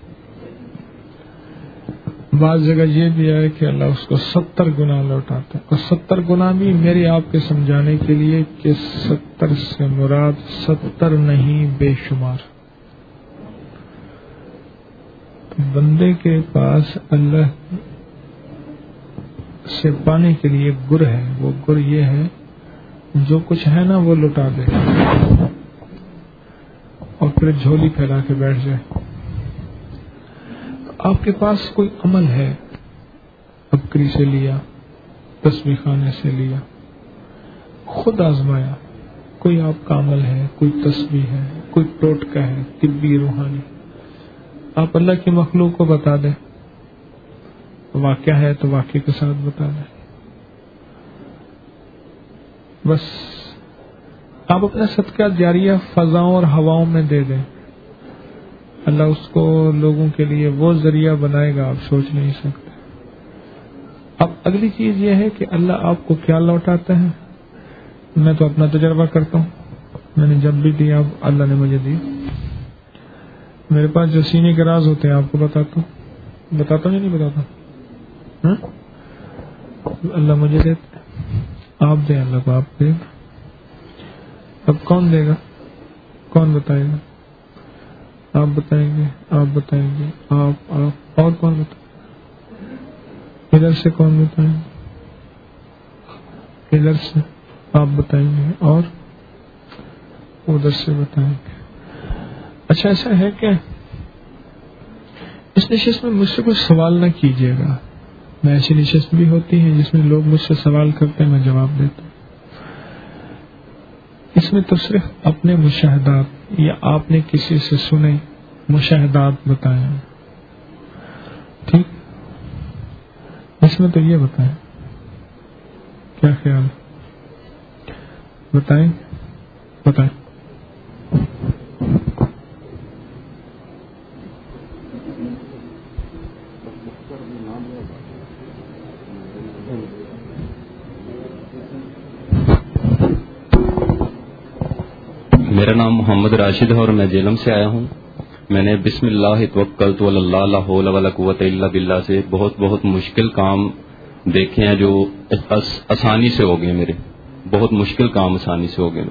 بعض جگہ یہ بھی ہے کہ اللہ اس کو ستر گنا لوٹاتا ہے، اور ستر گنا بھی میرے آپ کے سمجھانے کے لیے کہ ستر سے مراد ستر نہیں بے شمار۔ بندے کے پاس اللہ سے پانے کے لیے گر ہے، وہ گر یہ ہے جو کچھ ہے نا وہ لٹا دے اور پھر جھولی پھیلا کے بیٹھ جائے۔ آپ کے پاس کوئی عمل ہے، بکری سے لیا، تسبیح خانے سے لیا، خود آزمایا، کوئی آپ کا عمل ہے، کوئی تسبیح ہے، کوئی ٹوٹکا ہے طبی روحانی، آپ اللہ کی مخلوق کو بتا دیں، واقعہ ہے تو واقعے کے ساتھ بتا دیں، بس آپ اپنا صدقہ جاریہ فضاؤں اور ہواؤں میں دے دیں، اللہ اس کو لوگوں کے لیے وہ ذریعہ بنائے گا آپ سوچ نہیں سکتے۔ اب اگلی چیز یہ ہے کہ اللہ آپ کو کیا لوٹاتا ہے۔ میں تو اپنا تجربہ کرتا ہوں، میں نے جب بھی دیا اللہ نے مجھے دی. میرے پاس جو سینے کے راز ہوتے ہیں آپ کو بتاتا ہوں بتاتا ہوں یا نہیں بتاتا ہوں؟ اللہ مجھے دیتے, آپ دیں اللہ کو, آپ دے. اب کون دے گا, کون بتائے گا؟ آپ بتائیں گے, آپ بتائیں گے, آپ آپ اور کون بتائے گا؟ ادھر سے کون بتائیں گے؟ ادھر سے آپ بتائیں گے, اور ادھر سے بتائیں گے. اچھا ایسا ہے کہ اس نشست میں مجھ سے کوئی سوال نہ کیجیے گا. میں ایسی نشست بھی ہوتی ہے جس میں لوگ مجھ سے سوال کرتے ہیں, میں جواب دیتا ہوں. اس میں تو صرف اپنے مشاہدات یا آپ نے کسی سے سنے مشاہدات بتائیں. ٹھیک, اس میں تو یہ بتائیں. کیا خیال بتائیں بتائیں. میرا نام محمد راشد ہے اور میں جیلم سے آیا ہوں. میں نے بسم اللہ توکلت علی اللہ لا حول ولا قوت الا باللہ سے بہت بہت مشکل کام دیکھے ہیں جو آسانی سے ہو گئے. میرے بہت مشکل کام آسانی سے ہو گئے.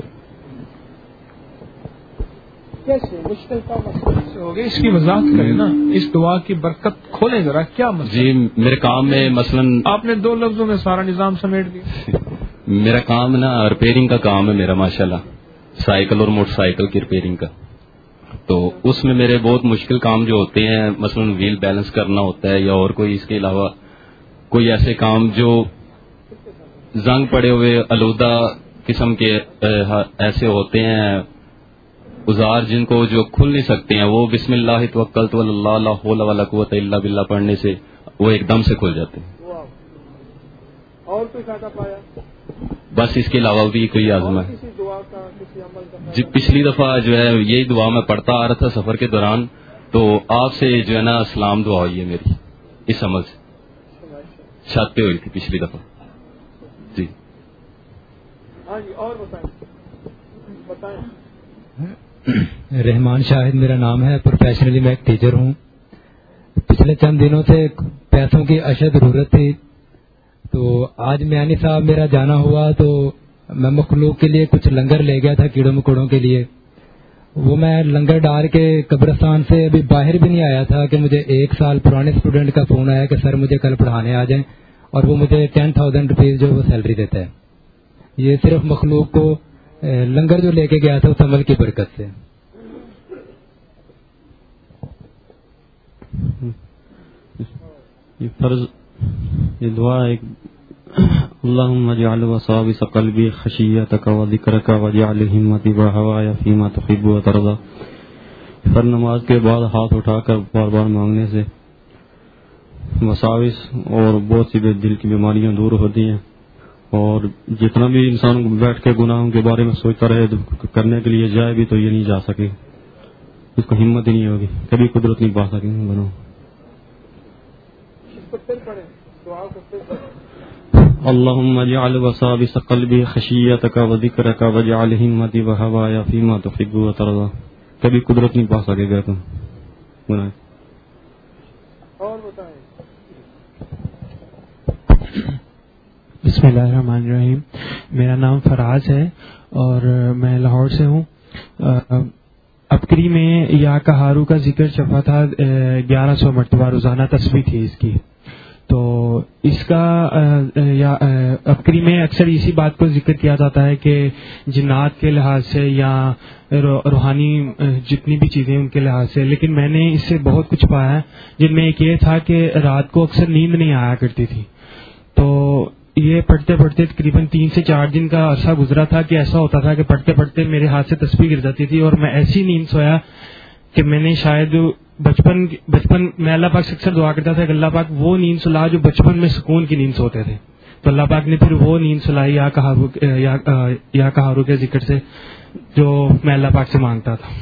کیسے مشکل کام آسانی سے ہو گئے, اس کی وضاحت کریں نا, اس دعا کی برکت کھولیں ذرا. کیا مسئلہ؟ جی میرے کام میں مثلا آپ نے دو لفظوں میں سارا نظام سمیٹ دیا. میرا کام نا ریپیئرنگ کا کام ہے میرا, ماشاءاللہ سائیکل اور موٹر سائیکل کی ریپیئرنگ کا. تو اس میں میرے بہت مشکل کام جو ہوتے ہیں, مثلا ویل بیلنس کرنا ہوتا ہے یا اور کوئی اس کے علاوہ کوئی ایسے کام جو زنگ پڑے ہوئے آلودہ قسم کے ایسے ہوتے ہیں اوزار جن کو جو کھل نہیں سکتے ہیں, وہ بسم اللہ توکلت علی اللہ لا حول ولا قوت الا باللہ پڑھنے سے وہ ایک دم سے کھل جاتے ہیں. اور کوئی فائدہ پایا؟ بس اس کے علاوہ بھی کوئی آزما ہے. جی پچھلی دفعہ جو ہے یہی دعا میں پڑھتا آ رہا تھا سفر کے دوران, تو آپ سے جو ہے نا سلام دعا ہوئی ہے میری اس عمل سے, چھت پہ ہوئی تھی پچھلی دفعہ. جی ہاں جی, اور بتائیں بتائیں. رحمان شاہد میرا نام ہے, پروفیشنلی میں ایک ٹیچر ہوں. پچھلے چند دنوں سے پیسوں کی اشد ضرورت تھی, تو آج میانی صاحب میرا جانا ہوا تو میں مخلوق کے لیے کچھ لنگر لے گیا تھا, کیڑوں مکوڑوں کے لیے. وہ میں لنگر ڈال کے قبرستان سے ابھی باہر بھی نہیں آیا تھا کہ مجھے ایک سال پرانے اسٹوڈنٹ کا فون آیا کہ سر مجھے کل پڑھانے آ جائیں, اور وہ مجھے ٹین تھاؤزینڈ روپیز جو وہ سیلری دیتا ہے. یہ صرف مخلوق کو لنگر جو لے کے گیا تھا اس عمل کی برکت سے. یہ فرض یہ دعا ایک اللہم اجعل وساوس قلبی خشیتک و ذکرک واجعل ہمتی وہوایا فیما تحب و ترضی. ہر نماز کے بعد ہاتھ اٹھا کر بار بار مانگنے سے وساوس اور بہت سی دل کی بیماریاں دور ہوتی ہیں, اور جتنا بھی انسان بیٹھ کے گناہوں کے بارے میں سوچتا رہے کرنے کے لیے جائے بھی تو یہ نہیں جا سکے, اس کو ہمت ہی نہیں ہوگی, کبھی قدرت نہیں پا سکیں گے بنو. اللهم اجعل وساوس قلبي خشيتك وذكرك واجعل همتي وهوايا فيما تحب وترضى. کبھی قدرت نہیں پا سکے گا تم. اور بتائیں. بسم اللہ الرحمن الرحیم. میرا نام فراز ہے اور میں لاہور سے ہوں. ابکری میں یا کہارو کا ذکر چھپا تھا گیارہ سو مرتبہ روزانہ تسبیح تھی اس کی. تو اس کا یا ابکری میں اکثر اسی بات کو ذکر کیا جاتا ہے کہ جنات کے لحاظ سے یا روحانی جتنی بھی چیزیں ان کے لحاظ سے, لیکن میں نے اس سے بہت کچھ پایا ہے, جن میں ایک یہ تھا کہ رات کو اکثر نیند نہیں آیا کرتی تھی. تو یہ پڑھتے پڑھتے تقریباً تین سے چار دن کا عرصہ گزرا تھا کہ ایسا ہوتا تھا کہ پڑھتے پڑھتے میرے ہاتھ سے تسبیح گر جاتی تھی, اور میں ایسی نیند سویا کہ میں نے شاید بچپن بچپن میں اللہ پاک سے اکثر دعا کرتا تھا کہ اللہ پاک وہ نیند سلا جو بچپن میں سکون کی نیند سوتے تھے. تو اللہ پاک نے پھر وہ نیند سلائی یا کہارو یا کہارو کے ذکر سے جو میں اللہ پاک سے مانگتا تھا.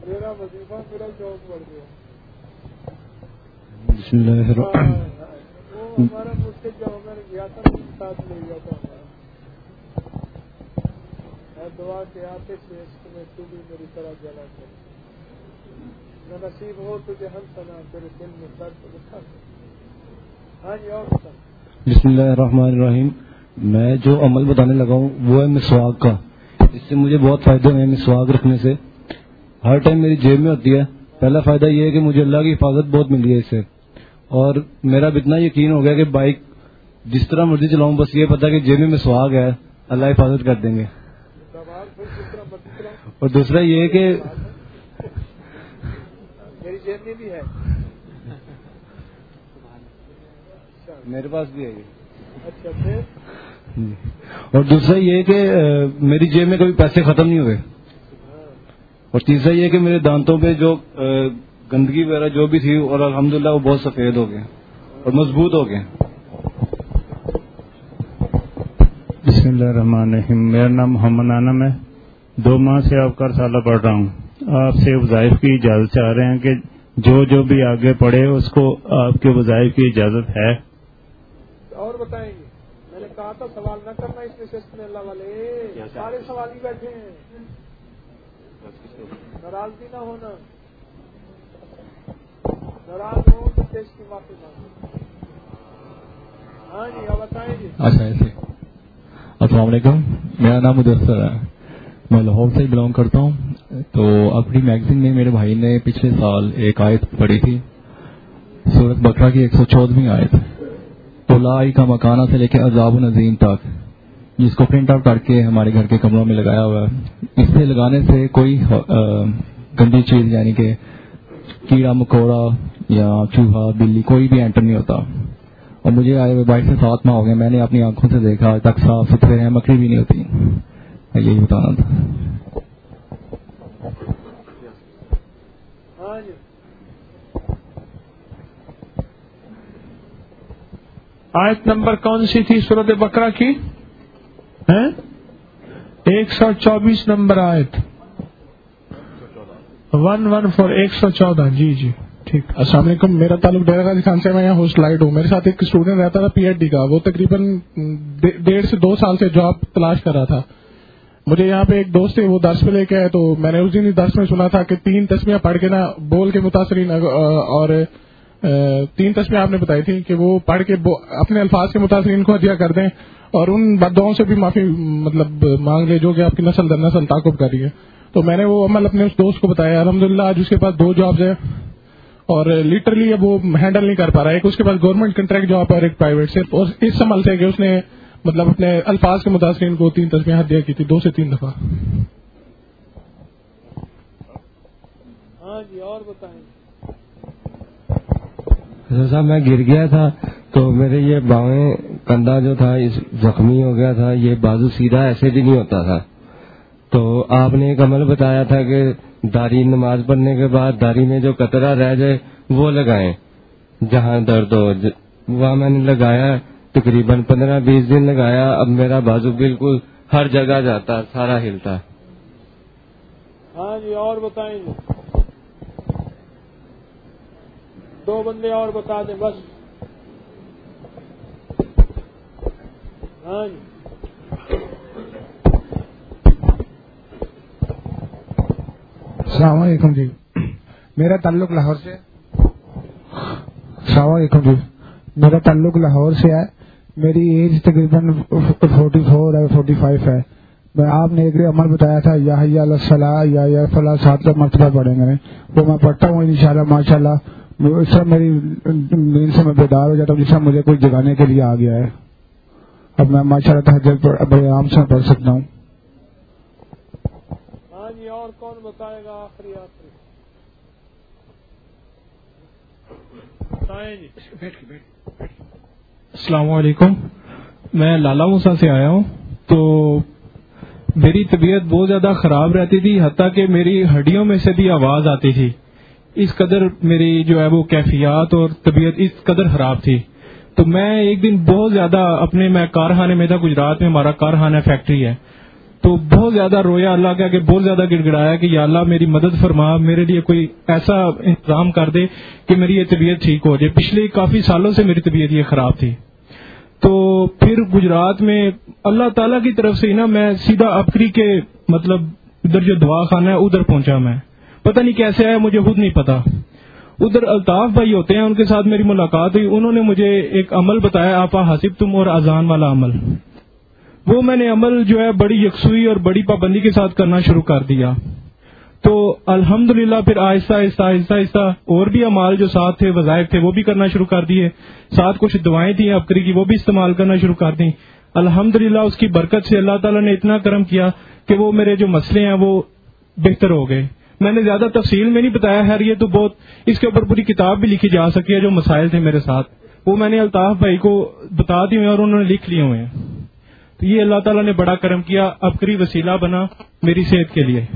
بسم اللہ الرحمن ہمارا مجھ سے جو ہمارے گیا تھا ساتھ لے گیا تھا ہمارا دعا کے آتے سے اس میں تو بھی میری طرح جلا کر نہ نصیب ہو تجھے ہم سنا تیرے دل میں درد اٹھا کر. ہاں جی اور بتا. بسم اللہ الرحمن الرحیم. میں جو عمل بتانے لگا ہوں وہ ہے مسواک کا. اس سے مجھے بہت فائدے ہوئے ہیں. مسواک رکھنے سے ہر ٹائم میری جیب میں ہوتی ہے. پہلا فائدہ یہ ہے کہ مجھے اللہ کی حفاظت بہت مل گئی ہے اس سے, اور میرا اب اتنا یقین ہو گیا کہ بائک جس طرح مرضی چلاؤں, بس یہ پتا کہ جیب میں مسواک ہے, اللہ حفاظت کر دیں گے. اور دوسرا یہ ہے کہ میری جیب میں بھی ہے, میرے پاس بھی ہے یہ. اچھا پھر اور دوسرا یہ کہ میری جیب میں کبھی پیسے ختم نہیں ہوئے. اور تیسرا یہ کہ میرے دانتوں پہ جو گندگی وغیرہ جو بھی تھی, اور الحمدللہ وہ بہت سفید ہو گئے اور مضبوط ہو گئے. بسم اللہ الرحمن الرحیم. میرا نام محمد انم ہے. دو ماہ سے آپ کا رسالہ پڑھ رہا ہوں. آپ سے وظائف کی اجازت چاہ رہے ہیں کہ جو جو بھی آگے پڑھے اس کو آپ کے وظائف کی اجازت ہے. اور بتائیں گے. میں نے کہا تھا سوال نہ کرنا اس نشست میں, اللہ والے سارے سوال ہی بیٹھے ہیں, ناراضگی نہ ہونا, ناراض ہو تو دیش کی معافی مانگو. ہاں جی اور بتائیں گے. اچھا ایسے. السلام علیکم, میرا نام مدثر ہے, میں لاہور سے بلانگ کرتا ہوں. تو اپنی میگزین میں میرے بھائی نے پچھلے سال ایک آیت پڑھی تھی, سورۃ بقرہ کی ایک سو چودہویں آیت, اولائی کا مکانہ سے لے کے عذاب العظیم تک, جس کو پرنٹ آؤٹ کر کے ہمارے گھر کے کمروں میں لگایا ہوا ہے. اس سے لگانے سے کوئی گندی چیز یعنی کہ کیڑا مکوڑا یا چوہا بلی کوئی بھی انٹر نہیں ہوتا. اور مجھے آئے ہوئے بائیس سے سات ماہ ہو گئے, میں نے اپنی آنکھوں سے دیکھا, آج تک صاف ستھرے ہیں, مکڑی بھی نہیں ہوتی. یہی بتانا تھا. آیت نمبر کون سی تھی سورۃ بقرہ کی؟ ایک سو چوبیس نمبر آیت, ون ون فور ایک سو چودہ. جی جی ٹھیک. السلام علیکم. میرا تعلق ڈیرہ غازی خان سے, میں یہاں ہوسٹ لائٹ ہوں. میرے ساتھ ایک اسٹوڈنٹ رہتا تھا پی ایچ ڈی کا, وہ تقریباً ڈیڑھ سے دو سال سے جاب تلاش کر رہا تھا. مجھے یہاں پہ ایک دوست ہے, وہ درس پہ لے کے آئے, تو میں نے اس دن درس میں سنا تھا کہ تین تسمیاں پڑھ کے نا بول کے متاثرین, اور تین تسمیاں آپ نے بتائی تھی کہ وہ پڑھ کے اپنے الفاظ کے متاثرین کو ہدیہ کر دیں, اور ان بددعاؤں سے بھی معافی مطلب مانگ لے جو کہ آپ کی نسل در نسل تعاقب کر رہی ہے. تو میں نے وہ عمل اپنے اس دوست کو بتایا. الحمدللہ آج اس کے پاس دو جابز ہیں, اور لٹرلی اب وہ ہینڈل نہیں کر پا رہا ہے. ایک اس کے پاس گورنمنٹ کنٹریکٹ جاب ہے اور ایک پرائیویٹ. صرف اور اس عمل سے کہ اس نے مطلب اپنے الفاظ کے متاثرین کو تین تسمیاں ہدیہ کی تھی, دو سے تین دفعہ. ہاں جی اور بتائیں. صاحب میں گر گیا تھا تو میرے یہ باویں کندھا جو تھا اس زخمی ہو گیا تھا, یہ بازو سیدھا ایسے بھی نہیں ہوتا تھا. تو آپ نے ایک عمل بتایا تھا کہ داڑھی نماز پڑھنے کے بعد داڑھی میں جو قطرہ رہ جائے وہ لگائیں جہاں درد ہو. وہاں میں نے لگایا, تقریباً پندرہ بیس دن لگایا. اب میرا بازو بالکل ہر جگہ جاتا, سارا ہلتا. ہاں جی اور بتائیں گے. دو بندے اور بتا دیں بس. ہاں جی السلام علیکم جی. میرا تعلق لاہور سے. السلام علیکم جی. میرا تعلق لاہور سے ہے. میری ایج تقریباً فورٹی فور ہے, فورٹی فائیو ہے. میں آپ نے ایک عمل بتایا تھا یا حی علی الصلاۃ یا یا فلاں سات مرتبہ پڑھیں گے, وہ میں پڑھتا ہوں انشاءاللہ ماشاءاللہ. اس سے میری نیند سے میں بیدار ہو جاتا ہوں, جس سے مجھے کوئی جگانے کے لیے آ گیا ہے. اب میں ماشاءاللہ تہجد بڑے آرام سے پڑھ سکتا ہوں. ہاں جی اور کون بتائے گا آخری آخری بتائیں جی. السلام علیکم. میں لالا موسیٰ سے آیا ہوں. تو میری طبیعت بہت زیادہ خراب رہتی تھی, حتیٰ کہ میری ہڈیوں میں سے بھی آواز آتی تھی. اس قدر میری جو ہے وہ کیفیات اور طبیعت اس قدر خراب تھی. تو میں ایک دن بہت زیادہ اپنے میں کارخانے میں تھا گجرات میں, ہمارا کارخانہ فیکٹری ہے. تو بہت زیادہ رویا، اللہ کے آگے بہت زیادہ گڑ گڑایا کہ یا اللہ میری مدد فرما، میرے لیے کوئی ایسا انتظام کر دے کہ میری یہ طبیعت ٹھیک ہو جائے. پچھلے کافی سالوں سے میری طبیعت یہ خراب تھی. تو پھر گجرات میں اللہ تعالیٰ کی طرف سے نا میں سیدھا اپکری کے مطلب ادھر جو دوا خانہ ہے ادھر پہنچا. میں پتہ نہیں کیسے آیا، مجھے خود نہیں پتا. ادھر الطاف بھائی ہوتے ہیں، ان کے ساتھ میری ملاقات ہوئی. انہوں نے مجھے ایک عمل بتایا، آپا حاسب تم اور اذان والا عمل. وہ میں نے عمل جو ہے بڑی یکسوئی اور بڑی پابندی کے ساتھ کرنا شروع کر دیا. تو الحمدللہ پھر آہستہ آہستہ آہستہ آہستہ اور بھی اعمال جو ساتھ تھے، وظائف تھے، وہ بھی کرنا شروع کر دیے. ساتھ کچھ دعائیں تھیں اپکری کی، وہ بھی استعمال کرنا شروع کر دیں. الحمدللہ اس کی برکت سے اللہ تعالیٰ نے اتنا کرم کیا کہ وہ میرے جو مسئلے ہیں وہ بہتر ہو گئے. میں نے زیادہ تفصیل میں نہیں بتایا، خیر یہ تو بہت، اس کے اوپر پوری کتاب بھی لکھی جا سکتی ہے. جو مسائل تھے میرے ساتھ وہ میں نے الطاف بھائی کو بتا دیے اور انہوں نے لکھ لیے ہوئے ہیں. تو یہ اللہ تعالیٰ نے بڑا کرم کیا، اپکری وسیلہ بنا میری صحت کے لیے.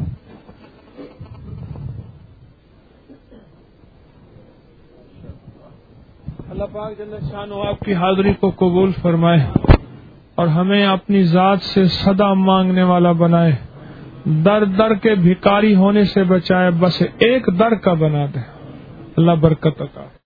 اللہ پاک جل شانہ آپ کی حاضری کو قبول فرمائے اور ہمیں اپنی ذات سے صدا مانگنے والا بنائے. در در کے بھکاری ہونے سے بچائے، بس ایک در کا بنا دے. اللہ برکت عطا.